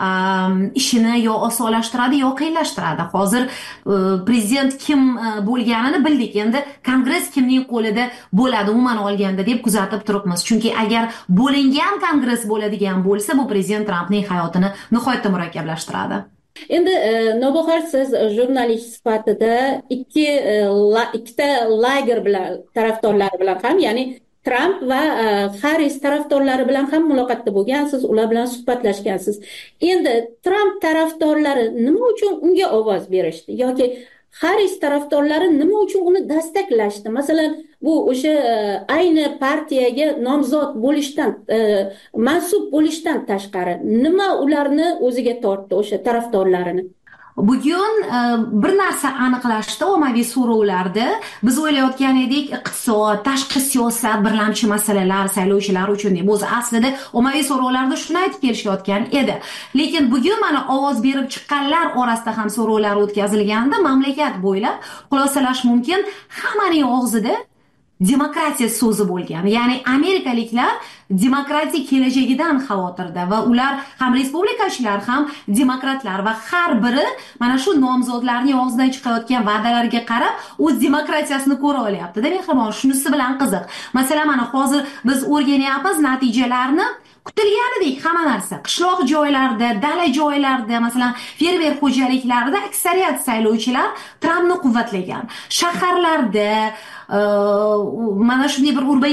ishini yo osonlashtiradi yo qiyinlashtiradi. Hozir prezident kim bo'lganini bildik. Endi Kongress kimning qo'lida bo'ladi umuman olganda deb kuzatib turibmiz. Chunki agar bo'lingan kongress bo'ladigan bo'lsa, bu prezident Trampning hayotini nihoyatda murakkablashtiradi. Endi Nobahor, siz jurnalist sifatida ikki ikkita lager bilan tarafdorlari bilan ham, ya'ni Trump va Harris tarafdorlari bilan ham muloqotda bo'lgansiz, ular bilan suhbatlashgansiz. Endi Trump tarafdorlari nima uchun unga ovoz berishdi yoki Haris tarafdorlari nima uchun uni dastaklashdi? Masalan, bu o'sha ayni partiyaga nomzod bo'lishdan, mansub bo'lishdan tashqari nima ularni o'ziga tortdi, o'sha tarafdorlarini? Bugun bir narsa aniqlashdi ommaviy so'rovlarda. Biz o'ylayotgan edik, iqtisod, tashqi siyosat birlamchi masalalar saylovchilar uchun deb. O'zi aslida ommaviy so'rovlarda shuni aytib kelishayotgan edi. Lekin bugun mana ovoz berib chiqqanlar orasida ham so'rovlar o'tkazilganda mamlakat bo'ylab xulosalash mumkin, hammaning og'zida demokratiya so'zi bo'lgan. Ya'ni amerikaliklar demokratik kelajagidan xavotirda va ular ham respublikachilar ham demokratlar va har biri mana shu nomzodlarning og'zidan chiqayotgan va'dalarga qarab o'z demokratiyasini ko'ra olyapti. Mehribon, shunisi bilan qiziq. Masalan, mana hozir biz o'rganyapmiz natijalarni. Kutilganidek hamma narsa qishloq joylarda, dala joylarda, masalan, fermer xo'jaliklarida aksariyat saylovchilar Trampni quvvatlagan. Shaharlarda mana shunday bir urbay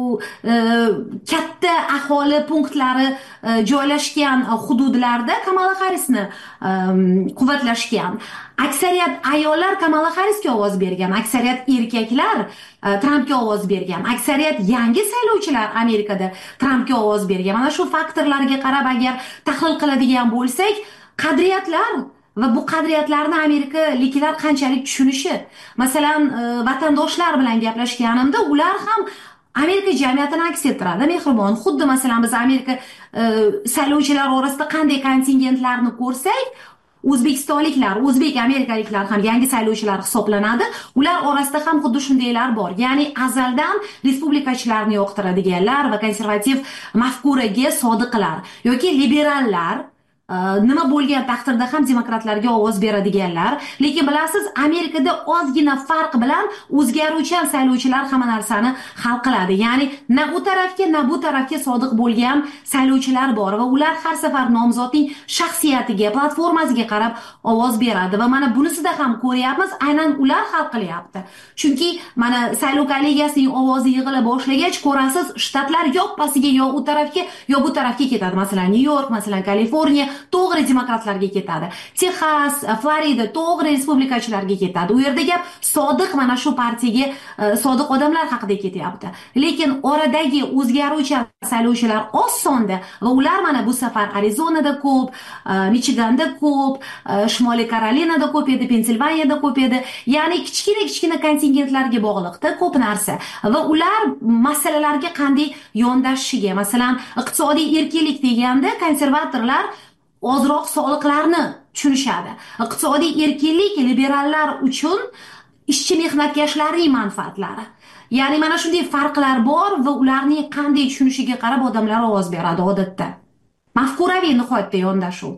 katta aholi punktlari joylashgan hududlarda Kamala Harrisni quvvatlashgan. Aksariyat ayollar Kamala Harrisga ovoz bergan, aksariyat erkaklar Trampga ovoz bergan, aksariyat yangi saylovchilar Amerikada Trampga ovoz bergan. Mana shu faktorlarga qarab agar tahlil qiladigan bo'lsak, qadriyatlar va bu qadriyatlarni amerikaliklar qanchalik tushunishi. Masalan, vatandoshlar bilan gaplashganimda ular ham Amerika jamiyatini aks ettiradi. Mehribon, xuddi masalan biz Amerika saylovchilar orasida qanday kontingentlarni ko'rsak, O'zbekistonliklar, o'zbek amerikaliklar ham yangi saylovchilar hisoblanadi. Ular orasida ham xuddi shundaylar bor. Ya'ni azaldan respublikachilarni yoqtiradiganlar va konservativ mafkuraga sodiqlar yoki liberallar, nima bo'lgan taqdirda ham demokratlarga ovoz beradiganlar. Lekin bilasiz, Amerikada ozgina farq bilan o'zgaruvchan saylovchilar hamma narsani hal qiladi. Ya'ni na u tarafga, na bu tarafga sodiq bo'lgan saylovchilar bor va ular har safar nomzodning shaxsiyatiga, platformasiga qarab ovoz beradi va mana bunisida ham ko'ryapmiz, aynan ular hal qilyapti. Chunki mana saylov kollegiyasining ovozi yig'ila boshlagach, ko'rasiz, shtatlar yoppasiga yo u tarafga, yo bu tarafga ketadi. Masalan, Nyu-York, masalan, Kaliforniya to'g'ri demokratlarga ketadi. Texas, Florida to'g'ri respublikachilarga ketadi. U yerda gap sodiq mana shu partiyaga sodiq odamlar haqida ketyapti. Lekin oradagi o'zgaruvchi saylovchilar oz sonda va ular mana bu safar Arizonada ko'p, Michiganda ko'p, Shimoliy Karolinada ko'p edi, Pensilvaniyada ko'p edi. Ya'ni kichkina-kichkina kontingentlarga bog'liqda ko'p narsa va ular masalalarga qanday yondashishiga, masalan, iqtisodiy erkinlik deganda konservatorlar ozroq soliqlarni tushunishadi. Iqtisodiy erkinlik liberallar uchun ishchi mehnatkashlarning manfaatlari. Ya'ni mana shunday farqlar bor va ularning qanday tushunishiga qarab odamlar ovoz beradi odatda. Mafkuraviy nihoyatda yondashuv.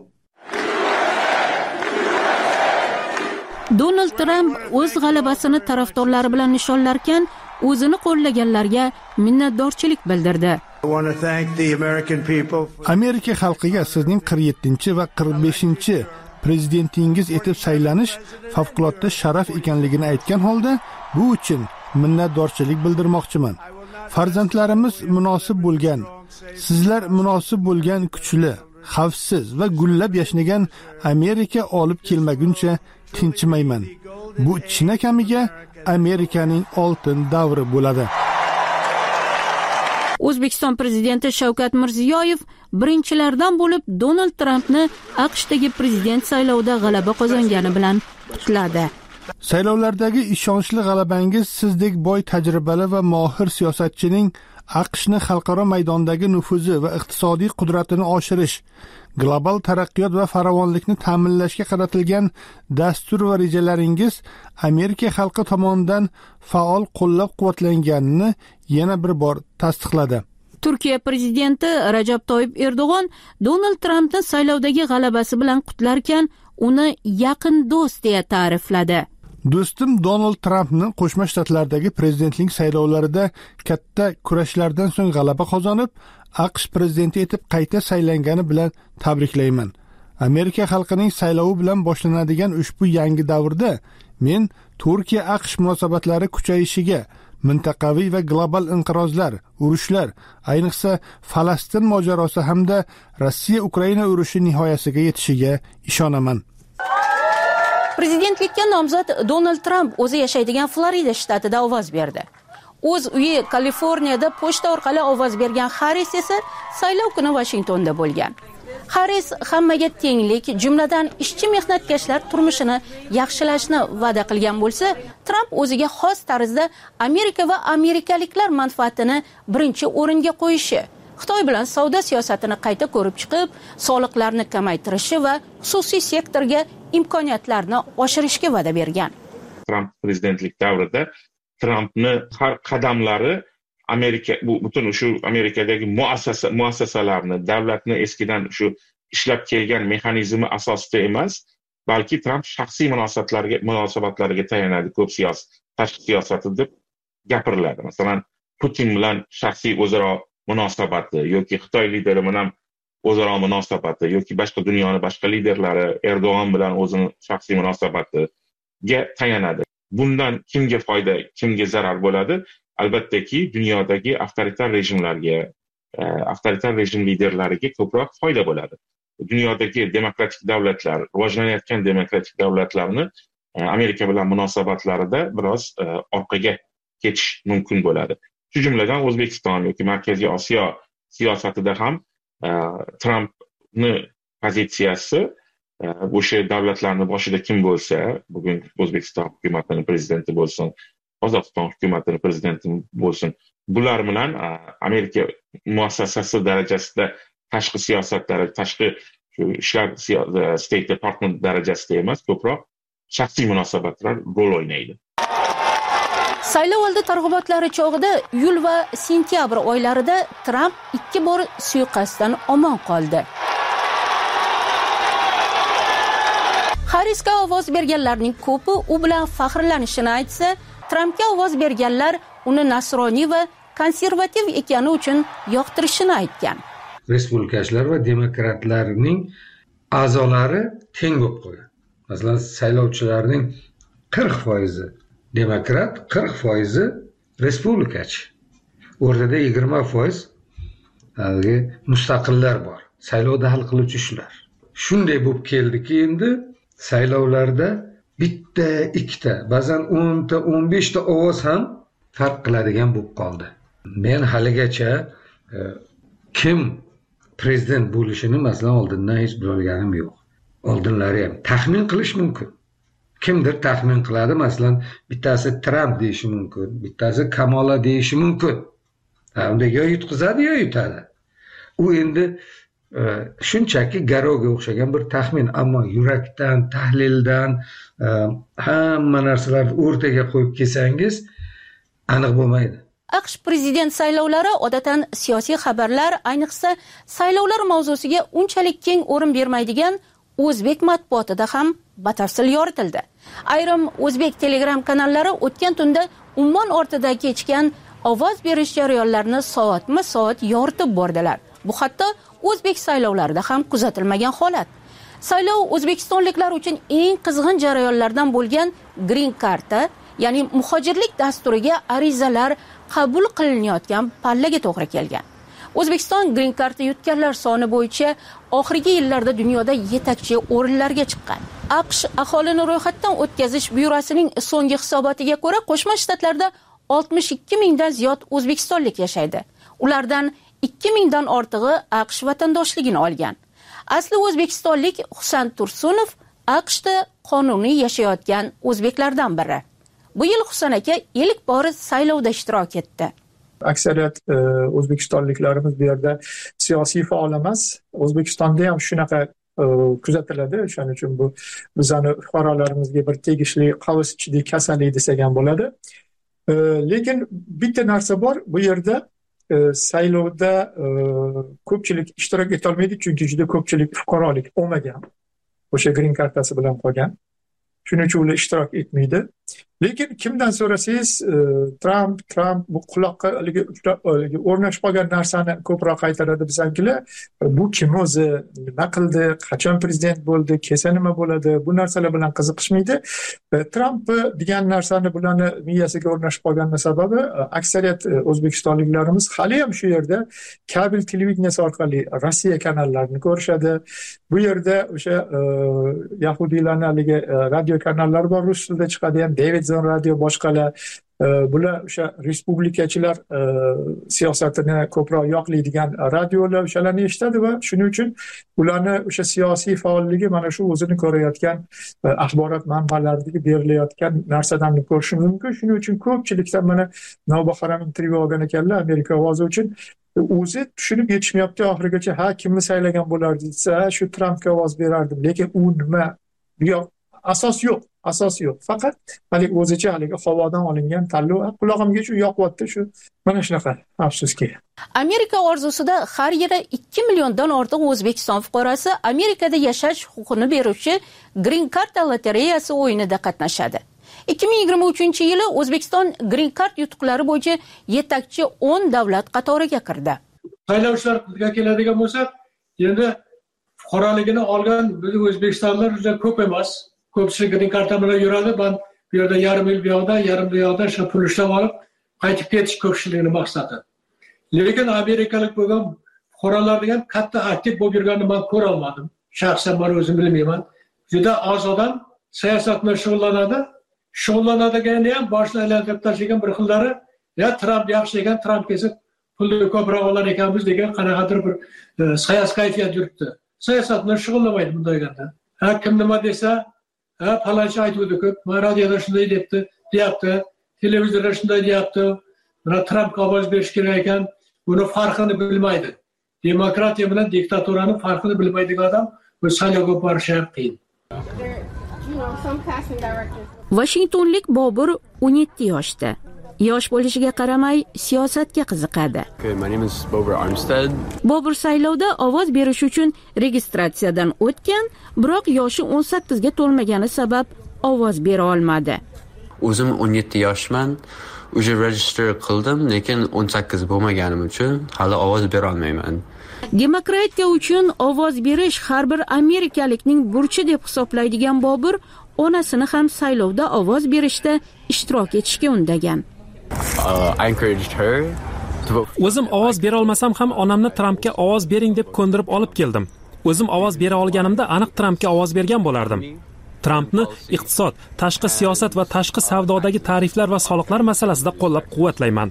Donald Trump o'z g'alabasini tarafdorlari bilan nishonlarkan, o'zini qo'llaganlarga minnatdorchilik bildirdi. Amerika xalqiga sizning qirq yettinchi va qirq beshinchi prezidentingiz etib saylanish favqulodda sharaf ekanligini aytgan holda, bu uchun minnatdorchilik bildirmoqchiman. Farzandlarimiz munosib bo'lgan, sizlar munosib bo'lgan kuchli, xavfsiz va gullab yashnagan Amerika olib kelmaguncha tinchimayman. Bu chinakamiga Amerikaning oltin davri bo'ladi. O'zbekiston prezidenti Shavkat Mirziyoyev birinchilardan bo'lib Donald Trampni AQShdagi prezident saylovida g'alaba qozongani bilan qutladi. Saylovlardagi ishonchli g'alabangiz sizdek boy tajribali va mohir siyosatchining AQShni xalqaro maydondagi nufuzi va iqtisodiy qudratini oshirish, global taraqqiyot va farovonlikni ta'minlashga qaratilgan dastur va rejalaringiz Amerika xalqi tomonidan faol qo'llab-quvvatlanganini yana bir bor tasdiqladi. Turkiya prezidenti Rajab Toyyib Erdo'g'on Donald Trampni saylovdagi g'alabasi bilan qutlarkan, uni yaqin do'st deya ta'rifladi. Do'stim Donald Trampni Qo'shma Shtatlardagi prezidentlik saylovlarida katta kurashlardan so'ng g'alaba qozonib, AQSh prezidenti etib qayta saylangani bilan tabriklayman. Amerika xalqining saylovi bilan boshlanadigan ushbu yangi davrda men Turkiya AQSh munosabatlari kuchayishiga, mintaqaviy va global inqirozlar, urushlar, ayniqsa Falastin mojarosi hamda Rossiya Ukraina urushi nihoyasiga yetishiga ishonaman. Prezidentlikka nomzod Donald Tramp o'zi yashaydigan Florida shtatida ovoz berdi. O'z uyi Kaliforniyada pochta orqali ovoz bergan Harris esa saylov kuni Washingtonda bo'lgan. Harris hammaga tenglik, jumladan ishchi mehnatkashlar turmushini yaxshilashni va'da qilgan bo'lsa, Tramp o'ziga xos tarzda Amerika va amerikaliklar manfaatini birinchi o'ringa qo'yishi, Xitoy bilan savdo siyosatini qayta ko'rib chiqib, soliqlarni kamaytirishi va xususiy sektorga imkoniyatlarni oshirishga va'da bergan. Tramp prezidentlik davrida Trampni har qadamlari Amerika bu butun shu Amerikadagi muassasa muassasalarni, davlatni eskidan shu ishlab kelgan mexanizmi asosida emas, balki Tramp shaxsiy munosabatlarga munosabatlariga tayanadi. Ko'p siyosat, tashqi siyosati deb gapiriladi. Masalan, Putin bilan shaxsiy o'zaro munosabati yoki Xitoy lideri bilan o'zaro munosabati yoki boshqa dunyoni boshqa liderlari Erdo'g'on bilan o'zini shaxsiy munosabatiga tayanadi. Bundan kimga foyda, kimga zarar bo'ladi? Albattaki dunyodagi avtoritar rejimlarga, avtoritar rejim liderlariga ko'proq foyda bo'ladi. Dunyodagi demokratik davlatlar, rivojlanayotgan demokratik davlatlarni Amerika bilan munosabatlarida biroz orqaga ketish mumkin bo'ladi. Shu jumladan O'zbekiston yoki Markaziy Osiyo siyosatida ham Trampni pozitsiyasi o'sha davlatlarning boshida kim bo'lsa, bugun O'zbekiston hukumatining prezidenti bo'lsin, Qozog'iston hukumatining prezidenti bo'lsin, bular bilan Amerika muassasasi darajasida tashqi siyosatlari, tashqi ishlar State Department darajasida emas, ko'proq shaxsiy munosabatlar rol o'ynaydi. Saylov oldi targ'ibotlari chog'ida iyul va sentyabr oylarida Tramp ikki bor suiqasddan omon qoldi. Harrisga ovoz berganlarning ko'pi u bilan faxrlanishini aytsa, Trampga ovoz berganlar uni nasroniy va konservativ ekani uchun yoqtirishini aytgan. Respublikachilar va demokratlarning a'zolari teng bo'lib qolgan. Masalan, saylovchilarning qirq foizi demokrat, qirq foizi respublikachi. O'rtada yigirma foiz mustaqillar bor. Saylovda hal qiluvchi shular. Shunday bo'lib keldiki, endi saylovlarda bitta, ikkita, ba'zan o'nta, o'n beshta ovoz ham farq qiladigan bo'lib qoldi. Men haligacha e, kim prezident bo'lishini masalan oldindan hech bilganim yo'q. Oldinlari ham taxmin qilish mumkin. Kimdir taxmin qiladi, masalan, bittasi Trump deyishi mumkin, bittasi Kamala deyishi mumkin. Ha, unda yo yutqizadi, yo yutadi. U endi e, shunchaki garovga o'xshagan bir taxmin, ammo yurakdan, tahlildan e, hamma narsalarni o'rtaga qo'yib kelsangiz aniq bo'lmaydi. AQSh prezident saylovlari odatdan siyosiy xabarlar, ayniqsa saylovlar mavzusiga unchalik keng o'rin bermaydigan o'zbek matbuotida ham batafsil yoritildi. Ayrim o'zbek telegram kanallari o'tgan tunda ummon ortida kechgan ovoz berish jarayonlarini soatma-soat yoritib bordilar. Bu hatto o'zbek saylovlarida ham kuzatilmagan holat. Saylov o'zbekistonliklar uchun eng qizg'in jarayonlardan bo'lgan Green Card'a, ya'ni muhojirlik dasturiga arizalar qabul qilinayotgan pallaga to'g'ri kelgan. O'zbekiston Green Card'ni yutganlar soni bo'yicha oxirgi yillarda dunyoda yetakchi o'rinlarga chiqqan. AQSh aholini ro'yxatdan o'tkazish byurosining so'nggi hisobotiga ko'ra, Qo'shma Shtatlarda oltmish ikki mingdan ziyod o'zbekistonlik yashaydi. Ulardan ikki mingdan ortig'i AQSh vatandoshligini olgan. Asli o'zbekistonlik Husan Tursunov AQShda qonuniy yashayotgan o'zbeklardan biri. Bu yil Husan aka ilk bor saylovda ishtirok etdi. Aksariyat e, o'zbekistonliklarimiz bu yerda siyosiy faol emas. O'zbekistonda ham shunaqa e, kuzatiladi. Shuning uchun bu bizning fuqarolarimizga bir tegishli qavs ichidagi kasallik desak ham bo'ladi. E, lekin bitta narsa bor, bu yerda e, saylovda e, ko'pchilik ishtirok eta olmaydi, chunki juda ko'pchilik fuqarolik olmagan. O'sha green kartasi bilan qolgan. Shuning uchun ular ishtirok etmaydi. lekin kimdan so'rasangiz Trump Trump bu quloqqa o'rnashib qolgan narsani ko'proq aytaradi bizankilar. Bu kim o'zi, nima qildi, qachon prezident bo'ldi, kelsa nima bo'ladi, bu narsalar bilan qiziqishmaydi. Trump degan narsani bularni miyasiga o'rnashib qolgani sababi aksariyat o'zbekistonliklarimiz hali ham shu yerda kabel televideniyasi orqali Rossiya kanallarini ko'rishadi. Bu yerda o'sha yahudiylarning haligi radio kanallari bor, rus tilida chiqadigan David radio boshqalar, bular o'sha respublikachilar siyosatini ko'proq yoqlaydigan radiolar o'shalarni eshitadi va shuning uchun ularni o'sha siyosiy faolligi mana shu o'zini ko'rayotgan axborot manbalaridagi berilayotgan narsadan ko'rishi mumkin. Shuning uchun ko'pchilikdan mana Navbahor ham intervyu olgan ekanlar Amerika ovozi uchun. O'zi tushunib yetishmayapti oxirigacha, ha kimni saylagan bo'lardi desa, shu Trampga ovoz berardim, lekin u nima, yo'q, asos yo'q. Asos yo'q. Faqat hali o'zicha haligi havodan olingan tanlov qulog'imga shu yoqyapti, shu mana shunaqa, afsuski. Amerika orzusida har yili ikki milliondan ortiq O'zbekiston fuqarosi Amerikada yashash huquqini beruvchi Green Card lotereyasi o'yinida qatnashadi. ikki ming yigirma uchinchi yili O'zbekiston Green Card yutuqlari bo'yicha yetakchi o'n davlat qatoriga kirdi. Saylovchilarga keladigan bo'lsak, endi fuqaroligini olgan biz O'zbekistonlar juda ko'p emas. Ko'pchilik green card bilan yuradi. Ben bu yerda yarim yil bu yoqda, yarim bu yoqda shu pul ishlab olib, qaytib ketish ko'pchilikning maqsadi. Lekin amerikalik bo'lgan fuqarolarning ham katta aktiv bo'lib yurganini men ko'ra olmadim. Shaxsan men o'zim bilmayman. Juda oz odam siyosat bilan shug'ullanadi. Shug'ullanadiganini ham boshini aylantirib tashlagan bir xillari, ya Trump yaxshi ekan, Trump kelsa pulni ko'proq olar ekanmiz degan qanaqadir bir siyosiy kayfiyat yuribdi. Siyosat bilan shug'ullanmaydi bunday ganda. Ha kim nima desa, ha falanchi aytuvdi ko'p, radioda shunday debdi, deyapti, televizorda shunday deyapti, mana Trampga ovoz berish kerak ekan, buni farqini bilmaydi. Demokratiya bilan diktaturaning farqini bilmaydigan odam bu saylovga borishi ham qiyin. Washingtonlik Bobur o'n yetti yoshda. Yosh bo'lishiga qaramay siyosatga qiziqadi. Bobur saylovda ovoz berish uchun registratsiyadan o'tgan, biroq yoshi o'n sakkizga to'lmagani sabab ovoz bera olmadi. O'zim o'n yetti yoshman, o'sha register qildim, lekin o'n sakkiz bo'lmaganim uchun hali ovoz bera olmayman. Demokratiya uchun ovoz berish har bir amerikalikning burchi deb hisoblaydigan Bobur onasini ham saylovda ovoz berishda ishtirok etishga undagan. O'zim ovoz bera olmasam ham onamni Trampga ovoz bering deb ko'ndirib olib keldim. O'zim ovoz bera olganimda aniq Trampga ovoz bergan bo'lardim. Trampni iqtisod, tashqi siyosat va tashqi savdodagi tariflar va soliqlar masalasida qo'llab-quvvatlayman.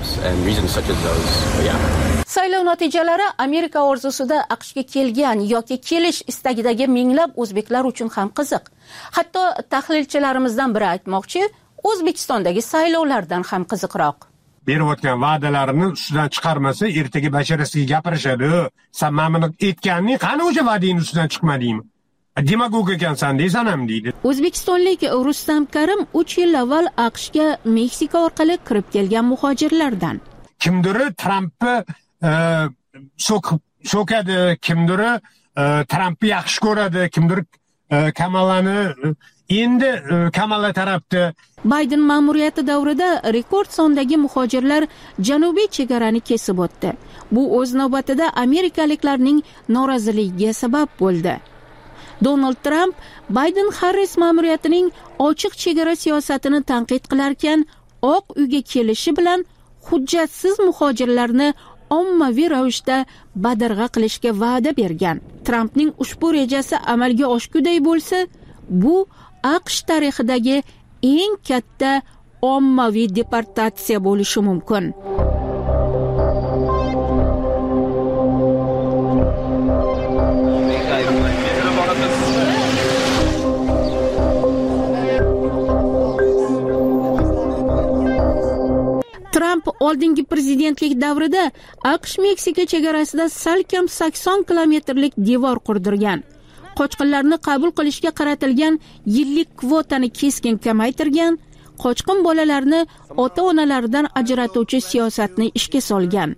Saylov natijalari Amerika orzusida AQShga kelgan yoki kelish istagidagi minglab o'zbeklar uchun ham qiziq. Hatto tahlilchilarimizdan biri aytmoqchi, O'zbekistondagi saylovlardan ham qiziqroq. Berayotgan va'dalarini ustidan chiqarmasa, ertaga basharasiga gapirishadi. Sen mana buni aytganing, qani o'sha va'ding ustidan chiqmadingmi? Demagog ekansan deysan ham deydi. O'zbekistonlik Rustam Karim uch yil avval AQShga Meksika orqali kirib kelgan muhojirlardan. Kimdir Trampni so'kadi, kimdir Trampni yaxshi ko'radi, kimdir Kamalani endi Kamala tarafda. Bayden ma'muriyati davrida rekord sondagi muhojirlar janubiy chegarani kesib o'tdi. Bu o'z navbatida amerikaliklarning noroziligiga sabab bo'ldi. Donald Trump Bayden-Harris ma'muriyatining ochiq chegara siyosatini tanqid qilarkan, Oq uyga kelishi bilan hujjatsiz muhojirlarni ommaviy ravishda badarg'a qilishga va'da bergan. Trampning ushbu rejasi amalga oshguday bo'lsa, bu AQSh tarixidagi eng katta ommaviy deportatsiya bo'lishi mumkin. Trump oldingi prezidentlik davrida AQSh Meksika chegarasida salkam sakson kilometrlik devor qurdirgan. Qochqinlarni qabul qilishga qaratilgan yillik kvotani keskin kamaytirgan, qochqin bolalarni ota-onalaridan ajratuvchi siyosatni ishga solgan.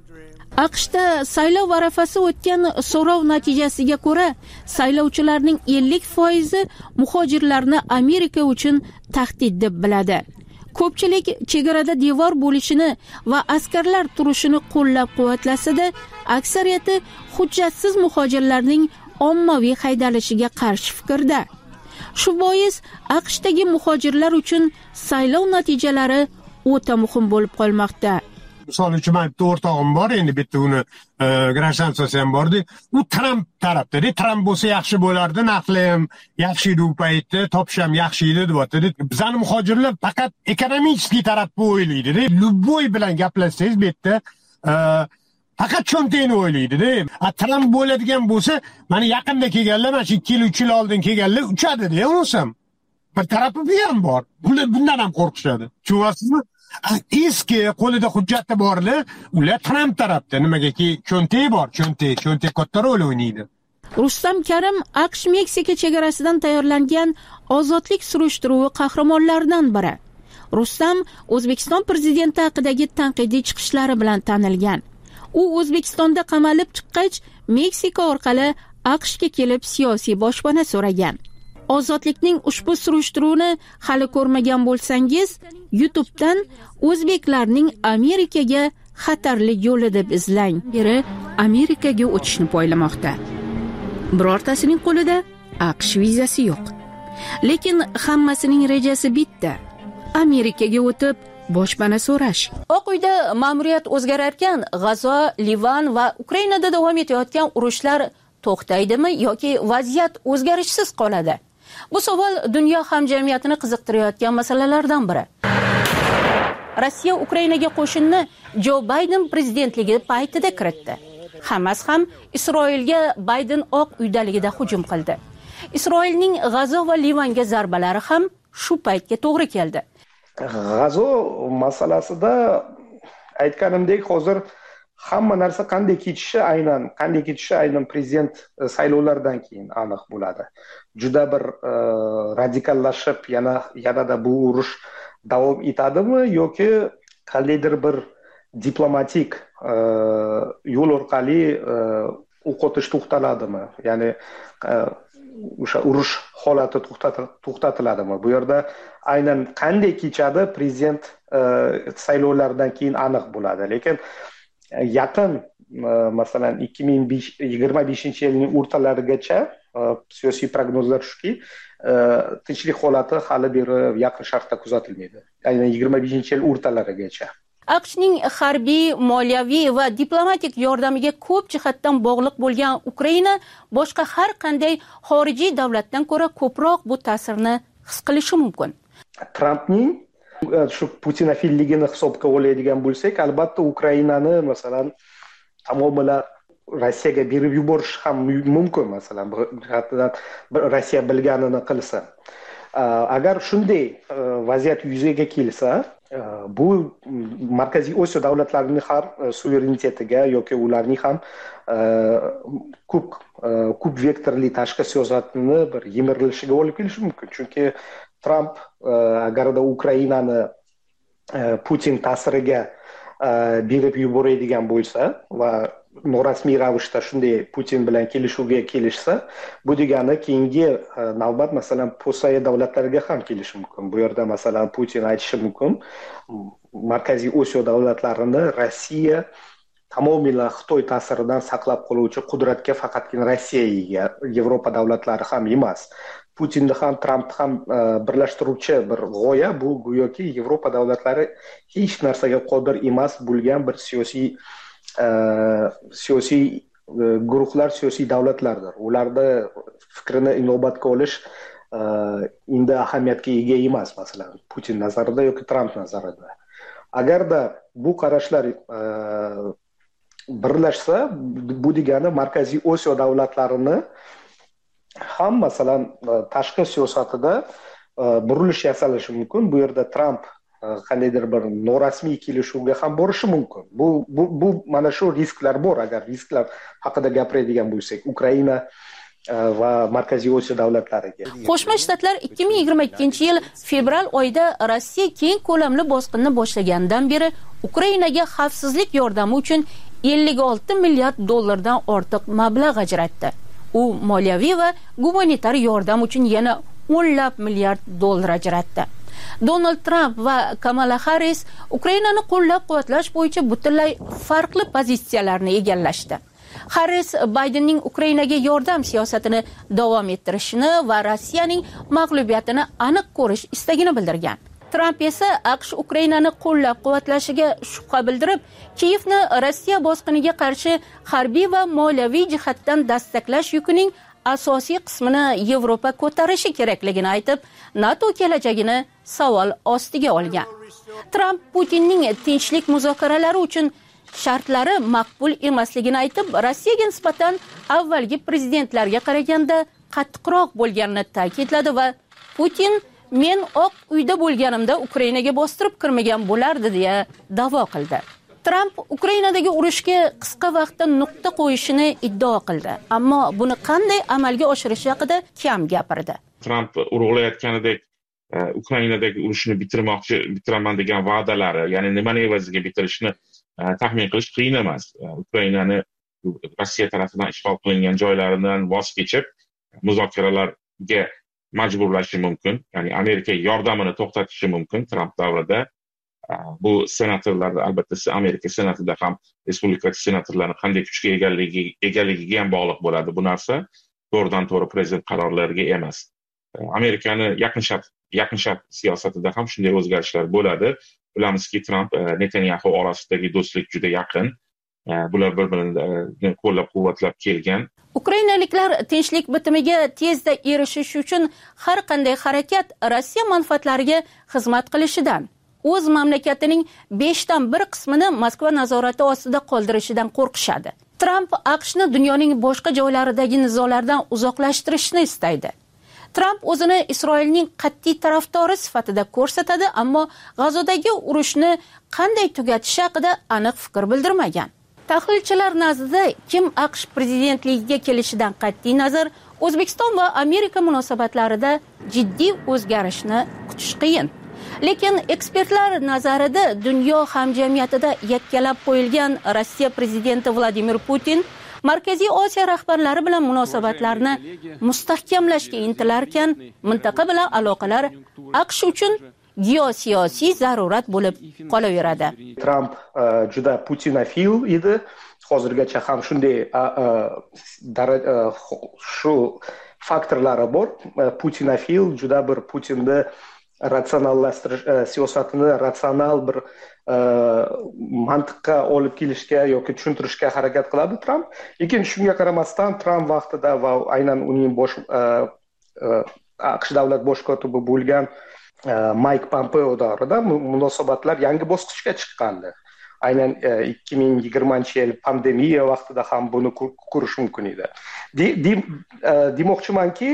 aqshda saylov arafasi o'tgan so'rov natijasiga ko'ra saylovchilarning ellik foizi muhojirlarni Amerika uchun tahdid deb biladi. Ko'pchilik chegarada devor bo'lishini va askarlar turishini qo'llab-quvvatlasa-da, aksariyati hujjatsiz muhojirlarning ommaviy haydalishiga qarshi fikrda. Shu bois aqshdagi muhojirlar uchun saylov natijalari o'ta muhim bo'lib qolmoqda. Misol uchun men o'rtog'im bor, endi bitta uni grashansiyasi ham bordi. U Trump tarafda, Trump bo'lsa yaxshi bo'lardi, naqlim yaxshi edi u paytda, topish ham yaxshi edi deyapti. Bizani muhojirlar faqat ekonomik tarafni o'ylaydi. Любой bilan gaplashsangiz bu yerda faqat cho'ntakni o'ylaydi-da. Trump bo'ladigan bo'lsa, mana yaqinda kelganlar, mana shu ikki yil, uch yil oldin kelganlar uchadi-da, unsam. Bir tarafi bu ham bor. Bular bundan ham qo'rqishadi. Tushunyapsizmi? Eski qo'lida hujjati borlar, ular Trump tarafda, nimagaki cho'ntak bor, cho'ntak, cho'ntak katta rol o'ynaydi. Rustam Karim AQSh Meksika chegarasidan tayyorlangan ozodlik surishtiruvi qahramonlaridan biri. Rustam O'zbekiston prezidenti haqidagi tanqidiy chiqishlari bilan tanilgan. U O'zbekistonda qamalib chiqqach, Meksika orqali AQShga kelib siyosiy boshpana so'ragan. Ozodlikning ushbu surishtiruvini hali ko'rmagan bo'lsangiz, YouTube'dan O'zbeklarning Amerikaga xatarli yo'li deb izlang. Biri Amerikaga o'tishni poylamoqda. Birortasining qo'lida AQSh vizasi yo'q. Lekin hammasining rejasi bitta. Amerikaga o'tib boshpana so'rash. Oq uyda ma'muriyat o'zgararkan, G'azo, Livan va Ukrainada davom etayotgan urushlar to'xtaydimi yoki vaziyat o'zgarishsiz qoladi? Bu savol dunyo hamjamiyatini qiziqtirayotgan masalalardan biri. Rossiya Ukrainaga qo'shinni Jo Bayden prezidentligi paytida kiritdi. Hamas ham Isroilga Bayden oq uydaligida hujum qildi. Isroilning G'azo va Livanga zarbalari ham shu paytga to'g'ri keldi. G'azo masalasida aytganimdek, hozir hamma narsa qanday kechishi aynan, qanday kechishi aynan prezident saylovlaridan keyin aniq bo'ladi. Juda bir radikallashib, yana yanada bu urush davom etadimi yoki qandaydir bir diplomatik yo'l orqali o'qotish to'xtaladimi? Ya'ni o'sha urush holati to'xtatiladimi? Bu yerda aynan qanday kechadi prezident saylovlaridan keyin aniq bo'ladi. Lekin yaqin masalan ikki ming yigirma beshinchi yilning o'rtalarigacha siyosiy prognozlar shuki, tinchlik holati hali beri Yaqin Sharqda kuzatilmaydi. Aynan yigirma beshinchi yil o'rtalarigacha. AQShning harbiy, moliyaviy va diplomatik yordamiga ko'p jihatdan bog'liq bo'lgan Ukraina boshqa har qanday xorijiy davlatdan ko'ra ko'proq bu ta'sirni his qilishi mumkin. Trampning shu putinofilligini hisobga oladigan bo'lsak, albatta Ukrainani masalan tamomila Rossiyaga berib yuborish ham mumkin, masalan, Rossiya bilganini qilsa. Agar shunday vaziyat yuzaga kelsa, bu Markaziy Osiyo davlatlarining ham suverenitetiga yoki ularning ham ko'p ko'p vektorli tashqi siyosatini bir yemirilishiga olib kelishi mumkin. Chunki Trump agarda Ukrainani Putin ta'siriga berib yuboradigan bo'lsa va norasmiy ravishda shunday Putin bilan kelishuvga kelishsa, bu degani keyingi navbat masalan postsovet davlatlariga ham kelishi mumkin. Bu yerda masalan Putin aytishi mumkin, Markaziy Osiyo davlatlarini Rossiya tamomila Xitoy ta'siridan saqlab qoluvchi qudratga faqatgina Rossiya ega, Yevropa davlatlari ham emas. Putinni ham Trampni ham birlashtiruvchi bir g'oya bu go'yoki Yevropa davlatlari hech narsaga qodir emas bo'lgan bir siyosiy siyosiy guruhlar, siyosiy davlatlardir. Ularda fikrini inobatga olish endi ahamiyatga ega emas, masalan, Putin nazarida yoki Tramp nazarida. Agarda bu qarashlar birlashsa, bu degani Markaziy Osiyo davlatlarini ham masalan tashqi siyosatida burilish yasalishi mumkin. Bu yerda Tramp qandaydir bir norasmiy kelishuvga ham borishi mumkin. Bu bu bu mana shu risklar bor. Agar risklar haqida gapiradigan bo'lsak, Ukraina va Markaziy Osiyo davlatlariga. Qo'shma Shtatlar ikki ming yigirma ikkinchi yil fevral oyida Rossiya keng ko'lamli bosqinni boshlagandan beri Ukrainaga xavfsizlik yordami uchun ellik olti milliard dollardan ortiq mablag' ajratdi. U moliyaviy va gumanitar yordam uchun yana o'nlab milliard dollar ajratdi. Donald Trump va Kamala Harris Ukrainani qo'llab-quvvatlash bo'yicha butunlay farqli pozitsiyalarni egallashdi. Harris Baydenning Ukrainaga yordam siyosatini davom ettirishini va Rossiyaning mag'lubiyatini aniq ko'rish istagini bildirgan. Trump esa AQSh Ukrainani qo'llab-quvvatlashiga shubha bildirib, Kiyevni Rossiya bosqiniga qarshi harbiy va moliyaviy jihatdan dastaklash yukining asosiy qismini Yevropa ko'tarishi kerakligini aytib, NATO kelajagini savol ostiga olgan. Trump Putinning tinchlik muzokaralari uchun shartlari maqbul emasligini aytib, Rossiyaga nisbatan avvalgi prezidentlarga qaraganda qattiqroq bo'lganini ta'kidladi va Putin men oq uyda bo'lganimda Ukrainaga bostirib kirmagan bo'lardi deya da'vo qildi. Trump Ukrainadagi urushga qisqa vaqtda nuqta qo'yishini iddao qildi, ammo buni qanday amalga oshirish haqida kam gapirdi. Trump urug'layotganidek Ukrainadagi urushni bitirmoqchi, bitiraman degan va'dalari, ya'ni nimani evaziga bitirishni taxmin qilish qiyin emas. Ukrainani Rossiya tomonidan ishg'ol qilingan joylaridan voz kechib, muzokaralarga majburlashi mumkin. Ya'ni Amerika yordamini to'xtatishi mumkin Trump davrida. Bu senatorlarda, albatta Amerika senatida ham respublikachi senatorlarning qanday kuchga egaligi egaligiga ham bog'liq bo'ladi bu narsa. To'g'ridan to'g'ri prezident qarorlariga emas. Amerikani yaqin shart yaqin shart siyosatida ham shunday o'zgarishlar bo'ladi. Bilamizki, Trump Netanyahu orasidagi do'stlik juda yaqin. Bular bir-birini qo'llab-quvvatlab kelgan. Ukrainaliklar tinchlik bitimiga tezda erishish uchun har qanday harakat Rossiya manfaatlariga xizmat qilishidan, o'z mamlakatining beshdan bir qismini Moskva nazorati ostida qoldirishidan qo'rqishadi. Trump AQShni dunyoning boshqa joylaridagi nizolardan uzoqlashtirishni istaydi. Trump o'zini Isroilning qat'iy tarafdori sifatida ko'rsatadi, ammo G'azodagi urushni qanday tugatish haqida aniq fikr bildirmagan. Tahlilchilar nazdida kim AQSh prezidentligiga kelishidan qat'iy nazar O'zbekiston va Amerika munosabatlarida jiddiy o'zgarishni kutish qiyin. Lekin ekspertlar nazarida dunyo hamjamiyatida yakkalab qo'yilgan Rossiya prezidenti Vladimir Putin Markaziy Osiyo rahbarlari bilan munosabatlarni mustahkamlashga intilarkan, mintaqa bilan aloqalar AQSh uchun geosiyosiy zarurat bo'lib qolaveradi. Trump juda putinofil edi. Hozirgacha ham shunday shu faktorlari bor. Putinofil juda bir Putinni ratsionallashtirish siyosatini ratsional bir mantiqqa olib kelishga yoki tushuntirishga harakat qiladi Trump. Lekin shunga qaramasdan Trump vaqtida va aynan uning bosh AQSh davlat bosh kotibi bo'lgan Mike Pompeo davrida munosabatlar yangi bosqichga chiqqandi. Aynan ikki ming yigirmanchi yil pandemiya vaqtida ham buni ko'rish mumkin edi. Demoqchimanki,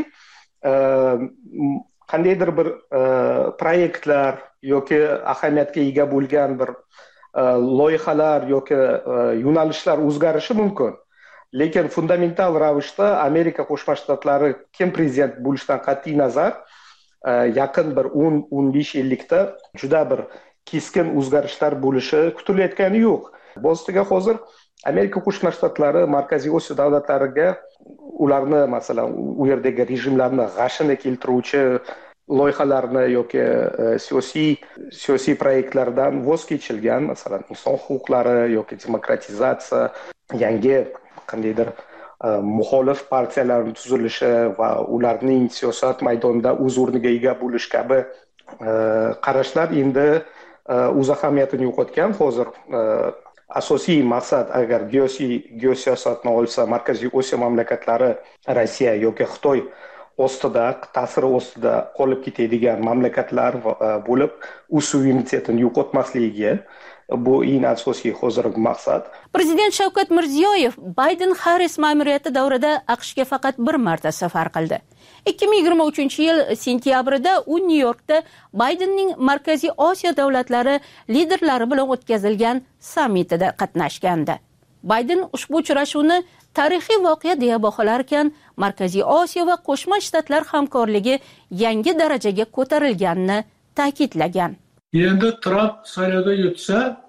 qandaydir bir proyektlar yoki ahamiyatga ega bo'lgan bir loyihalar yoki yo'nalishlar o'zgarishi mumkin. Lekin fundamental ravishda Amerika Qo'shma Shtatlari kim prezident bo'lishidan qat'iy nazar yaqin bir o'n o'n besh yillikda juda bir keskin o'zgarishlar bo'lishi kutilayotgani yo'q. Bostiga hozir Amerika Qo'shma Shtatlari Markaziy Osiyo davlatlariga ularni masalan u yerdagi rejimlarni g'ashini keltiruvchi loyihalarni yoki siyosiy siyosiy proyektlardan voz kechilgan, masalan inson huquqlari yoki demokratizatsiya, yangi qandaydir muxolif partiyalarning tuzilishi va ularning siyosat maydonida o'z o'rniga ega bo'lish kabi qarashlar endi o'z ahamiyatini yo'qotgan. Hozir asosiy maqsad agar geosiyosatni olsa, Markaziy Osiyo mamlakatlari Rossiya yoki Xitoy ostida, ta'siri ostida qolib ketadigan mamlakatlar bo'lib, u suverenitetini yo'qotmasligiga bu eng asosiy hozirgi maqsad. Prezident Shavkat Mirziyoyev Bayden-Harris ma'muriyati davrida AQShga faqat bir marta safar qildi. ikki ming yigirma uchinchi yil sentyabrida u Nyu-Yorkda Baydenning Markaziy Osiyo davlatlari liderlari bilan o'tkazilgan sammitida qatnashgandi. Bayden ushbu uchrashuvni tarixiy voqea deya baholar ekan, Markaziy Osiyo va Qo'shma Shtatlar hamkorligi yangi darajaga ko'tarilganini ta'kidlagan. Endi Trump saylovda yutsa,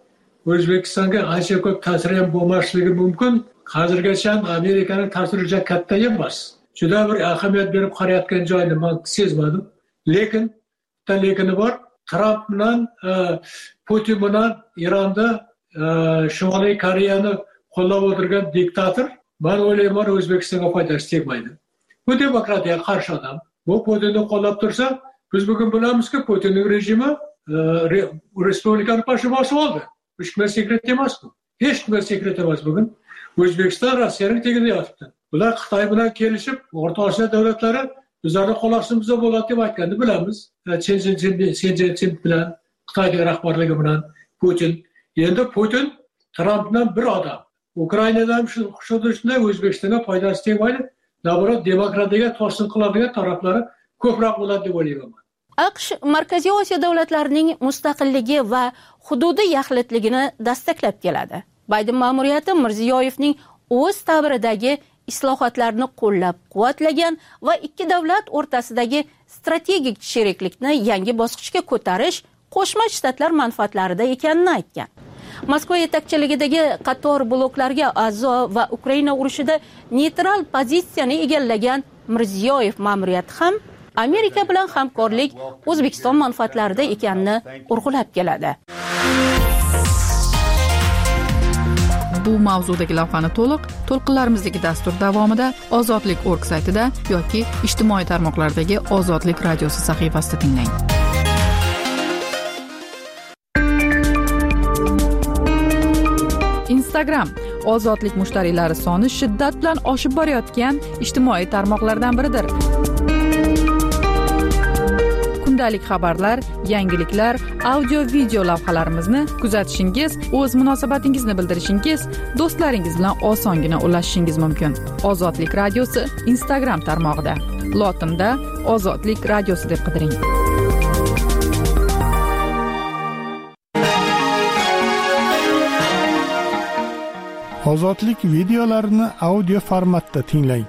O'zbekistonga ancha ko'p ta'siri ham bo'lmasligi mumkin. Hozirgacha Amerikaning ta'siri juda katta emas. Juda bir ahamiyat berib qarayotgan joyini men sezmadim. Lekin bitta lekini bor. Tramp bilan Putin bilan Ironda Shimoliy Koreyani qo'llab o'tirgan diktator, men o'ylayman O'zbekistonga foydasi tegmaydi. Bu demokratiyaga qarshi odam. Bu Putinni qo'llab tursa, biz bugun bilamizki, Putinning rejimi respublikani boshib oldi. Hech kim sekret emas bu. Hech kim sekret emas bugun. O'zbekiston Rossiyaning tagida yotibdi. Bular Xitoy bilan kelishib, O'rta Osiyo davlatlari bizlarni qo'l ostimizda bo'ladi deb aytganini bilamiz. Chen Jinping bilan, Xitoy rahbarligi bilan Putin. Endi Putin Trampdan bir odam. Ukrainadan shu shunday O'zbekistonga foydasi tegmaydi. Naborat demokratiyaga to'sin qiladigan taraflari ko'proq bo'ladi deb o'ylayman. AQSh Markaziy Osiyo davlatlarining mustaqilligi va hududiy yaxlitligini dastaklab keladi. Bayden ma'muriyati Mirziyoyevning o'z ta'biridagi islohotlarni qo'llab-quvvatlagan va ikki davlat o'rtasidagi strategik sheriklikni yangi bosqichga ko'tarish Qo'shma Shtatlar manfaatlarida ekanini aytgan. Moskva yetakchiligidagi qator bloklarga a'zo va Ukraina urushida neytral pozitsiyani egallagan Mirziyoyev ma'muriyati ham Amerika bilan hamkorlik O'zbekiston manfaatlarida ekanini urg'ulab keladi. Bu mavzudagi lavhani to'liq to'lqinlarimizdagi dastur davomida ozodlik org saytida yoki ijtimoiy tarmoqlardagi Ozodlik radiosi sahifasida tinglang. Instagram ozodlik mushtariylari soni shiddat bilan oshib borayotgan ijtimoiy tarmoqlardan biridir. Kundalik xabarlar, yangiliklar, audio-video lavhalarimizni kuzatishingiz, o'z munosabatingizni bildirishingiz, do'stlaringiz bilan osongina ulashishingiz mumkin. Ozodlik radiosi Instagram tarmog'ida. Lotinda Ozodlik radiosi deb qidiring. Ozodlik videolarini audio formatda tinglang.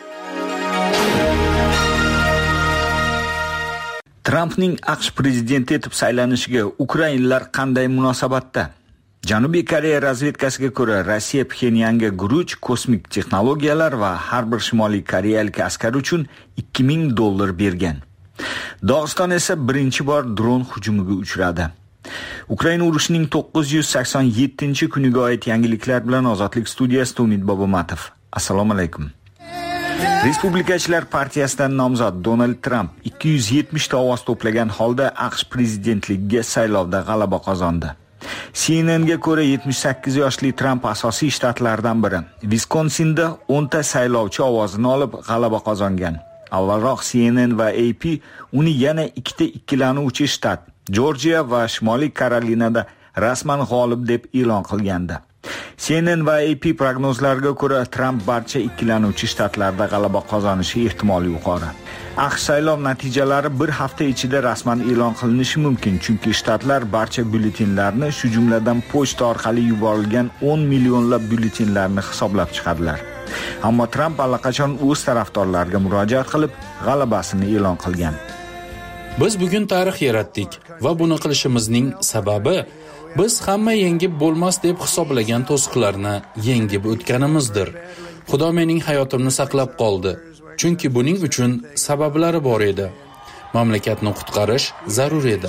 Trampning AQSh prezidenti etib saylanishiga ukrainlar qanday munosabatda? Janubiy Koreya razvedkasiga ko'ra, Rossiya Pxenyanga guruch, kosmik texnologiyalar va har bir Shimoliy koreyalik askar uchun ikki ming dollar bergan. Dog'iston esa birinchi bor dron hujumiga uchradi. Ukraina urushining to'qqiz yuz sakson yettinchi kuniga oid yangiliklar bilan Ozodlik studiyasida Umid Bobomatov. Assalomu alaykum. Respublikachilar partiyasidan nomzod Donald Trump ikki yuz yetmish ta ovoz to'plagan holda AQSh prezidentligiga saylovda g'alaba qozondi. C N N ga ko'ra yetmish sakkiz yoshli Trump asosiy shtatlardan biri. Viskonsinda o'n ta saylovchi ovozini olib g'alaba qozongan. Avvalroq C N N va A P uni yana ikkita ikkilanuvchi shtat, Georgia va Shimoliy Karolinada rasman g'olib deb e'lon qilgandi. C N N va A P prognozlariga ko'ra Trump barcha ikkilanuvchi shtatlarda g'alaba qozonishi ehtimoli yuqori. AQSh saylov natijalari bir hafta ichida rasman e'lon qilinishi mumkin, chunki shtatlar barcha byulletenlarni, shu jumladan pochta orqali yuborilgan o'n millionlab byulletenlarni hisoblab chiqadilar. Ammo Trump allaqachon o'z tarafdorlariga murojaat qilib, g'alabasini e'lon qilgan. Biz bugun tarix yaratdik va buni qilishimizning sababi biz hamma yengib bo'lmas deb hisoblagan to'siqlarni yengib o'tganimizdir. Xudo mening hayotimni saqlab qoldi. Chunki buning uchun sabablari bor edi. Mamlakatni qutqarish zarur edi.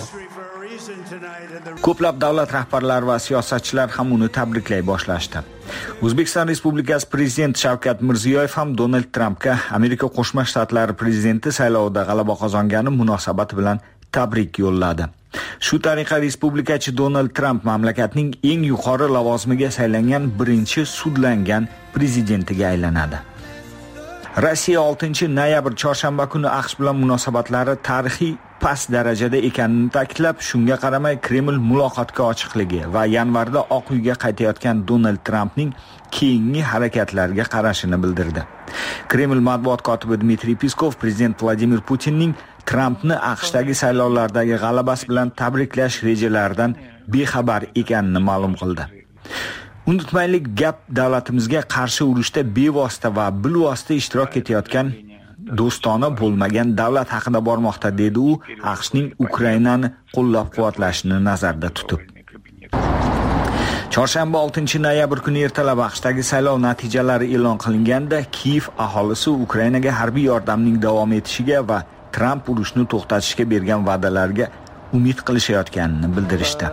Ko'plab davlat rahbarlari va siyosatchilar ham uni tabriklay boshlashdi. O'zbekiston Respublikasi prezidenti Shavkat Mirziyoyev ham Donald Trampga Amerika Qo'shma Shtatlari prezidenti saylovida g'alaba qozongani munosabati bilan tabrik yo'lladi. Shu tariqa respublikachi Donald Trump mamlakatning eng yuqori lavozimiga saylangan birinchi sudlangan prezidentiga aylanadi. Rossiya oltinchi noyabr chorshanba kuni AQSh bilan munosabatlari tarixiy past darajada ekanini ta'kidlab, shunga qaramay Kreml muloqotga ochiqligi va yanvarda Oq uyga qaytayotgan Donald Trampning keyingi harakatlariga qarashini bildirdi. Kreml matbuot kotibi Dmitriy Peskov prezident Vladimir Putinning Trampni AQShdagi saylovlardagi g'alabasi bilan tabriklash rejalaridan bexabar ekanini ma'lum qildi. Unutmaylik, gap davlatimizga qarshi urushda bevosita va bilvosita ishtirok etayotgan do'stona bo'lmagan davlat haqida bormoqda, dedi u, AQShning Ukrainani qo'llab-quvvatlashini nazarda tutib. Chorshanba oltinchi noyabr kuni ertalab AQShdagi saylov natijalari e'lon qilinganda, Kiyev aholisi Ukrainaga harbiy yordamning davom etishiga va Tramp urushni to'xtatishga bergan va'dalarga umid qilishayotganini bildirishdi.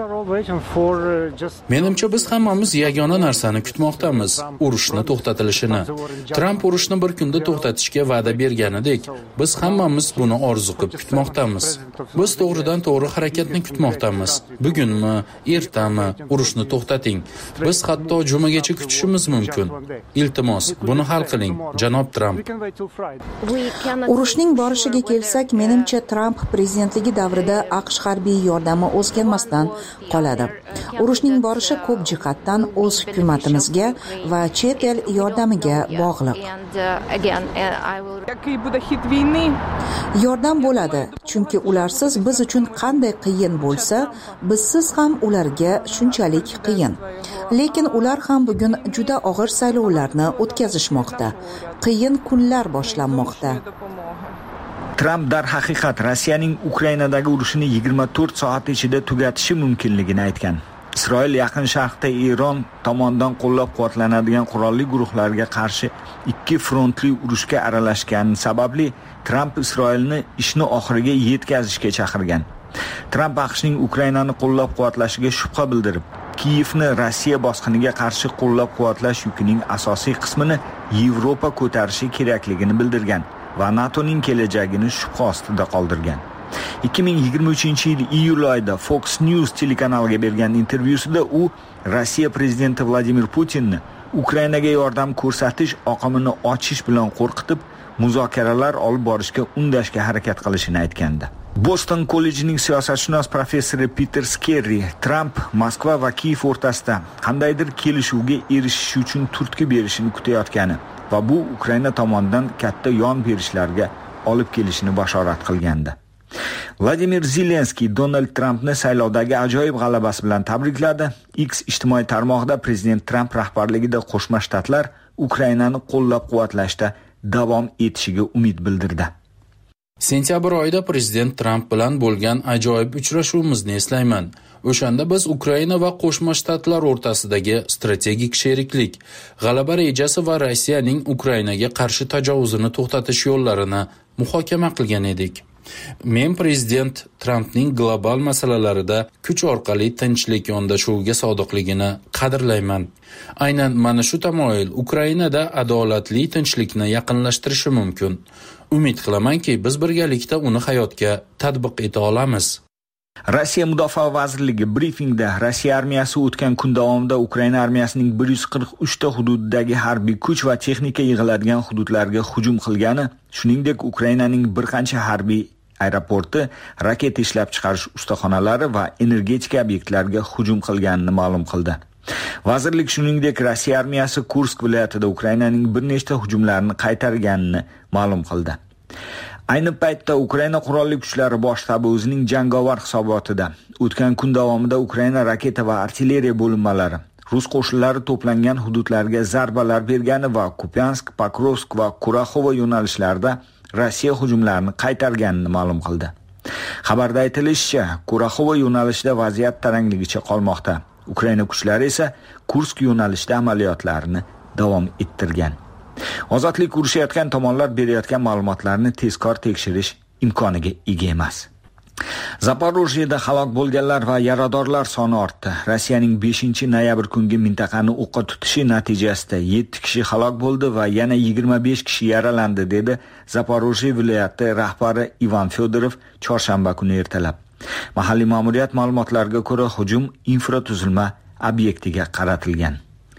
Menimcha biz hammamiz yagona narsani kutmoqdamiz, urushni to'xtatilishini. Tramp urushni bir kunda to'xtatishga va'da berganidek, biz hammamiz buni orzu qilib kutmoqdamiz. Biz to'g'ridan to'g'ri harakatni kutmoqdamiz. Bugunmi, ertami urushni to'xtating. Biz hatto jumagacha kutishimiz mumkin. Iltimos, buni hal qiling, janob Tramp. Urushning borishiga kelsak, menimcha Tramp prezidentligi davrida AQSh harbiy yordami o'zgarmasdan qoladi. Urushning borishi ko'p jihatdan o'z hukumatimizga va chet el yordamiga bog'liq. Yordam bo'ladi, chunki ularsiz biz uchun qanday qiyin bo'lsa, bizsiz ham ularga shunchalik qiyin. Lekin ular ham bugun juda og'ir saylovlarni o'tkazishmoqda. Qiyin kunlar boshlanmoqda. Tramp darhaqiqat Rossiyaning Ukrainadagi urushini yigirma to'rt soat ichida tugatishi mumkinligini aytgan. Isroil Yaqin Sharqda Eron tomonidan qo'llab-quvvatlanadigan qurolli guruhlarga qarshi ikki frontli urushga aralashgani sababli Tramp Isroilni ishni oxiriga yetkazishga chaqirgan. Tramp AQShning Ukrainani qo'llab-quvvatlashiga shubha bildirib, Kiyevni Rossiya bosqiniga qarshi qo'llab-quvvatlash yukining asosiy qismini Yevropa ko'tarishi kerakligini bildirgan va NATOning kelajagini shubha ostida qoldirgan. ikki ming yigirma uchinchi yil iyul oyida Fox News telekanaliga bergan intervyusida u Rossiya prezidenti Vladimir Putinni Ukrainaga yordam ko'rsatish oqimini ochish bilan qo'rqitib, muzokaralar olib borishga undashga harakat qilishini aytgandi. Boston kollejining siyosatshunos professori Peter Skerry Tramp Moskva va Kiyev o'rtasida qandaydir kelishuvga erishish uchun turtki berishini kutayotgani va bu Ukraina tomonidan katta yon berishlarga olib kelishini bashorat qilgandi. Vladimir Zelenskiy Donald Trampni saylovdagi ajoyib g'alabasi bilan tabrikladi. X ijtimoiy tarmog'ida prezident Tramp rahbarligida Qo'shma Shtatlar Ukrainani qo'llab-quvvatlashda davom etishiga umid bildirdi. Sentyabr oyida prezident Tramp bilan bo'lgan ajoyib uchrashuvimizni eslayman. O'shanda biz Ukraina va Qo'shma Shtatlar o'rtasidagi strategik sheriklik, g'alaba rejasi va Rossiyaning Ukrainaga qarshi tajovuzini to'xtatish yo'llarini muhokama qilgan edik. Men prezident Trampning global masalalarida kuch orqali tinchlik yondashuviga sodiqligini qadrlayman. Aynan mana shu tamoyil Ukrainada adolatli tinchlikni yaqinlashtirishi mumkin. Umid qilamanki, biz birgalikda uni hayotga tatbiq eta olamiz. Rossiya Mudofaa vazirligi brifingda Rossiya armiyasi o'tgan kun davomida Ukraina armiyasining bir yuz qirq uch ta hududidagi harbiy kuch va texnika yig'iladigan hududlarga hujum qilgani, shuningdek Ukrainaning bir qancha harbiy aeroporti, raketa ishlab chiqarish ustaxonalari va energetika obyektlariga hujum qilganini ma'lum qildi. Vazirlik shuningdek Rossiya armiyasi Kursk viloyatida Ukrainaning bir nechta hujumlarini qaytarganini ma'lum qildi. Ayni paytda Ukraina qurolli kuchlari bosh shtabi o'zining jangovar hisobotida o'tgan kun davomida Ukraina raketa va artilleriya bo'linmalari rus qo'shinlari to'plangan hududlarga zarbalar bergani va Kupyansk, Pokrovsk va Kuraxovo yo'nalishlarida Rossiya hujumlarini qaytarganini ma'lum qildi. Xabarda aytilishicha, Kuraxovo yo'nalishida vaziyat tarangligicha qolmoqda. Ukraina kuchlari esa Kursk yo'nalishida amaliyotlarini davom ettirgan. Ozodlik urushayotgan tomonlar berayotgan ma'lumotlarni tezkor tekshirish imkoniga ega emas. Zaporojyeda halok bo'lganlar va yaradorlar soni ortdi. Rossiyaning beshinchi noyabr kungi mintaqani o'qqa tutishi natijasida yetti kishi halok bo'ldi va yana yigirma besh kishi yaralandi, dedi Zaporojye viloyati rahbari Ivan Fedorov chorshanba kuni ertalab. Mahalliy ma'muriyat ma'lumotlariga ko'ra, hujum infratuzilma obyektiga qaratilgan.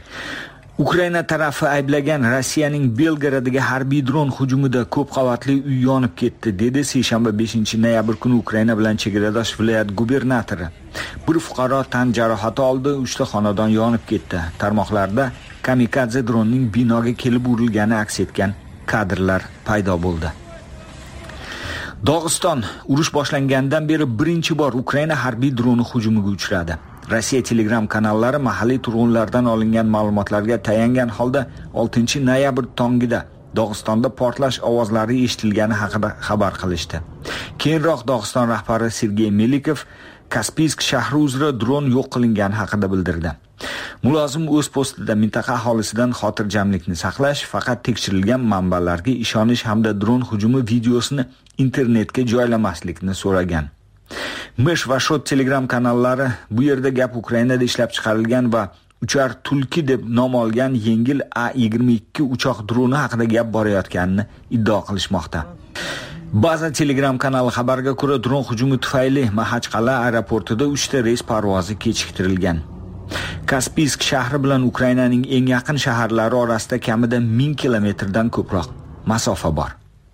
Ukraina tarafi ayblagan Rossiyaning Belgorodiga harbiy dron hujumida ko'p qavatli uy yonib ketdi, dedi seshanba beshinchi noyabr kuni Ukraina bilan chegaradosh viloyat gubernatori. Bir fuqaro tan jarohati oldi, uchta xonadon yonib ketdi. Tarmoqlarda kamikadze dronning binoga kelib urilgani aks etgan kadrlar paydo bo'ldi. Dog'iston urush boshlangandan beri birinchi bor Ukraina harbiy droni hujumiga uchradi. Rossiya Telegram kanallari mahalliy turg'unlardan olingan ma'lumotlarga tayangan holda oltinchi noyabr tongida Dog'istonda portlash ovozlari eshitilgani haqida xabar qilishdi. Keyinroq Dog'iston rahbari Sergey Melikov Kaspiysk shahri uzra dron yo'q qilingani haqida bildirdi. Mulozim o'z postida mintaqa aholisidan xotirjamlikni saqlash, faqat tekshirilgan manbalarga ishonish hamda dron hujumi videosini internetga joylamaslikni so'ragan. Mish va Shot Telegram kanallari bu yerda gap Ukrainada ishlab chiqarilgan va uchar tulki deb nom olgan yengil A yigirma ikki uchoq droni haqida gap borayotganini iddao qilishmoqda. Ba'zi Telegram kanali xabarga ko'ra dron hujumi tufayli Maxachqal'a aeroportida uchta reys parvozi kechiktirilgan. Kaspiysk shahri bilan Ukrainaning eng yaqin shaharlari orasida kamida ming kilometrdan ko'proq masofa bor.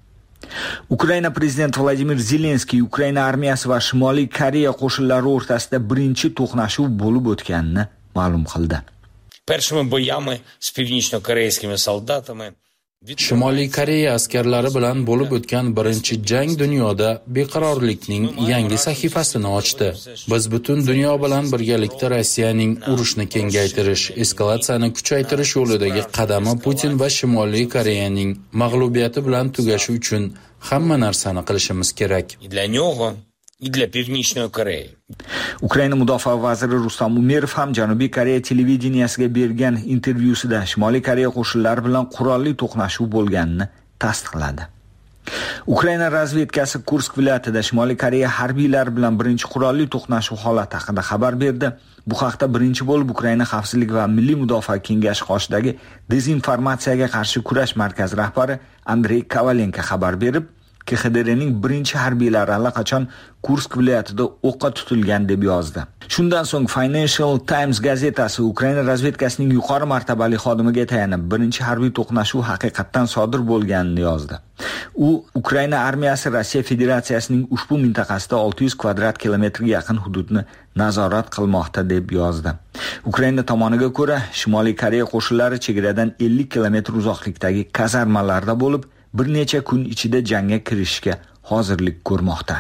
Ukraina prezidenti Vladimir Zelenskiy Ukraina armiyasi va Shimoliy Koreya qo'shinlari o'rtasida birinchi to'qnashuv bo'lib o'tganini ma'lum qildi. Першими боями з північно-корейськими солдатами Shimoliy Koreya askarlari bilan bo'lib o'tgan birinchi jang dunyoda beqarorlikning yangi sahifasini ochdi. Biz butun dunyo bilan birgalikda Rossiyaning urushni kengaytirish, eskalatsiyani kuchaytirish yo'lidagi qadami Putin va Shimoliy Koreyaning mag'lubiyati bilan tugashi uchun hamma narsani qilishimiz kerak. Для нього и для Північної Кореї. Ukraina mudofaa vaziri Rustam Umerov ham Janubiy Koreya televideniyasiga bergan intervyusida Shimoliy Koreya qo'shinlari bilan qurolli to'qnashuv bo'lganini tasdiqladi. Ukraina razvedkasi Kursk viloyatida Shimoliy Koreya harbiylari bilan birinchi qurolli to'qnashuv holati haqida xabar berdi. Bu haqda birinchi bo'lib Ukraina xavfsizlik va milliy mudofaa kengashi qoshidagi dezinformatsiyaga qarshi kurash markazi rahbari Andrey Kovalenko xabar berib, K X D R'ning birinchi harbiylari allaqachon Kursk viloyatida o'qqa tutilgan deb yozdi. Shundan so'ng Financial Times gazetasi Ukraina razvedkasining yuqori martabali xodimiga tayanib, birinchi harbiy to'qnashuv haqiqatdan sodir bo'lganini yozdi. U Ukraina armiyasi Rossiya Federatsiyasining ushbu mintaqasida olti yuz kvadrat kilometrga yaqin hududni nazorat qilmoqda deb yozdi. Ukraina tomoniga ko'ra, Shimoliy Koreya qo'shinlari chegaradan ellik kilometr uzoqlikdagi kazarmalarda bo'lib, bir necha kun ichida jangga kirishga hozirlik ko'rmoqda.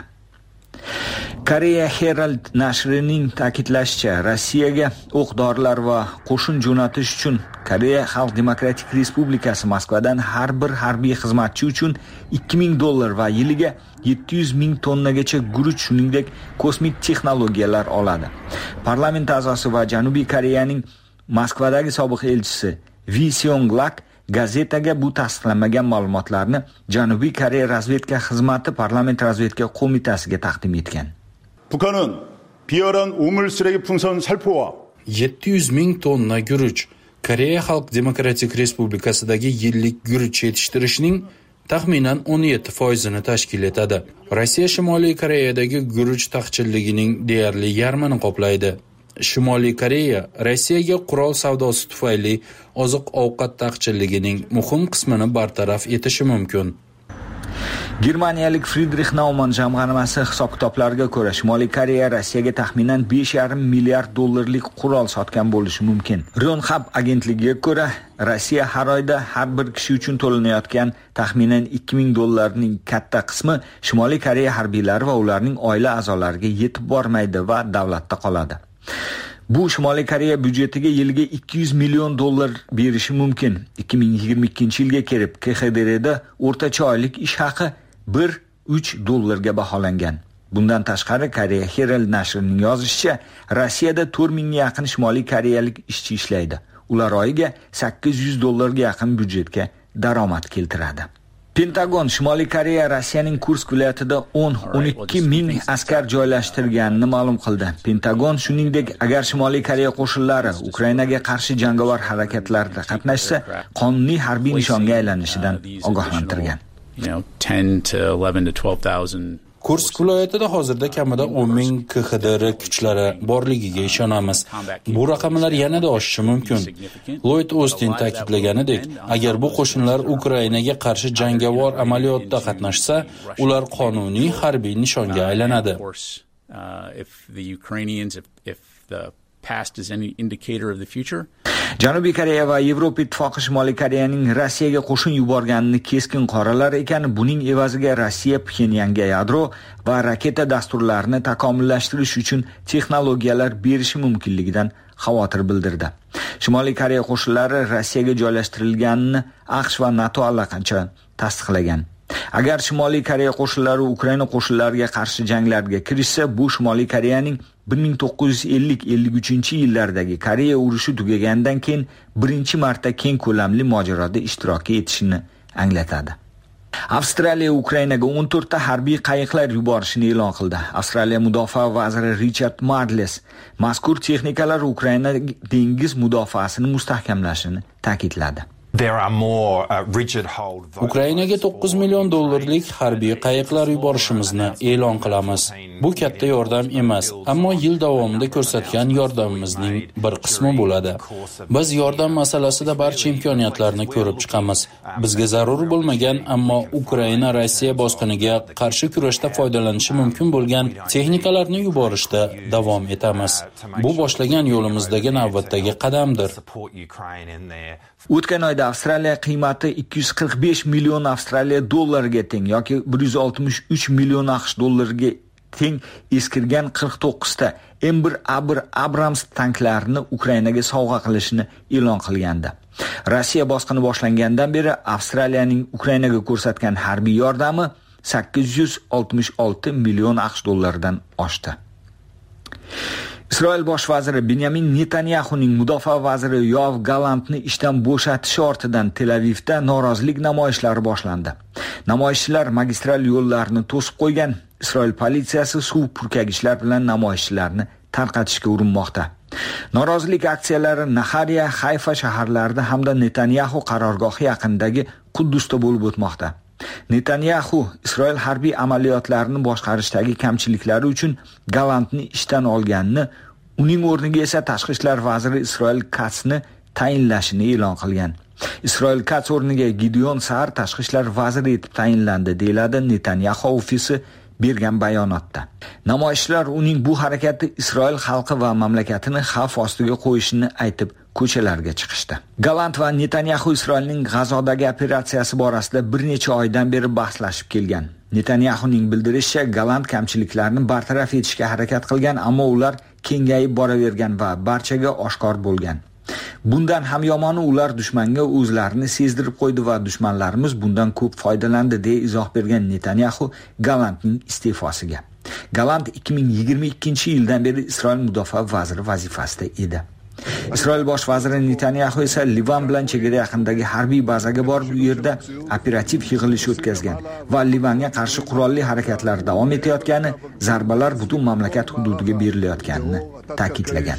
Koreya Herald nashrining ta'kidlashicha, Rossiyaga o'q-dorilar va qo'shin jo'natish uchun Koreya Xalq Demokratik Respublikasi Moskvadan har bir harbiy xizmatchi uchun ikki ming dollar va yiliga yetti yuz ming tonnagacha guruch, shuningdek kosmik texnologiyalar oladi. Parlament a'zosi va Janubiy Koreyaning Moskvadagi sobiq elchisi Vi Seong-lak gazetaga bu tasdiqlanmagan ma'lumotlarni Janubiy Koreya razvedka xizmati parlament razvedka qo'mitasiga taqdim etgan. 북한은 비열한 우물 쓰레기 풍선 살포와 yetti yuz ming tonna guruch Koreya Xalq Demokratik Respublikasidagi yillik guruch yetishtirishning taxminan o'n yetti foizini tashkil etadi. Rossiya Shimoliy Koreyadagi guruch taqchilligining deyarli yarmini qoplaydi. Shimoliy Koreya Rossiyaga qurol savdosi tufayli oziq-ovqat taqchilligining muhim qismini bartaraf etishi mumkin. Germaniyalik Friedrich Naumann jamg'armasi hisob-kitoblariga ko'ra, Shimoliy Koreya Rossiyaga taxminan besh yarim milliard dollarlik qurol sotgan bo'lishi mumkin. Yonhap agentligiga ko'ra, Rossiya har oyda har bir kishi uchun to'lanayotgan taxminan ikki ming dollarning katta qismi Shimoliy Koreya harbiylari va ularning oila a'zolariga yetib bormaydi va davlatda qoladi. Bu Shimoliy Koreya byudjetiga yiliga ikki yuz million dollar berishi mumkin. ikki ming yigirma ikkinchi yilga kelib K X D R'da o'rtacha oylik ish haqi bir uch dollarga baholangan. Bundan tashqari Koreya Herald nashrining yozishicha, Rossiyada to'rt mingga yaqin Shimoliy koreyalik ishchi ishlaydi. Ular oyiga sakkiz yuz dollarga yaqin byudjetga daromad keltiradi. Pentagon Shimoliy Koreya Rossiyaning Kursk viloyatida o'n o'n ikki ming askar joylashtirganini ma'lum qildi. Pentagon shuningdek, agar Shimoliy Koreya qo'shinlari Ukrainaga qarshi jangovar harakatlarda qatnashsa, qonuniy harbiy nishonga aylanishidan ogohlantirgan. Kursk viloyatida hozirda kamida o'n ming K X D R kuchlari borligiga ishonamiz. Bu raqamlar yanada oshishi mumkin. Lloyd Austin ta'kidlaganidek, agar bu qo'shinlar Ukrainaga qarshi jangovar amaliyotda qatnashsa, ular qonuniy harbiy nishonga aylanadi. Janubiy Koreya va Yevropa ittifoqi Shimoliy Koreyaning Rossiyaga qo'shin yuborganini keskin qoralar ekan, buning evaziga Rossiya Pxenyanga yadro va raketa dasturlarini takomillashtirish uchun texnologiyalar berishi mumkinligidan xavotir bildirdi. Shimoliy Koreya qo'shinlari Rossiyaga joylashtirilganini AQSh va NATO allaqancha tasdiqlagan. Agar Shimoliy Koreya qo'shinlari Ukraina qo'shinlariga qarshi janglarga kirishsa, bu Shimoliy Koreyaning bir ming to'qqiz yuz ellik ellik uchinchi yillardagi Koreya urushi tugagandan keyin birinchi marta keng ko'lamli mojaroda ishtirok etishini anglatadi. Avstraliya Ukrainaga o'n to'rt ta harbiy qayiqlar yuborishini e'lon qildi. Avstraliya mudofaa vaziri Richard Marles mazkur texnikalar Ukraina dengiz mudofaasini mustahkamlashini ta'kidladi. Ukrainaga to'qqiz million dollarlik harbiy qayiqlar yuborishimizni e'lon qilamiz. Bu katta yordam emas, ammo yil davomida ko'rsatgan yordamimizning bir qismi bo'ladi. Biz yordam masalasida barcha imkoniyatlarni ko'rib chiqamiz. Bizga zarur bo'lmagan, ammo Ukraina Rossiya bosqiniga qarshi kurashda foydalanishi mumkin bo'lgan texnikalarni yuborishda davom etamiz. Bu boshlagan yo'limizdagi navbatdagi qadamdir. O'tgan oyda Avstraliya qiymati ikki yuz qirq besh million Avstraliya dollariga teng yoki bir yuz oltmish uch million AQSh dollariga teng eskirgan qirq to'qqiz ta M bir A bir Abrams tanklarini Ukrainaga sovg'a qilishini e'lon qilgandi. Rossiya bosqini boshlangandan beri Avstraliyaning Ukrainaga ko'rsatgan harbiy yordami sakkiz yuz oltmish olti million AQSh dollaridan oshdi. Isroil bosh vaziri Benyamin Netanyahuning mudofaa vaziri Yoav Galantni ishdan bo'shatishi ortidan Tel Avivda norozilik namoyishlari boshlandi. Namoyishchilar magistral yo'llarni to'sib qo'ygan. Isroil politsiyasi suv purkagichlar bilan namoyishchilarni tarqatishga urinmoqda. Norozilik aksiyalari Nahariya, Hayfa shaharlarida hamda Netanyahu qarorgohi yaqinidagi Quddusda bo'lib o'tmoqda. Netanyahu Isroil harbiy amaliyotlarini boshqarishdagi kamchiliklari uchun Galantni ishdan olganini, uning o'rniga esa tashqi ishlar vaziri Isroil Katsni tayinlashini e'lon qilgan. Isroil Kats o'rniga Gideon Sa'ar tashqi ishlar vaziri etib tayinlandi, deyiladi Netanyahu ofisi bergan bayonotda. Namoyishchilar uning bu harakati Isroil xalqi va mamlakatini xavf ostiga qo'yishini aytib ko'chalarga chiqishdi. Galant va Netanyahu Isroilning G'azodagi operatsiyasi borasida bir necha oydan beri bahslashib kelgan. Netanyahuning bildirishicha, Galant kamchiliklarni bartaraf etishga harakat qilgan, ammo ular kengayib boravergan va barchaga oshkor bo'lgan. Bundan ham yomoni, ular dushmanga o'zlarini sezdirib qo'ydi va dushmanlarimiz bundan ko'p foydalandi, deya izoh bergan Netanyahu Galantning iste'fosiga. Galant ikki ming yigirma ikkinchi yildan beri Isroil mudofaa vaziri vazifasida edi. Isroil bosh vaziri Netanyahu esa Livan bilan chegara yaqinidagi harbiy bazaga borib, u yerda operativ yig'ilish o'tkazgan va Livanga qarshi qurolli harakatlar davom etayotgani, zarbalar butun mamlakat hududiga berilayotganini ta'kidlagan.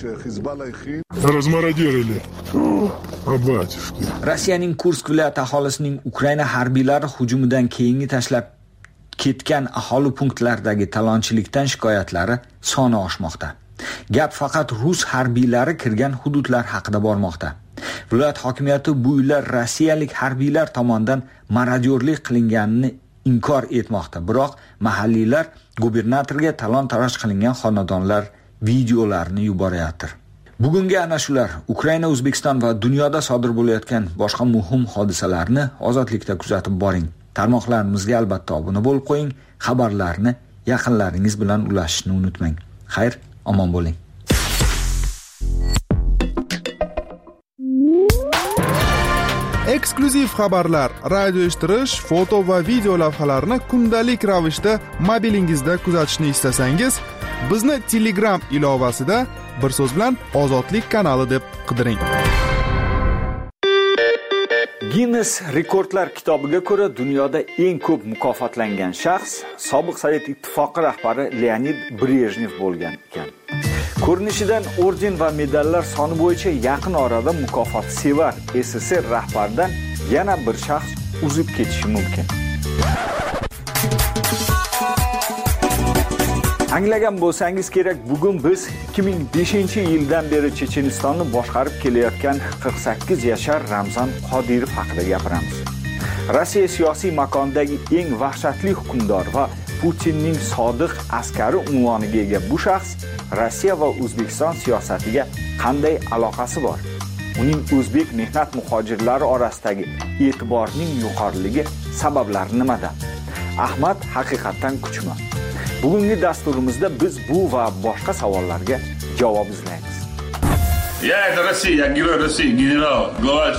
Rossiyaning Kursk viloyati aholisining Ukraina harbiylari hujumidan keyingi tashlab ketgan aholi punktlaridagi talonchilikdan shikoyatlari soni oshmoqda. Gap faqat rus harbiylari kirgan hududlar haqida bormoqda. Viloyat hokimiyati bu yillar rossiyalik harbiylar tomonidan marodyorlik qilinganini inkor etmoqda. Biroq mahalliylar gubernatorga talon-taroj qilingan xonadonlar videolarini yuborayotir. Bugungi ana shular. Ukraina, O'zbekiston va dunyoda sodir bo'layotgan boshqa muhim hodisalarni ozodlikda kuzatib boring. Tarmoqlarimizga albatta obuna bo'lib qo'ying. Xabarlarni yaqinlaringiz bilan ulashishni unutmang. Xayr, omon bo'ling. Eksklyuziv xabarlar, radio eshittirish, foto va video lavhalarni kundalik ravishda mobilingizda kuzatishni istasangiz, bizni Telegram ilovasida bir so'z bilan Ozodlik kanali deb qidiring. Guinness rekordlar kitobiga ko'ra dunyoda eng ko'p mukofotlangan shaxs sobiq Sovet ittifoqi rahbari Leonid Brejnev bo'lgan ekan. Ko'rinishidan orden va medallar soni bo'yicha yaqin orada mukofot sevar S S R rahbaridan yana bir shaxs uzib ketishi mumkin. Anglagan bo'lsangiz kerak, bugun biz ikki ming beshinchi yildan beri Chechenistonni boshqarib kelayotgan qirq sakkiz yashar Ramzan Qodirov haqida gapiramiz. Rossiya siyosiy makonidagi eng vahshatli hukmdor va Putinning sodiq askari unvoniga ega bu shaxs Rossiya va O'zbekiston siyosatiga qanday aloqasi bor? Uning o'zbek mehnat muhojirlari orasidagi e'tiborining yuqoriligi sabablari nimada? Ahmad haqiqatan kuchmi? Bugungi dasturimizda biz bu va boshqa savollarga javob izlaymiz. Я это Россия, я герой России, генерал, глава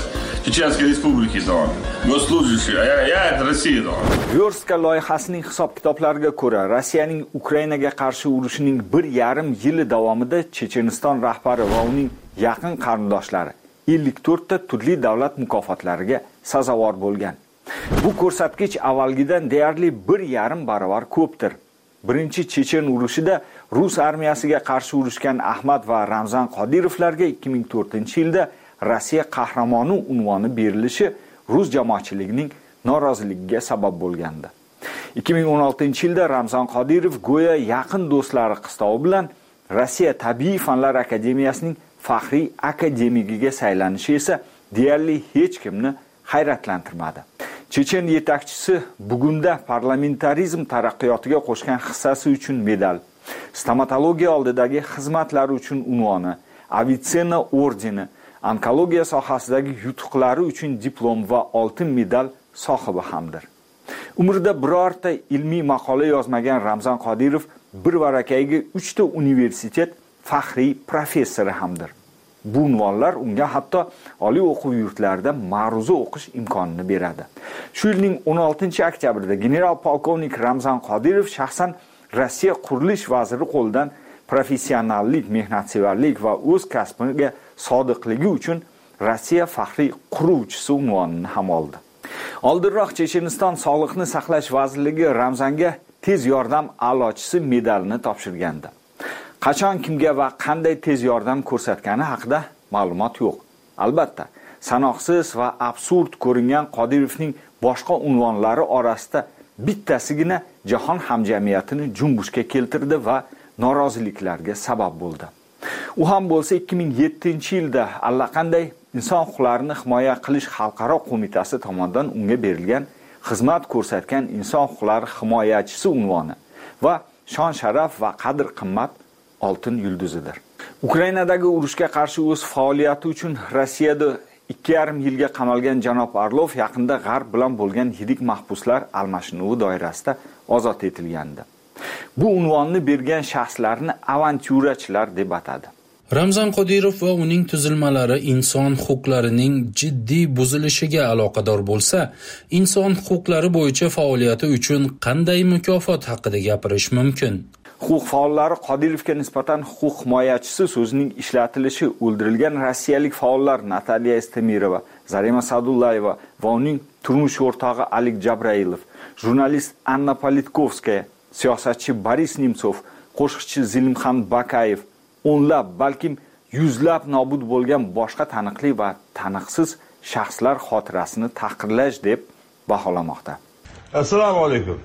Чеченской Республики, да, госслужащие, а я, я это Россия, да. Verska loyihasining hisob-kitoblariga ko'ra, Rossiyaning Ukrainaga qarshi urushining bir yarim yili davomida Checheniston rahbari va uning yaqin qarindoshlari ellik to'rtta turli davlat mukofotlariga sazovor bo'lgan. Bu ko'rsatkich avvalgidan deyarli bir yarim barobar ko'pdir. Birinchi Chechen urushida Rus armiyasiga qarshi urushgan Ahmad va Ramzan Qodirovlarga ikki ming to'rtinchi yilda Rossiya qahramoni unvoni berilishi Rus jamoatchiligining noroziligiga sabab bo'lgandi. ikki ming o'n oltinchi yilda Ramzan Qodirov go'yo yaqin do'stlari qistovi bilan Rossiya Tabiiy fanlar akademiyasining faxriy akademigiga saylanishi esa deyarli hech kimni hayratlantirmadi. Chechen yetakchisi bugunda parlamentarizm taraqqiyotiga qo'shgan hissasi uchun medal, stomatologiya oldidagi xizmatlari uchun unvoni, Avitsena ordeni, onkologiya sohasidagi yutuqlari uchun diplom va oltin medal sohibi hamdir. Umrida birorta ilmiy maqola yozmagan Ramzan Qodirov bir varakayga uchta universitet faxriy professori hamdir. Bu unvonlar unga hatto oliy o'quv yurtlarida ma'ruza o'qish imkonini beradi. Shu yilning o'n oltinchi oktyabrida general polkovnik Ramzan Qodirov shaxsan Rossiya qurilish vaziri qo'lidan professionallik, mehnatsevarlik va o'z kasbiga sodiqligi uchun Rossiya faxriy quruvchisi unvonini ham oldi. Oldinroq Checheniston Sog'liqni saqlash vazirligi Ramzanga tez yordam a'lochisi medalini topshirgandi. Qachon kimga va qanday tez yordam ko'rsatgani haqida ma'lumot yo'q. Albatta, sanoqsiz va absurd ko'ringan Qodirovning boshqa unvonlari orasida bittasigina jahon hamjamiyatini junbushga keltirdi va noroziliklarga sabab bo'ldi. U ham bo'lsa ikki ming yettinchi yilda allaqanday inson huquqlarini himoya qilish xalqaro qo'mitasi tomonidan unga berilgan xizmat ko'rsatgan inson huquqlari himoyachisi unvoni va shon sharaf va qadr qimmat oltin yulduzidir. Ukrainadagi urushga qarshi o'z faoliyati uchun Rossiyada ikki yarim yilga qamalgan janob Arlov yaqinda G'arb bilan bo'lgan yirik mahbuslar almashinuvi doirasida ozod etilgandi. Bu unvonni bergan shaxslarni avantyurachilar deb atadi. Ramzan Qodirov va uning tuzilmalari inson huquqlarining jiddiy buzilishiga aloqador bo'lsa, inson huquqlari bo'yicha faoliyati uchun qanday mukofot haqida gapirish mumkin? Huquq faollari Qodirovga nisbatan huquq himoyachisi so'zining ishlatilishi o'ldirilgan rossiyalik faollar Nataliya Estemirova, Zarema Sadullayeva va uning turmush o'rtog'i Alik Jabrailov, jurnalist Anna Politkovskaya, siyosatchi Boris Nemtsov, qo'shiqchi Zilimxan Bakayev, o'nlab, balkim yuzlab nobud bo'lgan boshqa taniqli va taniqsiz shaxslar xotirasini tahqirlash deb baholamoqda. Assalomu alaykum.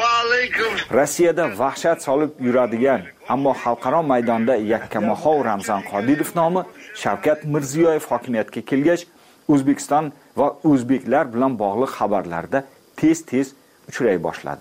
Rossiyada vahshat solib yuradigan, ammo xalqaro maydonda yakkamahov Ramzan Qodirov nomi Shavkat Mirziyoyev hokimiyatga kelgach, O'zbekiston va o'zbeklar bilan bog'liq xabarlarda tez-tez uchray boshladi.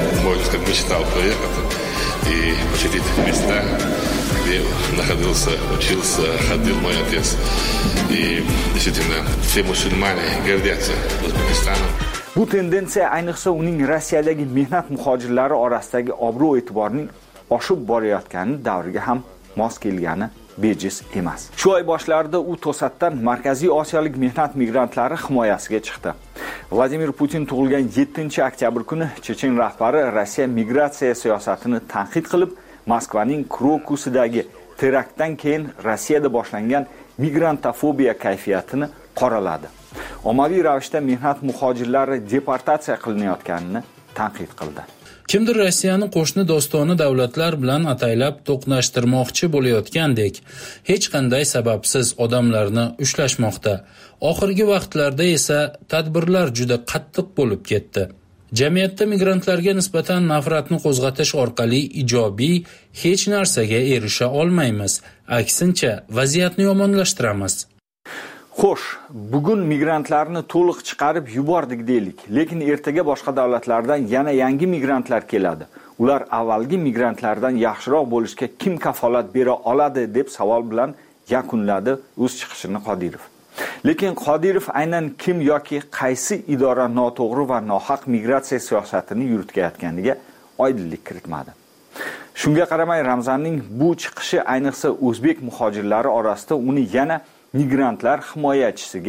где находился, учился, ходил мой отец. И действительно, все мусульмане гордятся Узбекистаном. Bu tendensiya ayniqsa uning Rossiyadagi mehnat muhojirlari orasidagi obro' e'tiborining oshib borayotgani davriga ham mos kelgani bejiz emas. Shu oy boshlarida u to'satdan Markaziy Osiyolik mehnat migrantlari himoyasiga chiqdi. Vladimir Putin tug'ilgan yettinchi oktyabr kuni Chechen rahbari Rossiya migratsiya siyosatini tanqid qilib, Moskvaning Krokusidagi teraktdan keyin Rossiyada boshlangan migrantofobiya kayfiyatini qoraladi. Ommaviy ravishda mehnat muhojirlari deportatsiya qilinayotganini tanqid qildi. Kimdir Rossiyani qo'shni do'stona davlatlar bilan ataylab to'qnashtirmoqchi bo'layotgandek, hech qanday sababsiz odamlarni ushlashmoqda. Oxirgi vaqtlarda esa tadbirlar juda qattiq bo'lib ketdi. Jamiyatda migrantlarga nisbatan nafratni qo'zg'atish orqali ijobiy hech narsaga erisha olmaymiz. Aksincha, vaziyatni yomonlashtiramiz. Xo'sh, bugun migrantlarni to'liq chiqarib yubordik deylik, lekin ertaga boshqa davlatlardan yana yangi migrantlar keladi. Ular avvalgi migrantlardan yaxshiroq bo'lishga kim kafolat bera oladi deb savol bilan yakunladi o'z chiqishini Qodirov. Lekin Qodirov aynan kim yoki qaysi idora noto'g'ri va nohaq migratsiya siyosatini yuritayotganiga oydinlik kiritmadi. Shunga qaramay Ramzanning bu chiqishi ayniqsa o'zbek muhojirlari orasida uni yana migrantlar himoyachisiga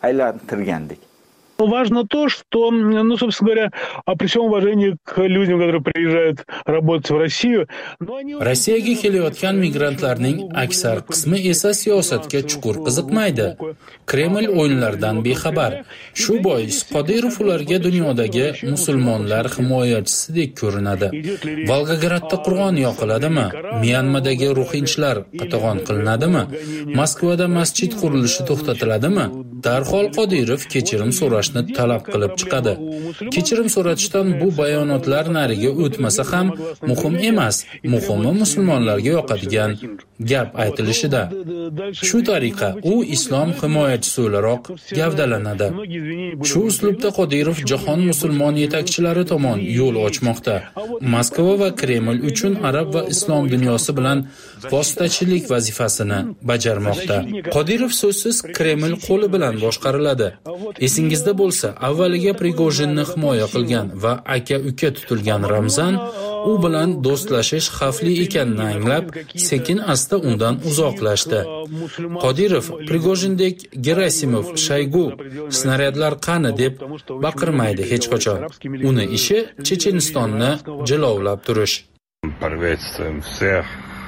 aylantirgandek. Важно то, что, ну, собственно говоря, при всем уважении к людям, которые приезжают работать в Россию, но они... Rossiyaga kelayotgan migrantlarning aksar qismi esa siyosatga chuqur qiziqmaydi. Kreml o'yinlardan bexabar. Shu bois Qodirov ularga dunyodagi musulmonlar himoyachisidek ko'rinadi. Volgogradda Qur'on yoqiladimi? Myanmadagi ruhinchilar qatag'on qilinadimi? Moskvada masjid qurilishi to'xtatiladimi? Darhol Qodirov kechirim so'rashni talab qilib chiqadi. Kechirim so'ratishdan bu bayonotlar nariga o'tmasa ham muhim emas. Muhimi musulmonlarga yoqadigan gap aytilishida. Shu tariqa u islom himoyachisi o'laroq gavdalanadi. Shu uslubda Qodirov jahon musulmon yetakchilari tomon yo'l ochmoqda. Moskva va Kreml uchun arab va islom dunyosi bilan vositachilik vazifasini bajarmoqda. Qodirov so'zsiz Kreml qo'li bilan boshqariladi. Esingizda bo'lsa, avvaliga Prigojinni himoya qilgan va aka-uka tutilgan Ramzan u bilan do'stlashish xavfli ekanini anglab, sekin asta undan uzoqlashdi. Qodirov Prigojindek Gerasimov, Shaygu snaryadlar qani deb baqirmaydi hech qachon. Uni ishi Chechenistonni jilovlab turish. Приветствуем всех.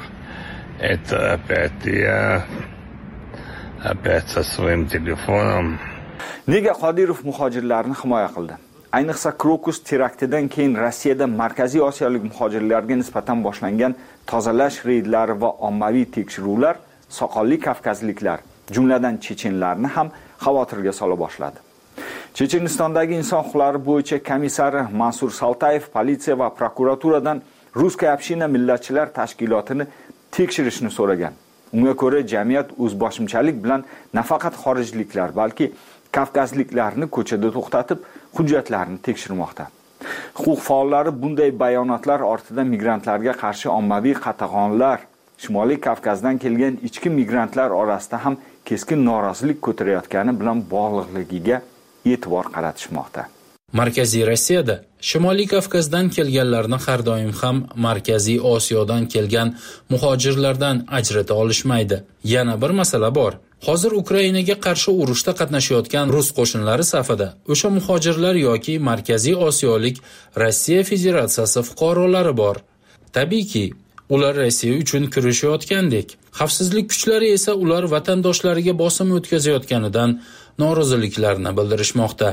Это опять я. Опять со своим телефоном. Nega Qodirov muhojirlarni himoya qildi? Ayniqsa Krokus teraktidan keyin Rossiyada Markaziy Osiyolik muhojirlarga nisbatan boshlangan tozalash reydlari va ommaviy tekshiruvlar soqolli kavkazliklar, jumladan chechenlarni ham xavotirga sola boshladi. Chechenistondagi inson huquqlari bo'yicha komissari Mansur Saltayev politsiya va prokuraturadan Ruskiya община millatchilar tashkilotini tekshirishni so'ragan. Unga ko'ra, jamiyat o'zboshimchalik bilan nafaqat xorijliklar, balki kavkazliklarni ko'chada to'xtatib, hujjatlarini tekshirmoqda. Huquq faollari bunday bayonotlar ortida migrantlarga qarshi ommaviy qatag'onlar, Shimoliy Kavkazdan kelgan ichki migrantlar orasida ham keskin norozilik ko'tarayotgani bilan bog'liqligiga e'tibor qaratishmoqda. Markaziy Rossiyada Shimoliy Kavkazdan kelganlarni har doim ham Markaziy Osiyodan kelgan muhojirlardan ajrata olishmaydi. Yana bir masala bor. Hozir Ukrainaga qarshi urushda qatnashayotgan rus qo'shinlari safida o'sha muhojirlar yoki Markaziy Osiyolik Rossiya Federatsiyasi fuqarolari bor. Tabiiyki, ular Rossiya uchun kurashayotgandek. Xavfsizlik kuchlari esa ular vatandoshlariga bosim o'tkazayotganidan noroziliklarini bildirishmoqda.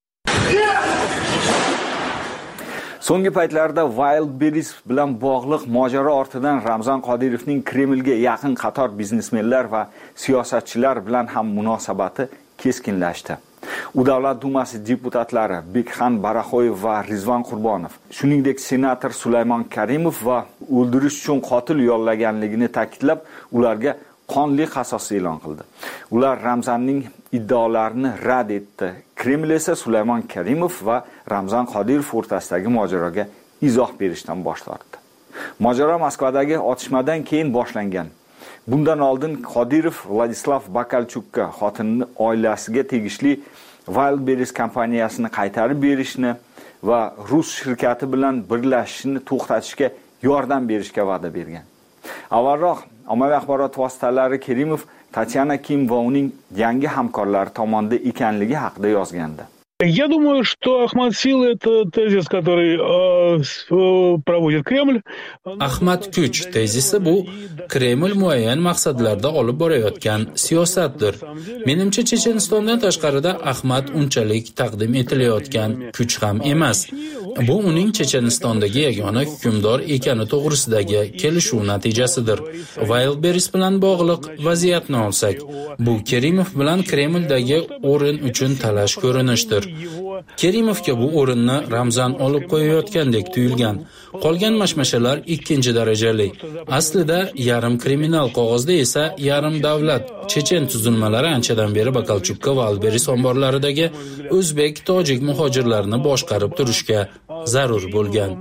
So'nggi paytlarda Wildberries bilan bog'liq mojaro ortidan Ramzan Qodirovning Kremlga yaqin qator biznesmenlar va siyosatchilar bilan ham munosabati keskinlashdi. U Davlat Dumasi deputatlari Bekxan Baraxoyev va Rizvan Qurbonov, shuningdek senator Sulaymon Karimov va o'ldirish uchun qotil yollaganligini ta'kidlab, ularga qonli qasos e'lon qildi. Ular Ramzanning iddaolarini rad etdi. Kreml esa Sulaymon Karimov va Ramzan Qodirov o'rtasidagi mojaroga izoh berishdan bosh tortdi. Mojaro Moskvadagi otishmadan keyin boshlangan. Bundan oldin Qodirov Vladislav Bakalchukka xotinini oilasiga tegishli Wildberries kompaniyasini qaytarib berishni va rus shirkati bilan birlashishni to'xtatishga yordam berishga va'da bergan. Avvalroq ommaviy axborot vositalari Kerimov Tatyana Kim va uning yangi hamkorlari tomonidan ekanligi haqida yozgandi. Я думаю, что Ахмад Сил – это тезис, который э, проводит Кремль. Ahmad kuch tezisi bu Kreml muayyan maqsadlarda olib borayotgan siyosatdir. Menimcha Chechenistondan tashqarida Ahmad unchalik taqdim etilayotgan kuch ham emas. Bu uning Chechenistondagi yagona hukmdor ekani to'g'risidagi kelishuv natijasidir. Wildberries bilan bog'liq vaziyatni olsak, bu Kerimov bilan Kremldagi o'rin uchun talash ko'rinishdir. Kerimovga bu o'rinni Ramzan olib qo'yayotgandek tuyulgan. Qolgan mashmashalar ikkinchi darajali. Aslida yarim kriminal qog'ozda esa yarim davlat chechen tuzilmalari anchadan beri Bakalchukka va Wildberries omborlaridagi o'zbek, tojik muhojirlarni boshqarib turishga zarur bo'lgan.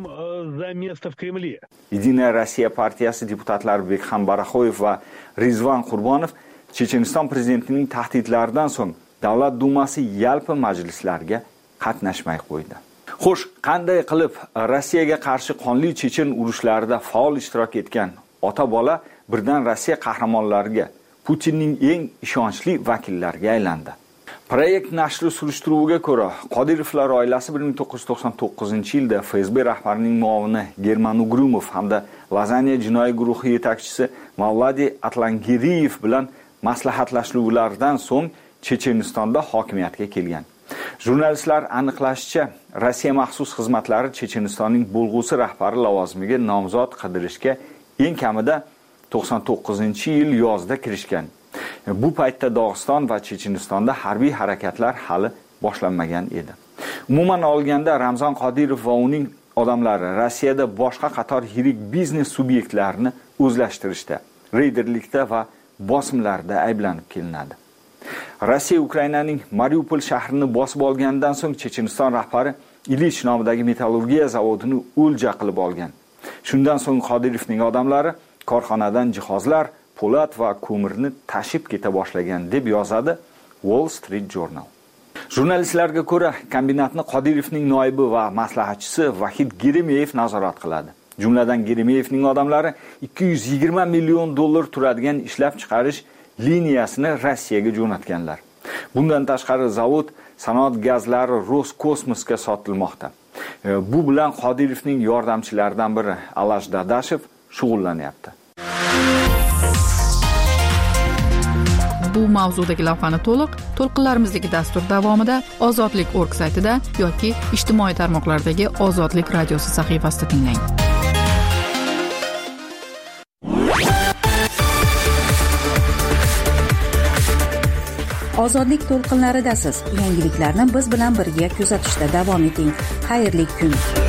Единая Россия partiyasi deputatlari Bekxan Baraxoyev va Rizvan Qurbonov Checheniston prezidentining tahdidlaridan so'ng Davlat Dumasi yalpi majlislarga qatnashmay qo'ydi. Xo'sh, qanday qilib Rossiyaga qarshi qonli chechen urushlarida faol ishtirok etgan ota-bola birdan Rossiya qahramonlariga, Putinning eng ishonchli vakillariga aylandi? Proyekt nashri surishtiruviga ko'ra, Qodirovlar oilasi bir ming to'qqiz yuz to'qson to'qqizinchi yilda F S B rahbarining muovini German Ugrumov hamda Lazaniya jinoiy guruhi yetakchisi Mavladi Atlangeriyev bilan maslahatlashuvlardan so'ng Chechenistonda hokimiyatga kelgan. Jurnalistlar aniqlashicha, Rossiya maxsus xizmatlari Chechenistonning bo'lg'usi rahbari lavozimiga nomzod qidirishga eng kamida to'qson to'qqizinchi yil yozda kirishgan. Bu paytda Dog'iston va Chechenistonda harbiy harakatlar hali boshlanmagan edi. Umuman olganda Ramzan Qodirov va uning odamlari Rossiyada boshqa qator yirik biznes subyektlarini o'zlashtirishda, reyderlikda va bosimlarda ayblanib kelinadi. Rossiya Ukrainaning Mariupol shahrini bosib olgandan so'ng Checheniston rahbari Ilich nomidagi metallurgiya zavodini o'lja qilib olgan. Shundan so'ng Qodirovning odamlari korxonadan jihozlar, po'lat va ko'mirni tashib keta boshlagan deb yozadi Wall Street Journal. Jurnalistlarga ko'ra, kombinatni Qodirovning noibi va maslahatchisi Vahid Geremeyev nazorat qiladi. Jumladan Geremeyevning odamlari ikki yuz yigirma million dollar turadigan ishlab chiqarish liniyasini Rossiyaga jo'natganlar. Bundan tashqari zavod sanoat gazlari Roskosmosga sotilmoqda. Bu bilan Qodirovning yordamchilaridan biri Alash Dadashev shug'ullanyapti. Bu mavzudagi lavhani to'liq to'lqinlarimizdagi dastur davomida ozodlik точка org saytida yoki ijtimoiy tarmoqlardagi Ozodlik radiosi sahifasida tinglang. Ozodlik to'lqinlaridasiz. Yangiliklarni biz bilan birga kuzatishda davom eting. Xayrli kun.